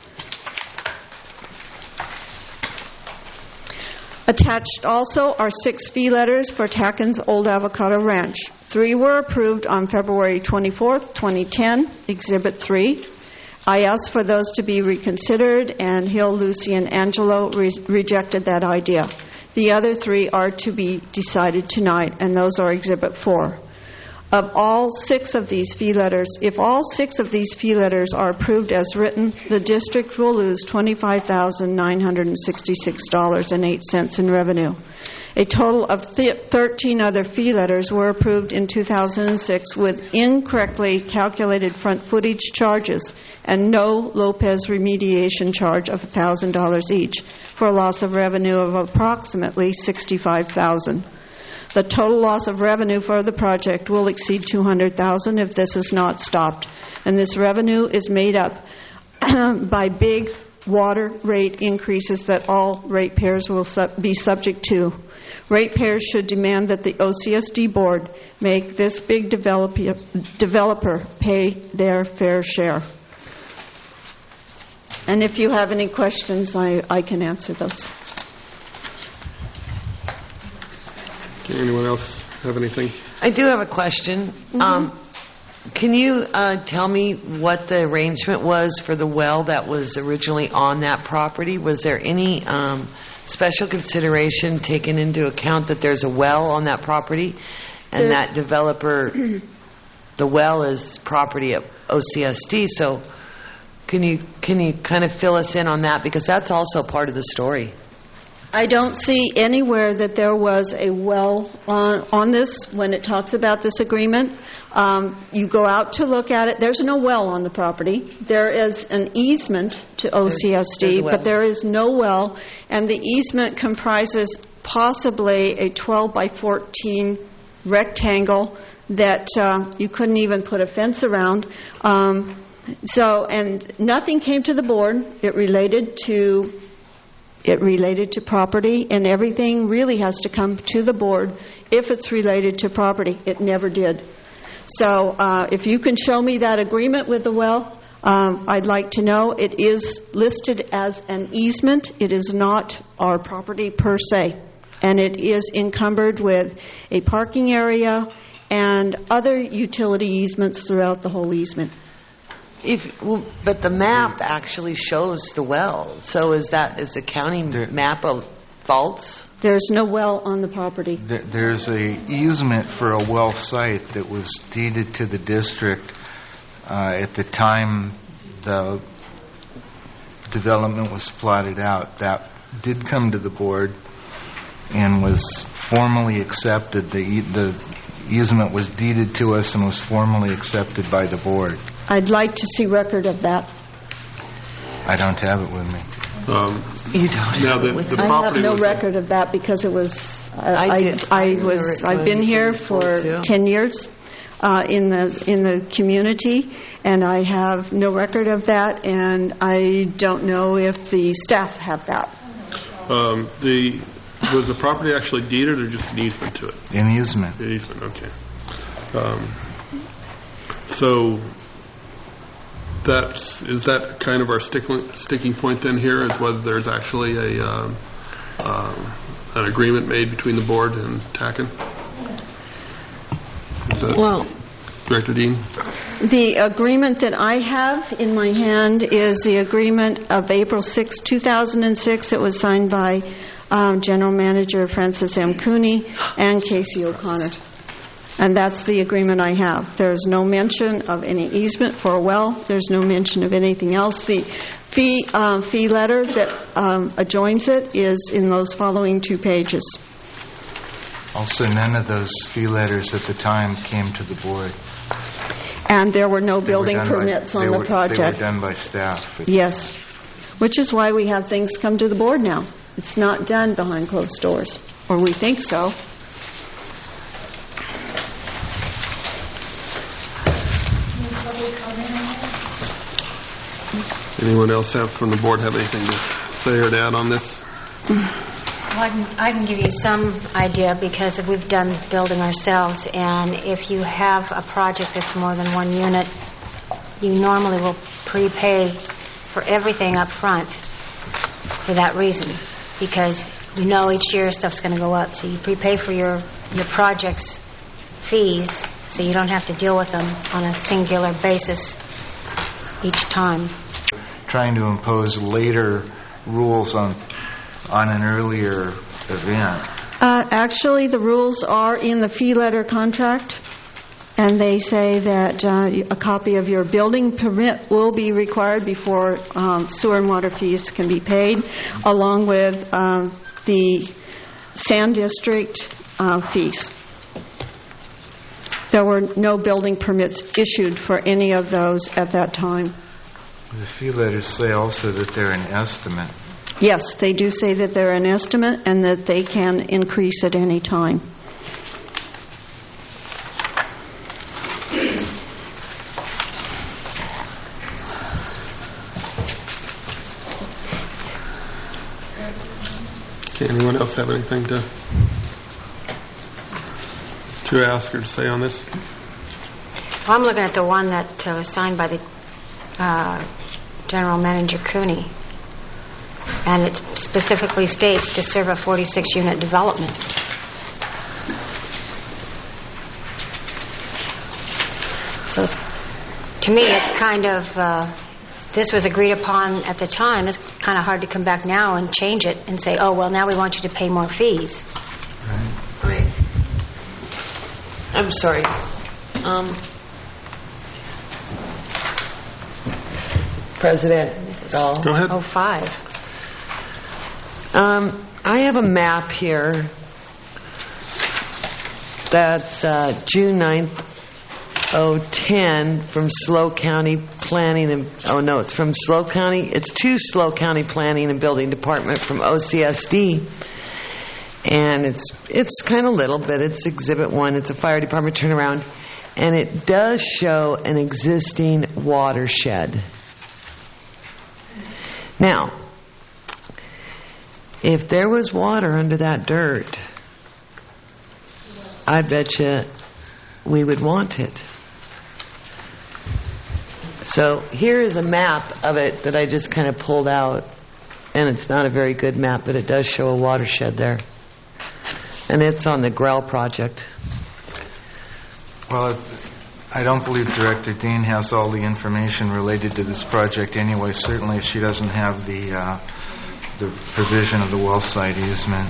Attached also are 6 fee letters for Tacken's Old Avocado Ranch. 3 were approved on February 24th, 2010, Exhibit 3. I asked for those to be reconsidered, and Hill, Lucy, and Angelo rejected that idea. The other 3 are to be decided tonight, and those are Exhibit 4. of all 6 of these fee letters. If all 6 of these fee letters are approved as written, the district will lose $25,966.08 in revenue. A total of 13 other fee letters were approved in 2006 with incorrectly calculated front footage charges and no Lopez remediation charge of $1,000 each, for a loss of revenue of approximately $65,000. The total loss of revenue for the project will exceed $200,000 if this is not stopped, and this revenue is made up by big water rate increases that all ratepayers will be subject to. Ratepayers should demand that the OCSD board make this big developer pay their fair share. And if you have any questions, I can answer those. Okay, anyone else have anything? I do have a question. Can you tell me what the arrangement was for the well that was originally on that property? Was there any special consideration taken into account that there's a well on that property and that developer, the well is property of OCSD? So can you kind of fill us in on that? Because that's also part of the story. I don't see anywhere that there was a well on this when it talks about this agreement. You go out to look at it. There's no well on the property. There is an easement to OCSD, but there is no well. And the easement comprises possibly a 12 by 14 rectangle that you couldn't even put a fence around. And nothing came to the board. It related to property, and everything really has to come to the board if it's related to property. It never did. So if you can show me that agreement with the well, I'd like to know. It is listed as an easement. It is not our property per se, and it is encumbered with a parking area and other utility easements throughout the whole easement. But the map actually shows the well. So is the county map false? There's no well on the property. There's a easement for a well site that was deeded to the district at the time the development was plotted out. That did come to the board and was formally accepted. The easement was deeded to us and was formally accepted by the board. I'd like to see record of that. I don't have it with me. You don't. Now the I have no record of that because it was. I've been here for 10 years in the community, and I have no record of that, and I don't know if the staff have that. Was the property actually deeded or just an easement to it? An easement. An easement, okay. So is that kind of our sticking point then here, is whether there's actually an agreement made between the board and TACN? Well, Director Dean? The agreement that I have in my hand is the agreement of April 6, 2006. It was signed by General Manager Francis M. Cooney and Casey O'Connor. And that's the agreement I have. There's no mention of any easement for a well. There's no mention of anything else. The fee letter that adjoins it is in those following 2 pages. Also, none of those fee letters at the time came to the board. And there were no building permits on the project. They were done by staff. Yes, which is why we have things come to the board now. It's not done behind closed doors, or we think so. Anyone else from the board have anything to say or to add on this? Well, I can give you some idea because we've done building ourselves, and if you have a project that's more than one unit, you normally will prepay for everything up front for that reason, because you know each year stuff's going to go up. So you prepay for your project's fees so you don't have to deal with them on a singular basis each time. Trying to impose later rules on an earlier event. Actually, the rules are in the fee letter contract. And they say that a copy of your building permit will be required before sewer and water fees can be paid, along with the Sand District fees. There were no building permits issued for any of those at that time. The fee letters say also that they're an estimate. Yes, they do say that they're an estimate and that they can increase at any time. Okay, anyone else have anything to ask or to say on this? Well, I'm looking at the one that was signed by the General Manager Cooney, and it specifically states to serve a 46-unit development. So to me, it's kind of, this was agreed upon at the time. It's kind of hard to come back now and change it and say, oh, well, now we want you to pay more fees. Right. I'm sorry. President Dahl. Go ahead. 05. I have a map here that's June 9th, 2010 from SLO County Planning and it's from SLO County. It's to SLO County Planning and Building Department from OCSD, and it's kind of little, but it's Exhibit 1. It's a fire department turnaround, and it does show an existing watershed. Now, if there was water under that dirt, I bet you we would want it. So here is a map of it that I just kind of pulled out, and it's not a very good map, but it does show a watershed there. And it's on the Grell project. Well, I don't believe Director Dean has all the information related to this project anyway. Certainly, she doesn't have the provision of the well site easement.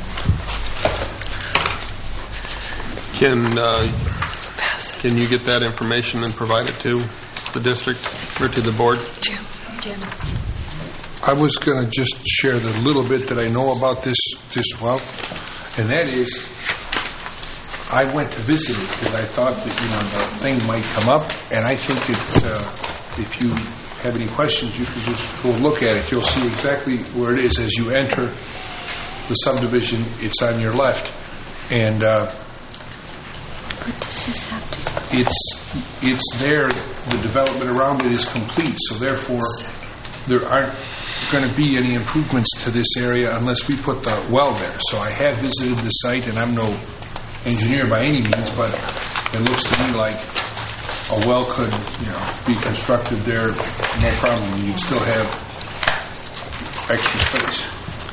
Can you get that information and provide it to the district or to the board? Jim. I was going to just share the little bit that I know about this well, and that is, I went to visit it because I thought that the thing might come up, and I think it's if you have any questions, you can just go look at it. You'll see exactly where it is as you enter the subdivision. It's on your left, and what does this have to do? It's there. The development around it is complete, so therefore there aren't going to be any improvements to this area unless we put the well there. So I have visited the site, and I'm no engineer by any means, but it looks to me like a well could be constructed there, no problem, and you'd still have extra space.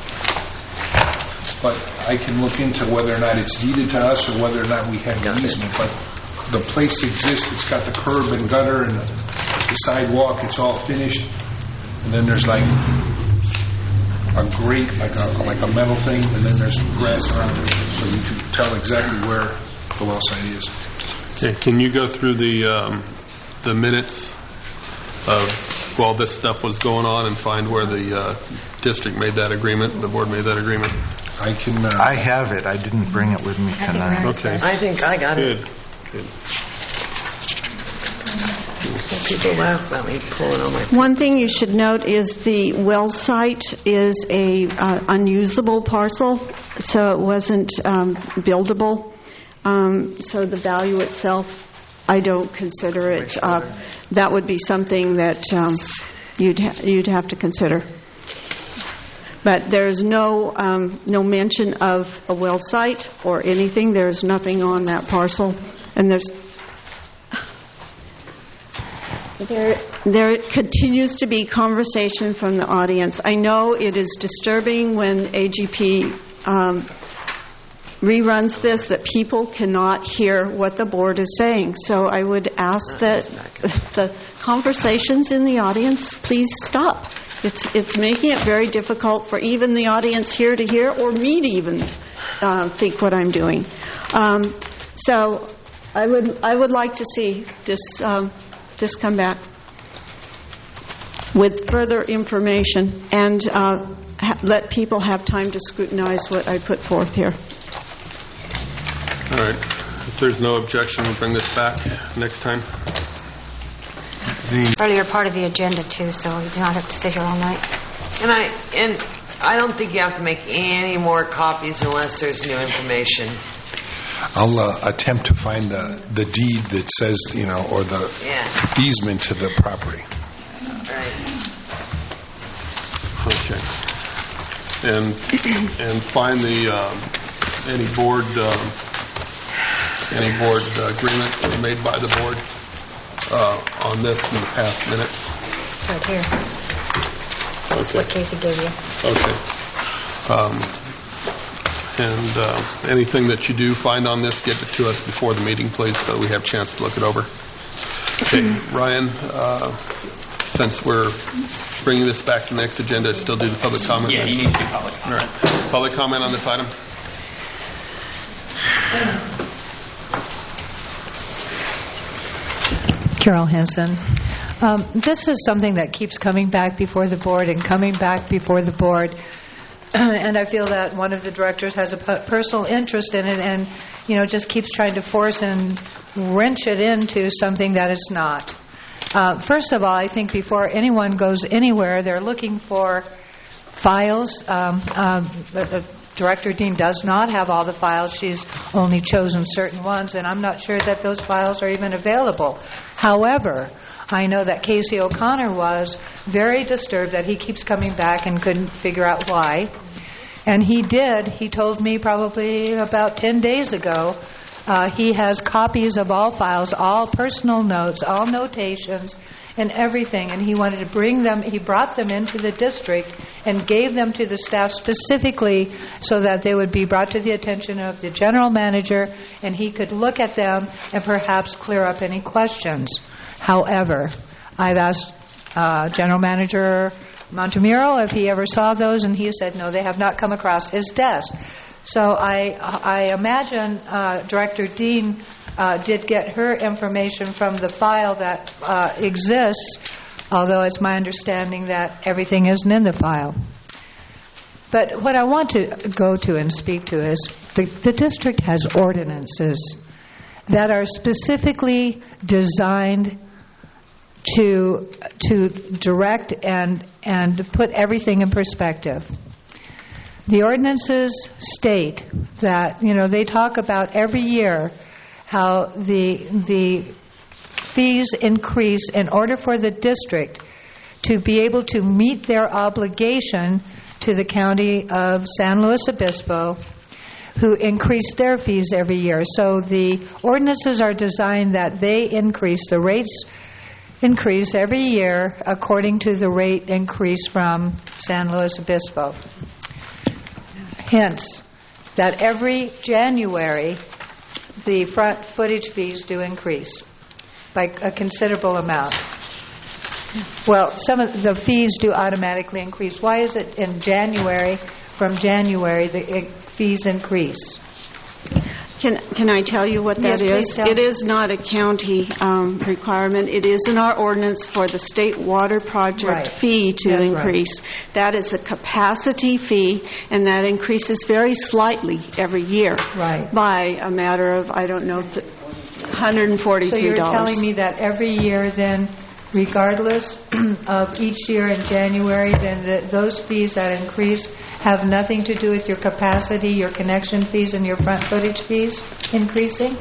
But I can look into whether or not it's needed to us or whether or not we have an easement. But the place exists. It's got the curb and gutter and the sidewalk. It's all finished. And then there's like a grate, like a metal thing, and then there's grass around it, so you can tell exactly where the well site is. Yeah, can you go through the minutes of while this stuff was going on and find where the district made that agreement, the board made that agreement? I can. I have it. I didn't bring it with me tonight. Okay. I think I got it. Good. People laugh at me pulling on my... One thing you should note is the well site is a unusable parcel, so it wasn't buildable. So the value itself, I don't consider it. That would be something that you'd have to consider. But there's no mention of a well site or anything. There's nothing on that parcel, and There continues to be conversation from the audience. I know it is disturbing when AGP reruns this, that people cannot hear what the board is saying. So I would ask that the conversations in the audience please stop. It's making it very difficult for even the audience here to hear, or me to even think what I'm doing. So I would like to see this come back with further information and let people have time to scrutinize what I put forth here. All right. If there's no objection, we'll bring this back next time. You're part of the agenda too, so you do not have to sit here all night. And I don't think you have to make any more copies unless there's new information. I'll attempt to find the deed that says, or the easement to the property. Right. Okay. And find any board agreements that were made by the board on this in the past minutes. It's right here. That's Okay. what Casey gave you. Okay. And anything that you do find on this, get it to us before the meeting, please, so we have a chance to look it over. Okay, Ryan, since we're bringing this back to the next agenda, still do the public comment? Yeah, you need to do public comment. All right. Public comment on this item? Carol Henson. This is something that keeps coming back before the board and coming back before the board. And I feel that one of the directors has a personal interest in it and, just keeps trying to force and wrench it into something that it's not. First of all, I think before anyone goes anywhere, they're looking for files. Director Dean does not have all the files. She's only chosen certain ones, and I'm not sure that those files are even available. However, I know that Casey O'Connor was very disturbed that he keeps coming back and couldn't figure out why. And he told me probably about 10 days ago, he has copies of all files, all personal notes, all notations, and everything. And he wanted to bring them, he brought them into the district and gave them to the staff specifically so that they would be brought to the attention of the general manager and he could look at them and perhaps clear up any questions. However, I've asked General Manager Montemuro if he ever saw those, and he said no, they have not come across his desk. So I imagine Director Dean did get her information from the file that exists, although it's my understanding that everything isn't in the file. But what I want to go to and speak to is the district has ordinances that are specifically designed to direct and put everything in perspective. The ordinances state that, they talk about every year how the fees increase in order for the district to be able to meet their obligation to the county of San Luis Obispo, who increase their fees every year. So the ordinances are designed that they increase, the rates increase every year according to the rate increase from San Luis Obispo. Hence, that every January, the front footage fees do increase by a considerable amount. Well, some of the fees do automatically increase. Why is it in January, from January, the fees increase? Can I tell you what that is? It is not a county requirement. It is in our ordinance for the state water project fee to increase. Right. That is a capacity fee, and that increases very slightly every year by a matter of, $143. So you're telling me that every year then, regardless of each year in January, then those fees that increase have nothing to do with your capacity, your connection fees, and your front footage fees increasing?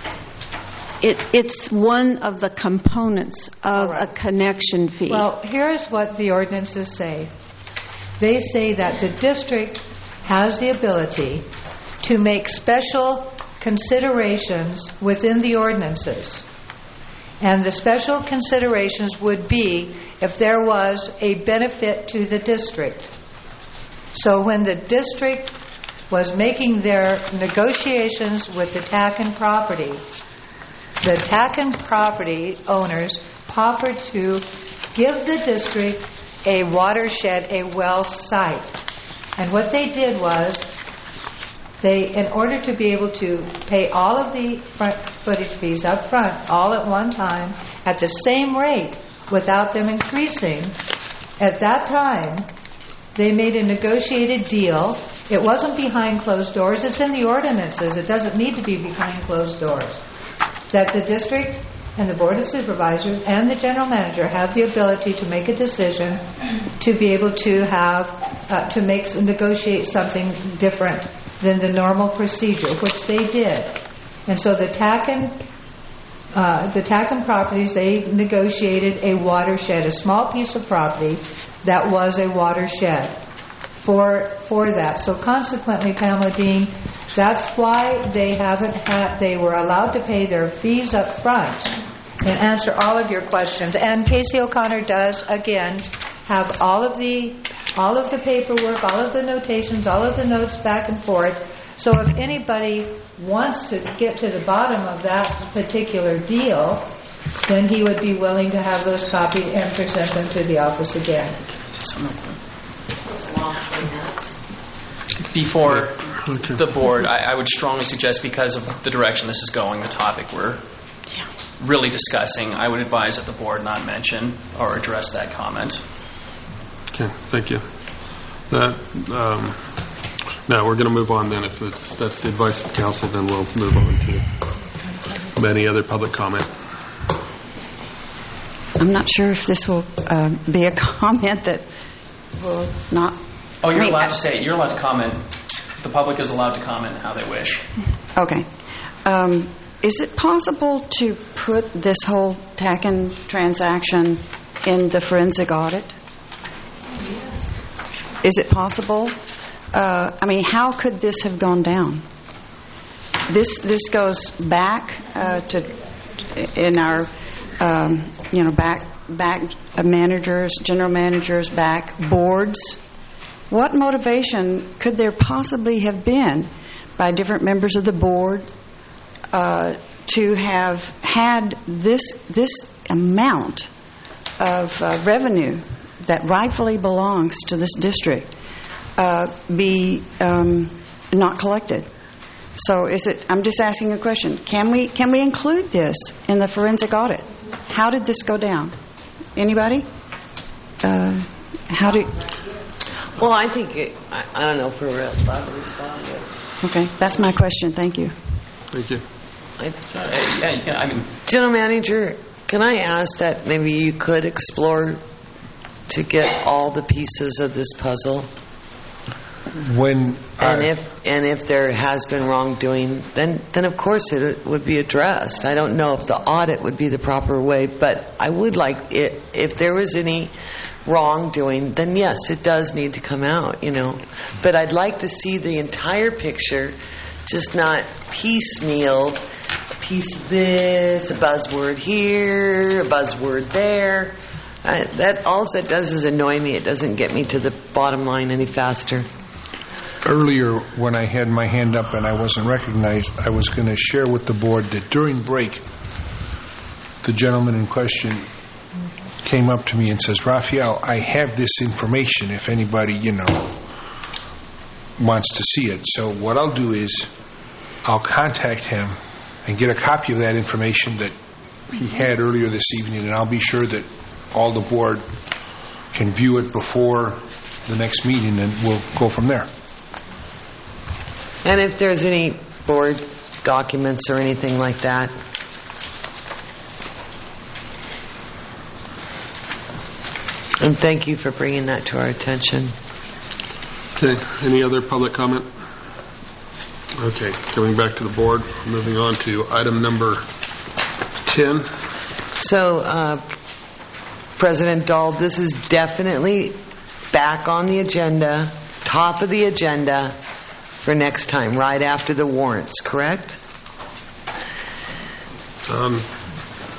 It's one of the components of a connection fee. Well, here's what the ordinances say. They say that the district has the ability to make special considerations within the ordinances. And the special considerations would be if there was a benefit to the district. So when the district was making their negotiations with the Tacken property, the Tacken property owners offered to give the district a watershed, a well site. And what they did was in order to be able to pay all of the front footage fees up front, all at one time, at the same rate, without them increasing, at that time, they made a negotiated deal. It wasn't behind closed doors. It's in the ordinances. It doesn't need to be behind closed doors. That the district and the Board of Supervisors and the General Manager have the ability to make a decision to be able to have, to negotiate something different than the normal procedure, which they did. And so the Tacken properties, they negotiated a watershed, a small piece of property that was a watershed for that. So consequently, Pamela Dean, that's why they were allowed to pay their fees up front and answer all of your questions. And Casey O'Connor does, again, have all of the paperwork, all of the notations, all of the notes back and forth. So if anybody wants to get to the bottom of that particular deal, then he would be willing to have those copied and present them to the office again. Before the board, I would strongly suggest, because of the direction this is going, the topic we're really discussing, I would advise that the board not mention or address that comment. Okay, thank you. Now we're going to move on then. If that's the advice of council, then we'll move on to any other public comment. I'm not sure if this will be a comment that will not... Oh, you're allowed to say it. You're allowed to comment. The public is allowed to comment how they wish. Okay. Is it possible to put this whole Tacken transaction in the forensic audit? Is it possible? How could this have gone down? This goes back to in our back managers, general managers, back boards. What motivation could there possibly have been by different members of the board to have had this amount of revenue that rightfully belongs to this district be not collected? So I'm just asking a question. Can we include this in the forensic audit? How did this go down? Anybody? Well, I think I don't know if we're allowed to respond. Okay, that's my question. Thank you. Thank you. General Manager, can I ask that maybe you could explore to get all the pieces of this puzzle? If there has been wrongdoing, then of course it would be addressed. I don't know if the audit would be the proper way, but I would like it, if there was any wrongdoing, then yes, it does need to come out, But I'd like to see the entire picture, just not piecemeal, a piece of this, a buzzword here, a buzzword there. All that does is annoy me. It doesn't get me to the bottom line any faster. Earlier, when I had my hand up and I wasn't recognized, I was going to share with the board that during break, the gentleman in question came up to me and says, Raphael, I have this information if anybody, wants to see it. So what I'll do is I'll contact him and get a copy of that information that he had earlier this evening, and I'll be sure that all the board can view it before the next meeting, and we'll go from there. And if there's any board documents or anything like that. And thank you for bringing that to our attention. Okay. Any other public comment? Okay. Coming back to the board, moving on to item number 10. So, President Dahl, this is definitely back on the agenda, top of the agenda for next time, right after the warrants, correct?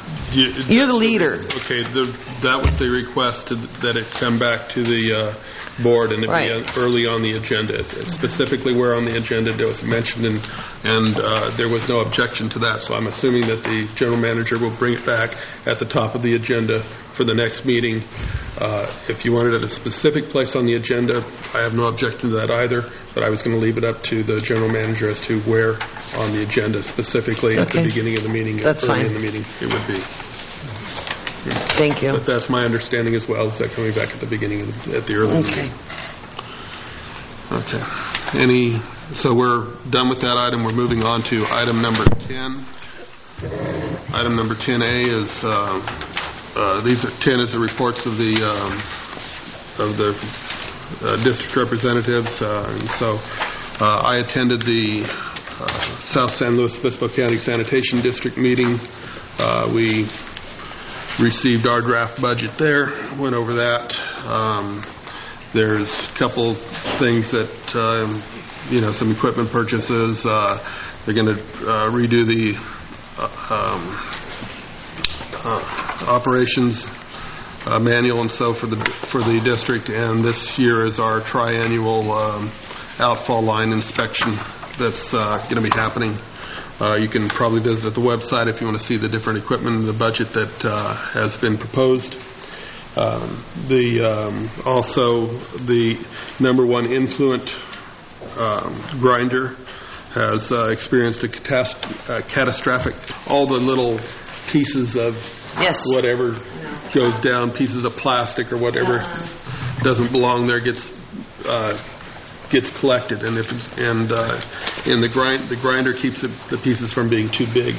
You're the leader. Okay, that was the request that it come back to the board, and it'd Right. be early on the agenda. Specifically where on the agenda it was mentioned, and there was no objection to that, so I'm assuming that the general manager will bring it back at the top of the agenda for the next meeting. If you want it at a specific place on the agenda, I have no objection to that either, but I was going to leave it up to the general manager as to where on the agenda specifically at the Okay. beginning of the meeting, That's early fine. in the meeting it would be. Thank you. But that's my understanding as well, is that coming back at the beginning, at the early Okay. meeting. Okay. So we're done with that item. We're moving on to item number 10. Item number 10A is, these are 10 is the reports of the district representatives. And so I attended the South San Luis Obispo County Sanitation District meeting. We received our draft budget there, went over that. There's a couple things that, some equipment purchases. They're going to redo the operations manual and so for the district, and this year is our triannual outfall line inspection that's going to be happening. You can probably visit the website if you want to see the different equipment in the budget that has been proposed. Also, the number one influent grinder has experienced a catastrophic. All the little pieces of whatever goes down, pieces of plastic or whatever doesn't belong there gets collected, and the grinder keeps the pieces from being too big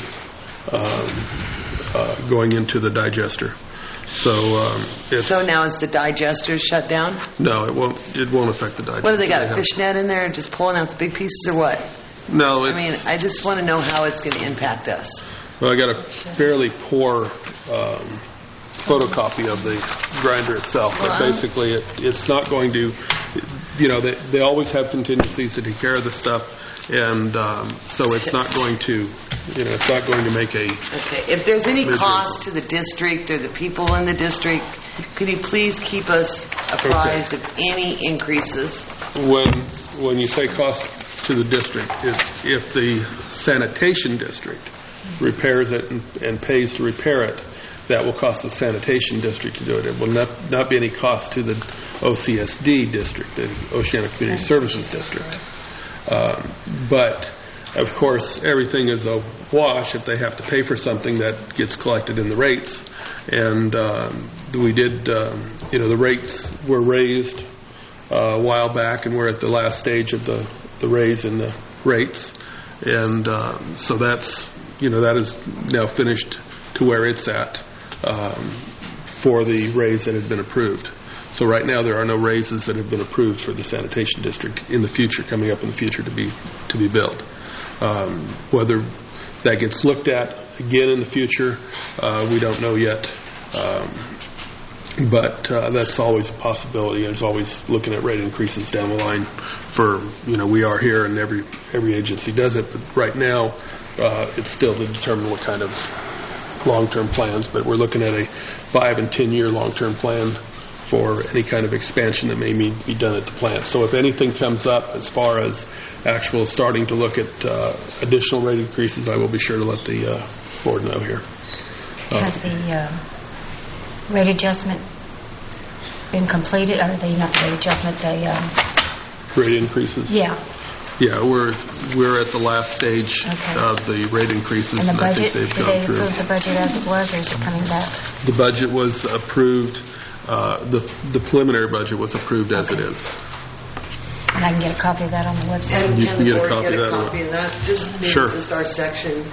going into the digester. So now is the digester shut down? No, it won't affect the digester. What do they got? A fish net in there, just pulling out the big pieces, or what? No, I just want to know how it's going to impact us. Well, I got a fairly poor photocopy of the grinder itself, but basically it's not going to. They always have contingencies to take care of the stuff, and so it's not going to. It's not going to make a. Okay. If there's any cost to the district or the people in the district, could you please keep us apprised of any increases? When you say cost to the district, if the sanitation district repairs it and pays to repair it, that will cost the sanitation district to do it. It will not be any cost to the OCSD district, the Oceana Community Services District. But of course, everything is a wash if they have to pay for something that gets collected in the rates. And we did, the rates were raised a while back, and we're at the last stage of the raise in the rates. And so that's, that is now finished to where it's at for the raise that had been approved. So right now there are no raises that have been approved for the sanitation district in the future, coming up in the future to be built. Whether that gets looked at again in the future, we don't know yet. But that's always a possibility. There's always looking at rate increases down the line for, we are here and every agency does it. But right now, it's still to determine what kind of long-term plans. But we're looking at a 5 and 10-year long-term plan for any kind of expansion that may be done at the plant. So if anything comes up as far as actual starting to look at additional rate increases, I will be sure to let the board know here. Has the rate adjustment been completed, or not the rate adjustment, rate increases? Yeah. Yeah, we're at the last stage of the rate increases, and the budget, I think they've gone through. Did they approve the budget as it was, or is it coming back? The budget was approved. The preliminary budget was approved as it is. And I can get a copy of that on the website. You can get a copy of that. Sure. Just our section.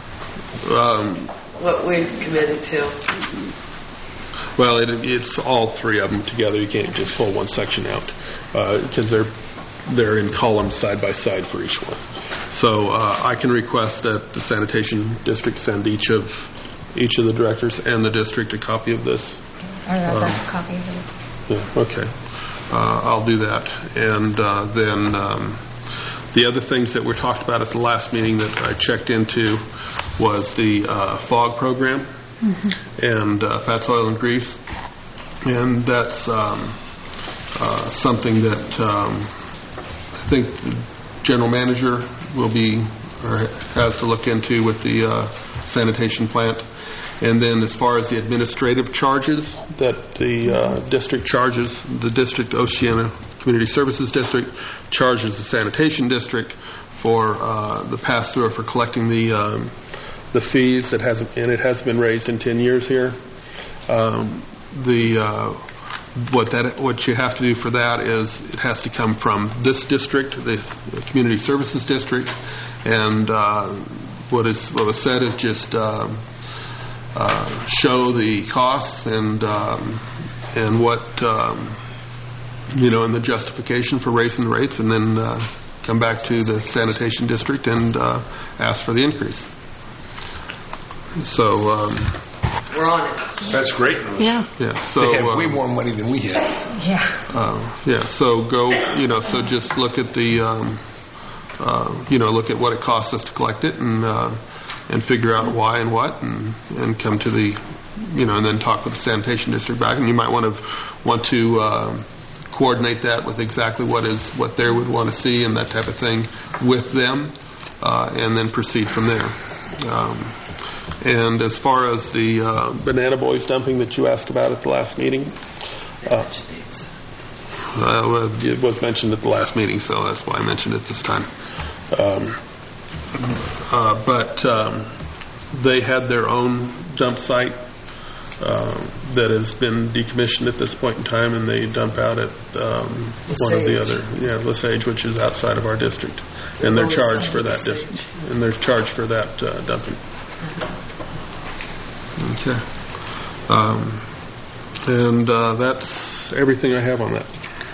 What we've committed to. Well, it's all three of them together. You can't just pull one section out because they're in columns side by side for each one. So I can request that the sanitation district send each of the directors and the district a copy of this. I'd like a copy of it. Yeah, okay. I'll do that. And then the other things that were talked about at the last meeting that I checked into was the FOG program and fats, oil, and grease. And that's something that I think the general manager will be or has to look into with the sanitation plant. And then as far as the administrative charges that the district charges, the district, Oceana Community Services District, charges the sanitation district for the pass-through, for collecting the fees. It has been raised in 10 years here. What you have to do for that is it has to come from this district, the Community Services District, and what was said is just show the costs and what and the justification for raising the rates, and then come back to the sanitation district and ask for the increase. So we're on it. That's great news. Yeah. So they have way more money than we have. So go. So just look at the. Look at what it costs us to collect it, and figure out why and what, and come to the, and then talk with the sanitation district back. And you might want to coordinate that with exactly what they would want to see and that type of thing with them, and then proceed from there. And as far as the Banana Boys dumping that you asked about at the last meeting, it was mentioned at the last meeting, so that's why I mentioned it this time. But they had their own dump site that has been decommissioned at this point in time, and they dump out at one of the other, Lesage, which is outside of our district, and they're charged for that dumping. Okay, and that's everything I have on that.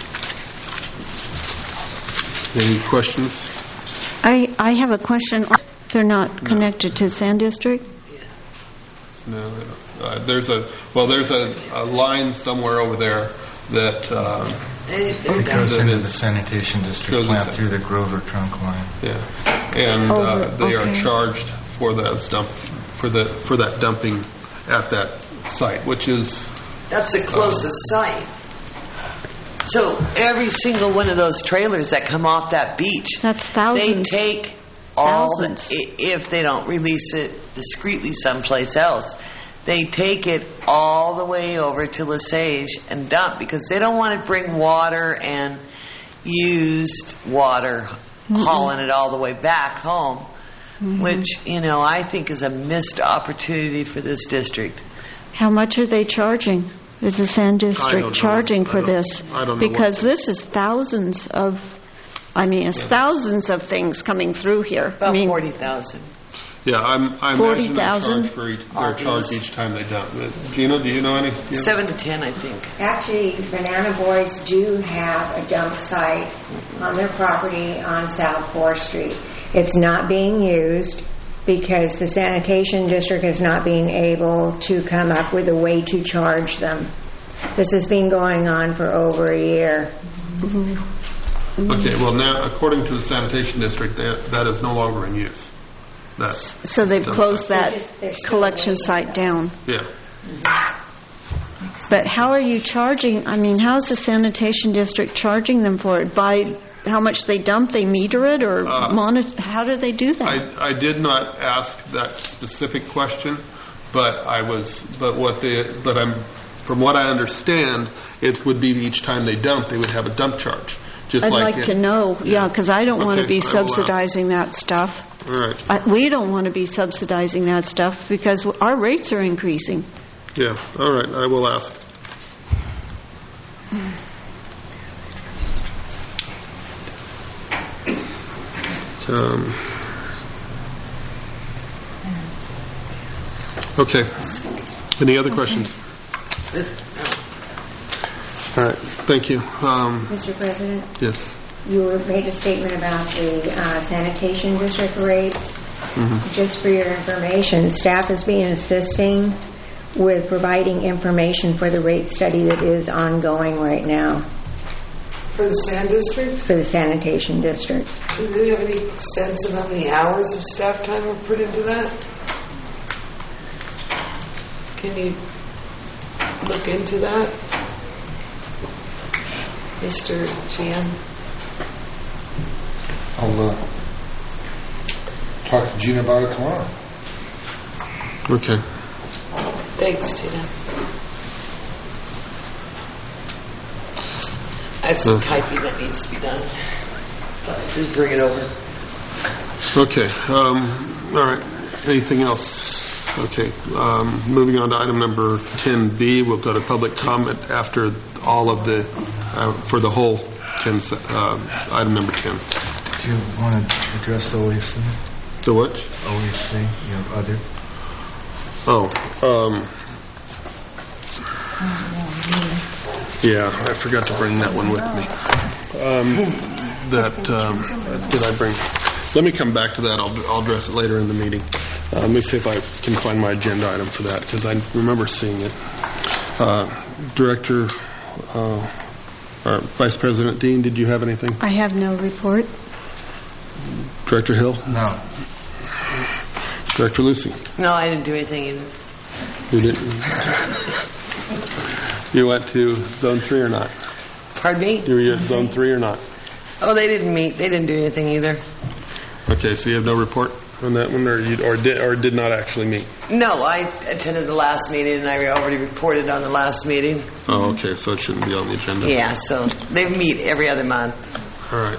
Any questions? I have a question. They're not connected to Sand District? No, they don't. There's a line somewhere over there that goes into the sanitation district plant through the Grover trunk line. Yeah, and they are charged for that dumping at that site, which is that's the closest site. So every single one of those trailers that come off that beach, that's thousands. They take all if they don't release it discreetly someplace else, they take it all the way over to Lesage and dump, because they don't want to bring water and used water hauling it all the way back home, which I think is a missed opportunity for this district. How much are they charging? Is the Sand District charging for this? I don't know. Because this is thousands of things coming through here. About 40,000. Yeah, I 40,000. They're charged each time they dump. Gina, do you know any? 7 to 10, I think. Actually, Banana Boys do have a dump site on their property on South 4th Street. It's not being used because the sanitation district is not being able to come up with a way to charge them. This has been going on for over a year. Okay, well now, according to the sanitation district, that is no longer in use. So they've closed that collection site down. Yeah. But how are you charging? How is the sanitation district charging them for it? By how much they dump, they meter it, or monitor? How do they do that? I did not ask that specific question, from what I understand, it would be each time they dump, they would have a dump charge. I'd like to know, because I don't want to be subsidizing that stuff. All right. We don't want to be subsidizing that stuff because our rates are increasing. Yeah, all right, I will ask. Okay. Any other questions? All right. Thank you. Mr. President? Yes. You made a statement about the sanitation district rates. Mm-hmm. Just for your information, staff has been assisting with providing information for the rate study that is ongoing right now. For the sand district? For the sanitation district. Do you have any sense of how many hours of staff time are put into that? Can you look into that? Mr. GM? I'll talk to Gina about it tomorrow. Okay. Thanks, Gina. I have some typing that needs to be done. Just bring it over. Okay. All right. Anything else? Okay. Moving on to item number 10B, we'll go to public comment after all of the, for the whole 10, item number 10. Do you want to address the OEC? The what? OEC, you have other. Yeah, I forgot to bring that one with me. Did I bring? Let me come back to that. I'll address it later in the meeting. Let me see if I can find my agenda item for that, because I remember seeing it. Director, or Vice President Dean, did you have anything? I have no report. Director Hill? No. Director Lucy? No, I didn't do anything either. You didn't? You went to Zone 3 or not? Pardon me? You were at Zone 3 or not? Oh, they didn't meet. They didn't do anything either. Okay, so you have no report on that one, or did not actually meet? No, I attended the last meeting, and I already reported on the last meeting. Oh, okay, so it shouldn't be on the agenda. Yeah, so they meet every other month. All right.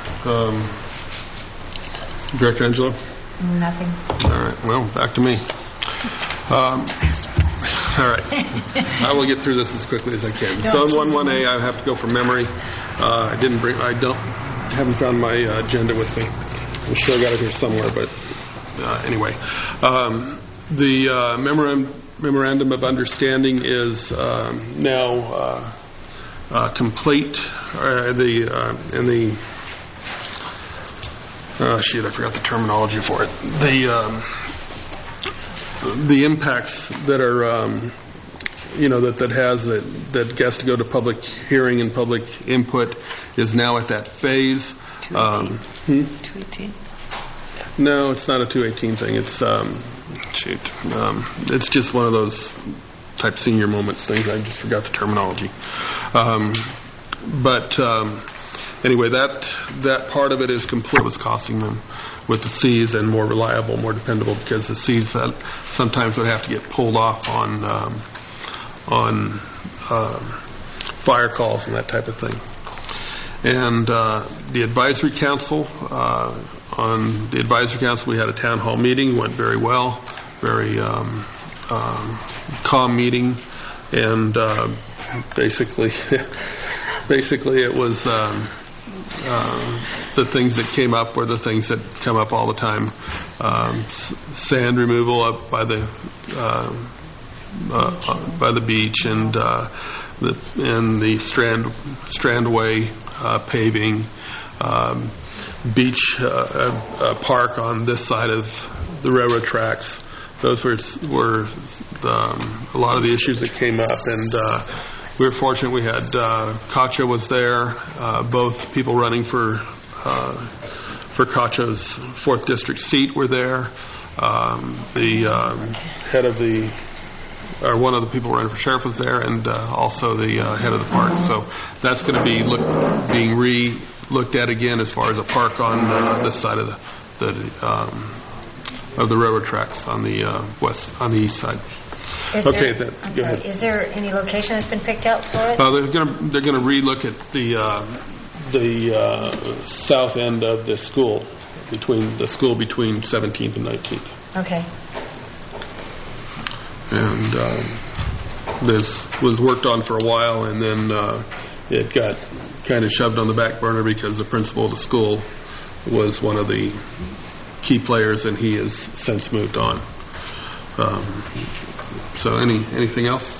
Director Angelo? Nothing. All right, well, back to me. All right. I will get through this as quickly as I can. Zone 1-1A, I have to go from memory. I haven't found my agenda with me. I'm sure I got it here somewhere, but anyway. The memorandum of understanding is now complete. I forgot the terminology for it. The impacts that are, that gets to go to public hearing and public input is now at that phase. 218? No, it's not a 218 thing. It's it's just one of those type senior moments things. I just forgot the terminology. Anyway, that part of it is complete. Was costing them with the Cs and more reliable, more dependable, because the Cs sometimes would have to get pulled off on fire calls and that type of thing. And the advisory council, we had a town hall meeting, went very well, very calm meeting, and basically it was the things that came up were the things that come up all the time. Sand removal up by the beach, and the Strandway paving, beach park on this side of the railroad tracks. Those were a lot of the issues that came up, and we were fortunate. We had Kacha was there. Both people running for Kacha's 4th district seat were there. The head of one of the people running for sheriff was there, and also the head of the park. So that's going to be being re-looked at again as far as a park on this side of the railroad tracks on the east side. Go ahead. Is there any location that's been picked out for it? They're going to re-look at the south end of the school between 17th and 19th. Okay. And this was worked on for a while, and then it got kind of shoved on the back burner because the principal of the school was one of the key players, and he has since moved on. So anything else?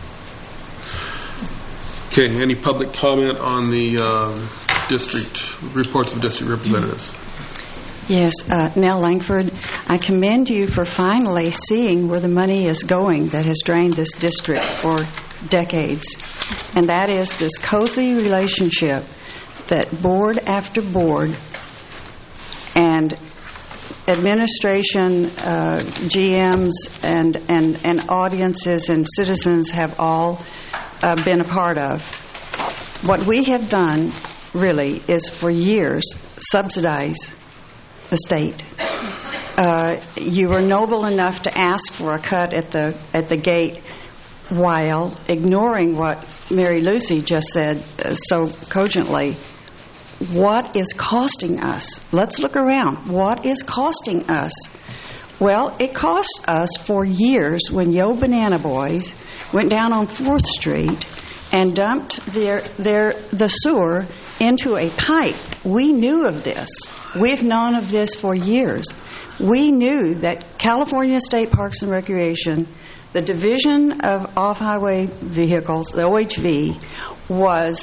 Okay, any public comment on the reports of district representatives? Yes, Nell Langford, I commend you for finally seeing where the money is going that has drained this district for decades. And that is this cozy relationship that board after board and administration, GMs, and audiences and citizens have all been a part of. What we have done, really, is for years subsidize the state. You were noble enough to ask for a cut at the gate while ignoring what Mary Lucy just said so cogently. What is costing us? Let's look around. What is costing us? Well, it cost us for years when Yo Banana Boys went down on 4th Street and dumped the sewer into a pipe. We knew of this. We've known of this for years. We knew that California State Parks and Recreation, the Division of Off-Highway Vehicles, the OHV, was,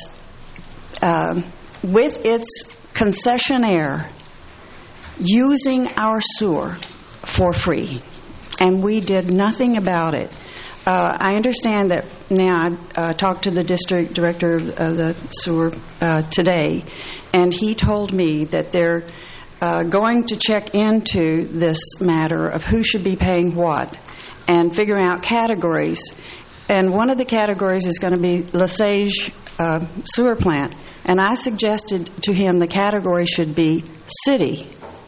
with its concessionaire, using our sewer for free. And we did nothing about it. I understand that now. I talked to the district director of the sewer today, and he told me that they're going to check into this matter of who should be paying what and figuring out categories. And one of the categories is going to be Lesage sewer plant. And I suggested to him the category should be city.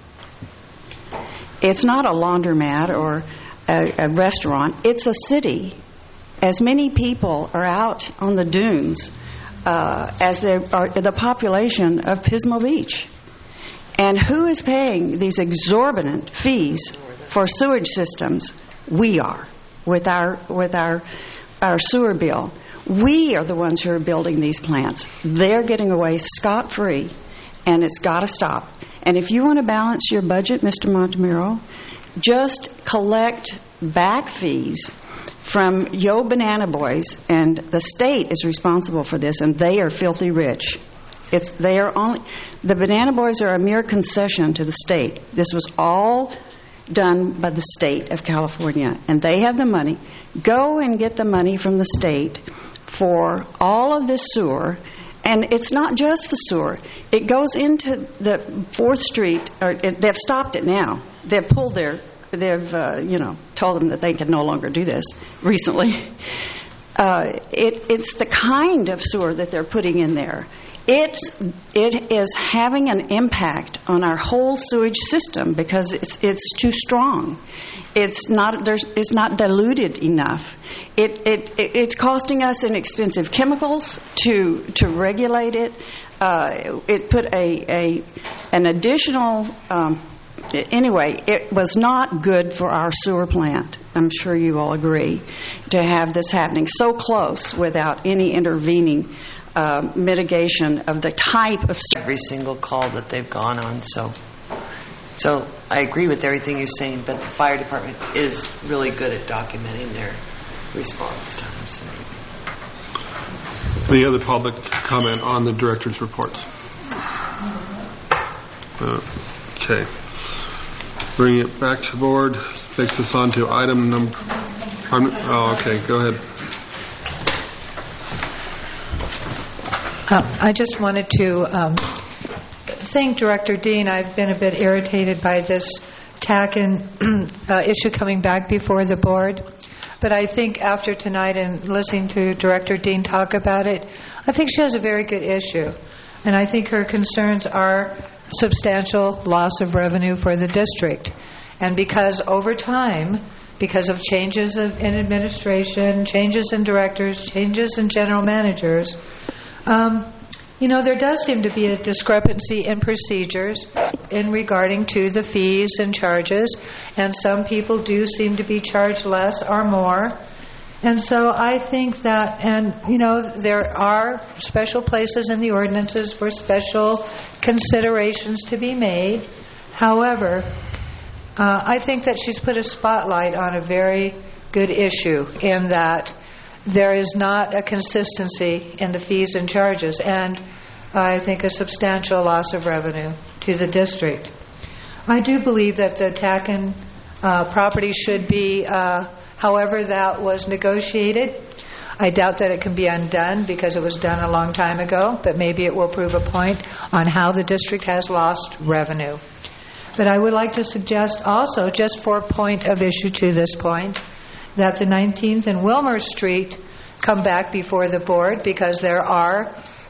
It's not a laundromat or a restaurant. It's a city. As many people are out on the dunes as there are the population of Pismo Beach. And who is paying these exorbitant fees for sewage systems? We are, with our sewer bill. We are the ones who are building these plants. They're getting away scot-free, and it's got to stop. And if you want to balance your budget, Mr. Montemuro, just collect back fees from Yo Banana Boys, and the state is responsible for this, and they are filthy rich. The Banana Boys are a mere concession to the state. This was all done by the state of California, and they have the money. Go and get the money from the state for all of this sewer. And it's not just the sewer. It goes into the 4th Street, or they've stopped it now. They've told them that they can no longer do this recently. It's the kind of sewer that they're putting in there. It is having an impact on our whole sewage system because it's too strong. It's not diluted enough. It's costing us inexpensive chemicals to regulate it. It put an additional. Anyway, it was not good for our sewer plant. I'm sure you all agree to have this happening so close without any intervening mitigation of the type of every single call that they've gone on. So I agree with everything you're saying, but the fire department is really good at documenting their response times. Any other public comment on the director's reports? Okay. Bring it back to board. Takes us on to item number. Okay. Go ahead. I just wanted to thank Director Dean. I've been a bit irritated by this TACN issue coming back before the board. But I think after tonight and listening to Director Dean talk about it, I think she has a very good issue. And I think her concerns are substantial loss of revenue for the district. And because over time, because of changes in administration, changes in directors, changes in general managers, there does seem to be a discrepancy in procedures in regarding to the fees and charges, and some people do seem to be charged less or more. And so I think that, there are special places in the ordinances for special considerations to be made. However, I think that she's put a spotlight on a very good issue in that there is not a consistency in the fees and charges, and I think a substantial loss of revenue to the district. I do believe that the TACN property should be, however that was negotiated. I doubt that it can be undone because it was done a long time ago, but maybe it will prove a point on how the district has lost revenue. But I would like to suggest also, just for point of issue to this point, that the 19th and Wilmer Street come back before the board because there are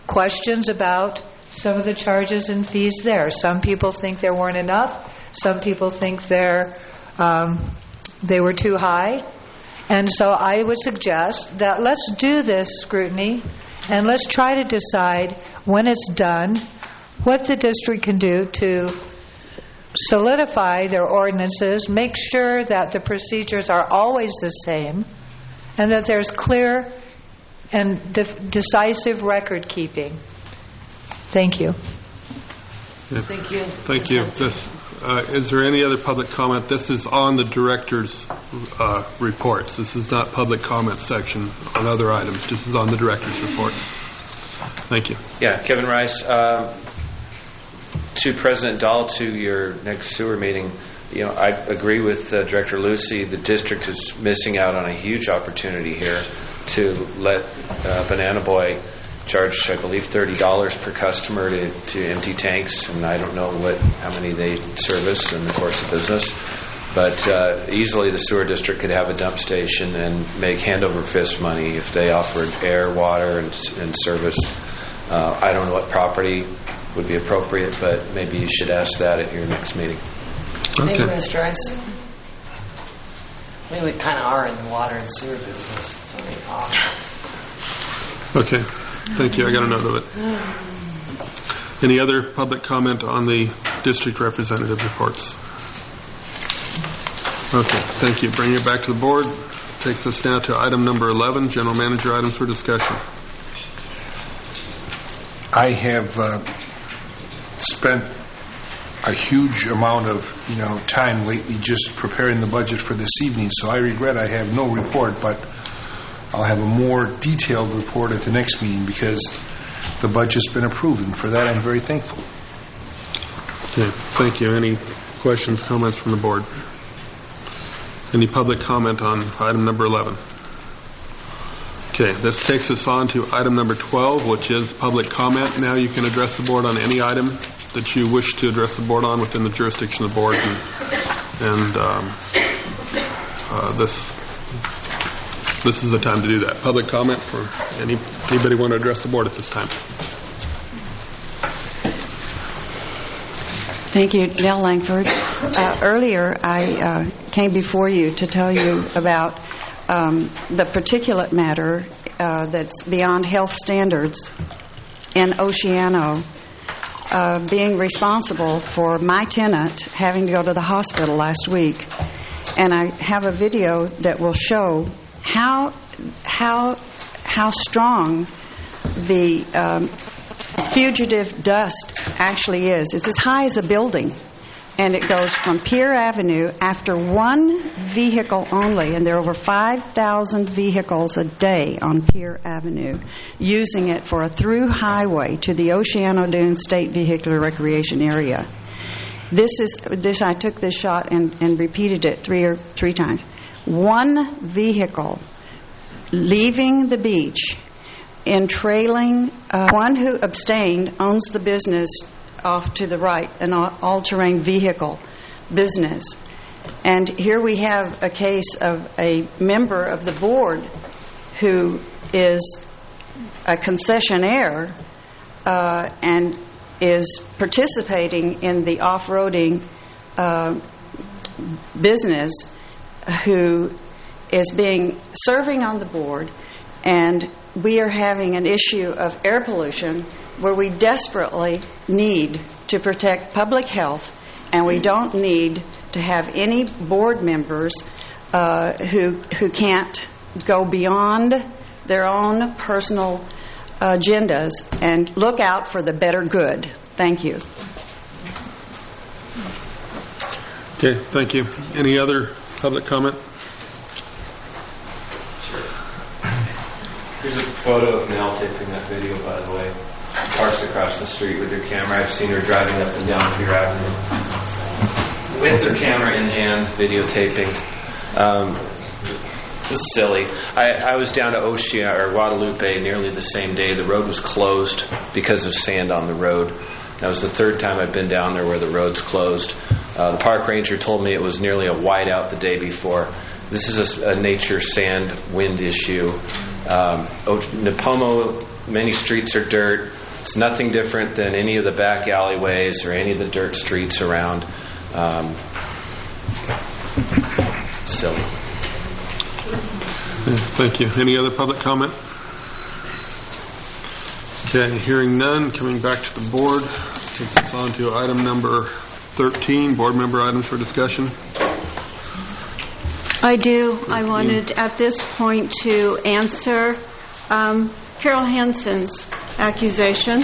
questions about some of the charges and fees there. Some people think there weren't enough. Some people think they were too high. And so I would suggest that let's do this scrutiny and let's try to decide when it's done what the district can do to solidify their ordinances, make sure that the procedures are always the same, and that there's clear and decisive record keeping. Thank you. Thank you. Thank you. Is there any other public comment? This is on the director's reports. This is not public comment section on other items. This is on the director's reports. Thank you. Yeah, Kevin Rice. To President Dahl, to your next sewer meeting, I agree with Director Lucy. The district is missing out on a huge opportunity here to let Banana Boy charge, I believe, $30 per customer to empty tanks, and I don't know how many they service in the course of business. But easily the sewer district could have a dump station and make hand over fist money if they offered air, water, and service. I don't know what property would be appropriate, but maybe you should ask that at your next meeting. Thank you, Mr. Rice. We kind of are in the water and sewer business. It's only obvious. Okay. Thank you. I got a note of it. Any other public comment on the district representative reports? Okay. Thank you. Bring it back to the board. Takes us now to item number 11, general manager items for discussion. I have spent a huge amount of time lately just preparing the budget for this evening, so I regret I have no report, but I'll have a more detailed report at the next meeting because the budget's been approved, and for that I'm very thankful. Okay, thank you. Any questions, comments from the board? Any public comment on item number 11? Okay, this takes us on to item number 12, which is public comment. Now you can address the board on any item that you wish to address the board on within the jurisdiction of the board, and this is the time to do that. Public comment for anybody want to address the board at this time? Thank you, Nell Langford. Earlier, I came before you to tell you about the particulate matter that's beyond health standards in Oceano being responsible for my tenant having to go to the hospital last week. And I have a video that will show how strong the fugitive dust actually is. It's as high as a building, and it goes from Pier Avenue after one vehicle only, and there are over 5,000 vehicles a day on Pier Avenue using it for a through highway to the Oceano Dunes State Vehicular Recreation Area. I took this shot and repeated it three times. One vehicle leaving the beach in trailing, one who abstained owns the business off to the right, an all-terrain vehicle business. And here we have a case of a member of the board who is a concessionaire and is participating in the off-roading business, who is serving on the board, and we are having an issue of air pollution where we desperately need to protect public health, and we don't need to have any board members who can't go beyond their own personal agendas and look out for the better good. Thank you. Okay, thank you. Any other public comment? Here's a photo of Nell taking that video, by the way. Parks across the street with her camera. I've seen her driving up and down Pier Avenue with her camera in hand, videotaping. It's silly. I was down to Guadalupe nearly the same day. The road was closed because of sand on the road. That was the third time I've been down there where the road's closed. The park ranger told me it was nearly a whiteout the day before. This is a nature sand wind issue. Nipomo, many streets are dirt. It's nothing different than any of the back alleyways or any of the dirt streets around. Silly. Thank you. Any other public comment? Okay, hearing none, coming back to the board, takes us on to item number 13, board member items for discussion. I do. I wanted at this point to answer Carol Hansen's accusation.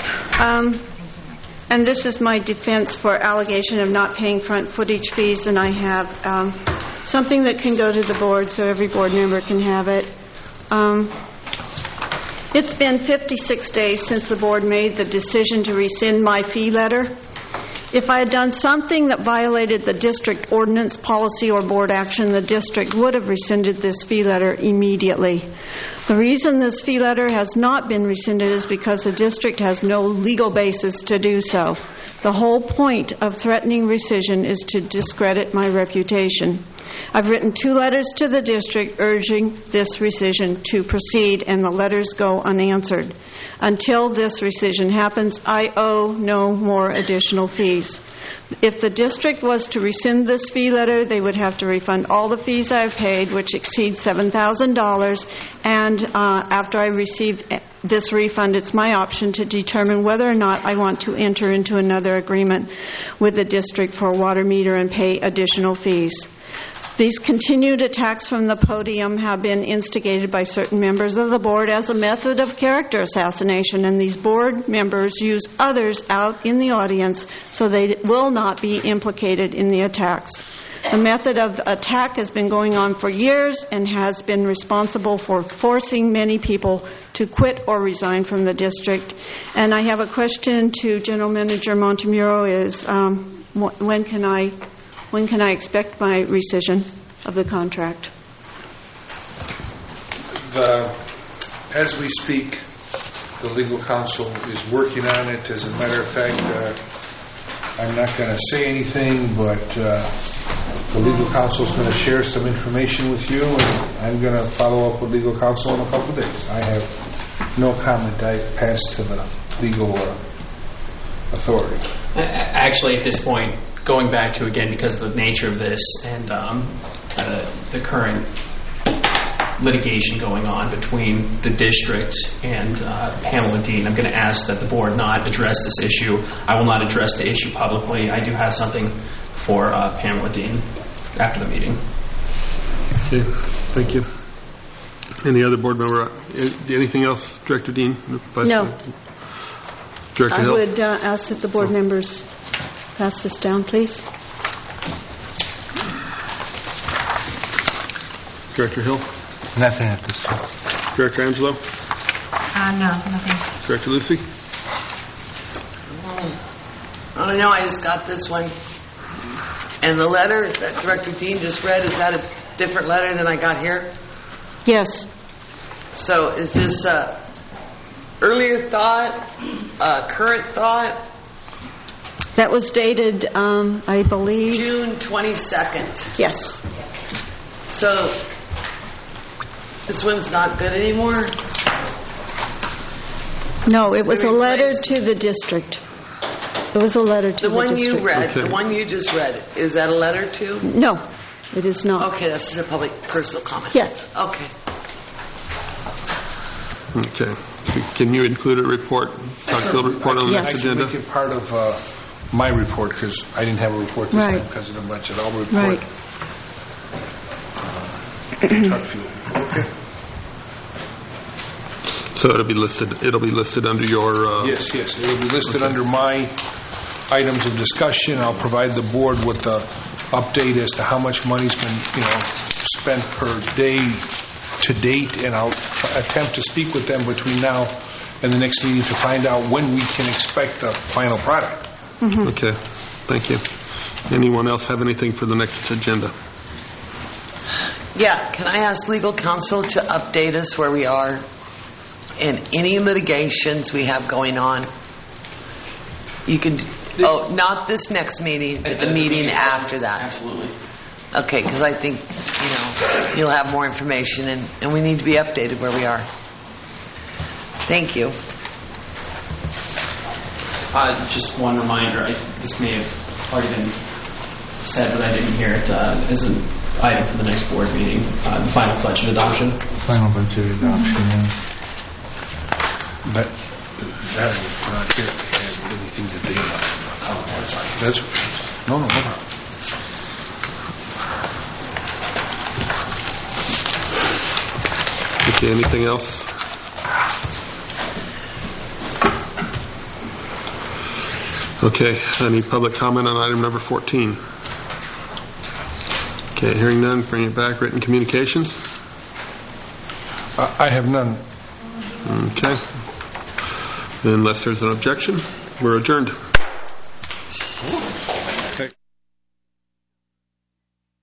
And this is my defense for allegation of not paying front footage fees, and I have something that can go to the board so every board member can have it. It's been 56 days since the board made the decision to rescind my fee letter. If I had done something that violated the district ordinance, policy, or board action, the district would have rescinded this fee letter immediately. The reason this fee letter has not been rescinded is because the district has no legal basis to do so. The whole point of threatening rescission is to discredit my reputation. I've written 2 letters to the district urging this rescission to proceed, and the letters go unanswered. Until this rescission happens, I owe no more additional fees. If the district was to rescind this fee letter, they would have to refund all the fees I've paid, which exceed $7,000. And after I receive this refund, it's my option to determine whether or not I want to enter into another agreement with the district for a water meter and pay additional fees. These continued attacks from the podium have been instigated by certain members of the board as a method of character assassination, and these board members use others out in the audience so they will not be implicated in the attacks. The method of attack has been going on for years and has been responsible for forcing many people to quit or resign from the district. And I have a question to General Manager Montemuro is when can I expect my rescission of the contract? As we speak, the legal counsel is working on it. As a matter of fact, I'm not going to say anything, but the legal counsel is going to share some information with you, and I'm going to follow up with legal counsel in a couple of days. I have no comment. I pass to the legal authority. Actually, at this point, going back to, again, because of the nature of this and the current litigation going on between the district and Pamela Dean, I'm going to ask that the board not address this issue. I will not address the issue publicly. I do have something for Pamela Dean after the meeting. Okay, thank you. Any other board member? Anything else, Director Dean? No. Director Hill? I would ask that the board members pass this down, please. Director Hill? Nothing at this time. Director Angelo? No, nothing. Director Lucy? Oh, no, I just got this one. And the letter that Director Dean just read, is that a different letter than I got here? Yes. So is this earlier thought, current thought? That was dated, I believe, June 22nd. Yes. So this one's not good anymore? No, it was a letter to the district. It was a letter to the district. The one you read, the one you just read, is that a letter too? No, it is not. Okay, this is a public personal comment. Yes. Okay. Okay. Can you include a report, Dr. report on the next agenda? I can make it part of my report because I didn't have a report this time because of the budget. I'll report. Truck fuel. Okay. So it'll be listed under your... Yes. It'll be listed under my items of discussion. I'll provide the board with the update as to how much money's been, spent per day to date, and I'll attempt to speak with them between now and the next meeting to find out when we can expect the final product. Mm-hmm. Okay. Thank you. Anyone else have anything for the next agenda? Yeah, can I ask legal counsel to update us where we are in any litigations we have going on? You can Oh, not this next meeting, but the meeting after that. Absolutely. Okay, because I think, you'll have more information, and we need to be updated where we are. Thank you. Just one reminder, this may have already been said, but I didn't hear it, as an item for the next board meeting, the final budget adoption. Final budget adoption, yes. But that is not here to have anything to do with it. Oh, sorry. That's, no. Okay, anything else? Okay, any public comment on item number 14? Okay, hearing none, bring it back. Written communications? I have none. Okay. Unless there's an objection, we're adjourned.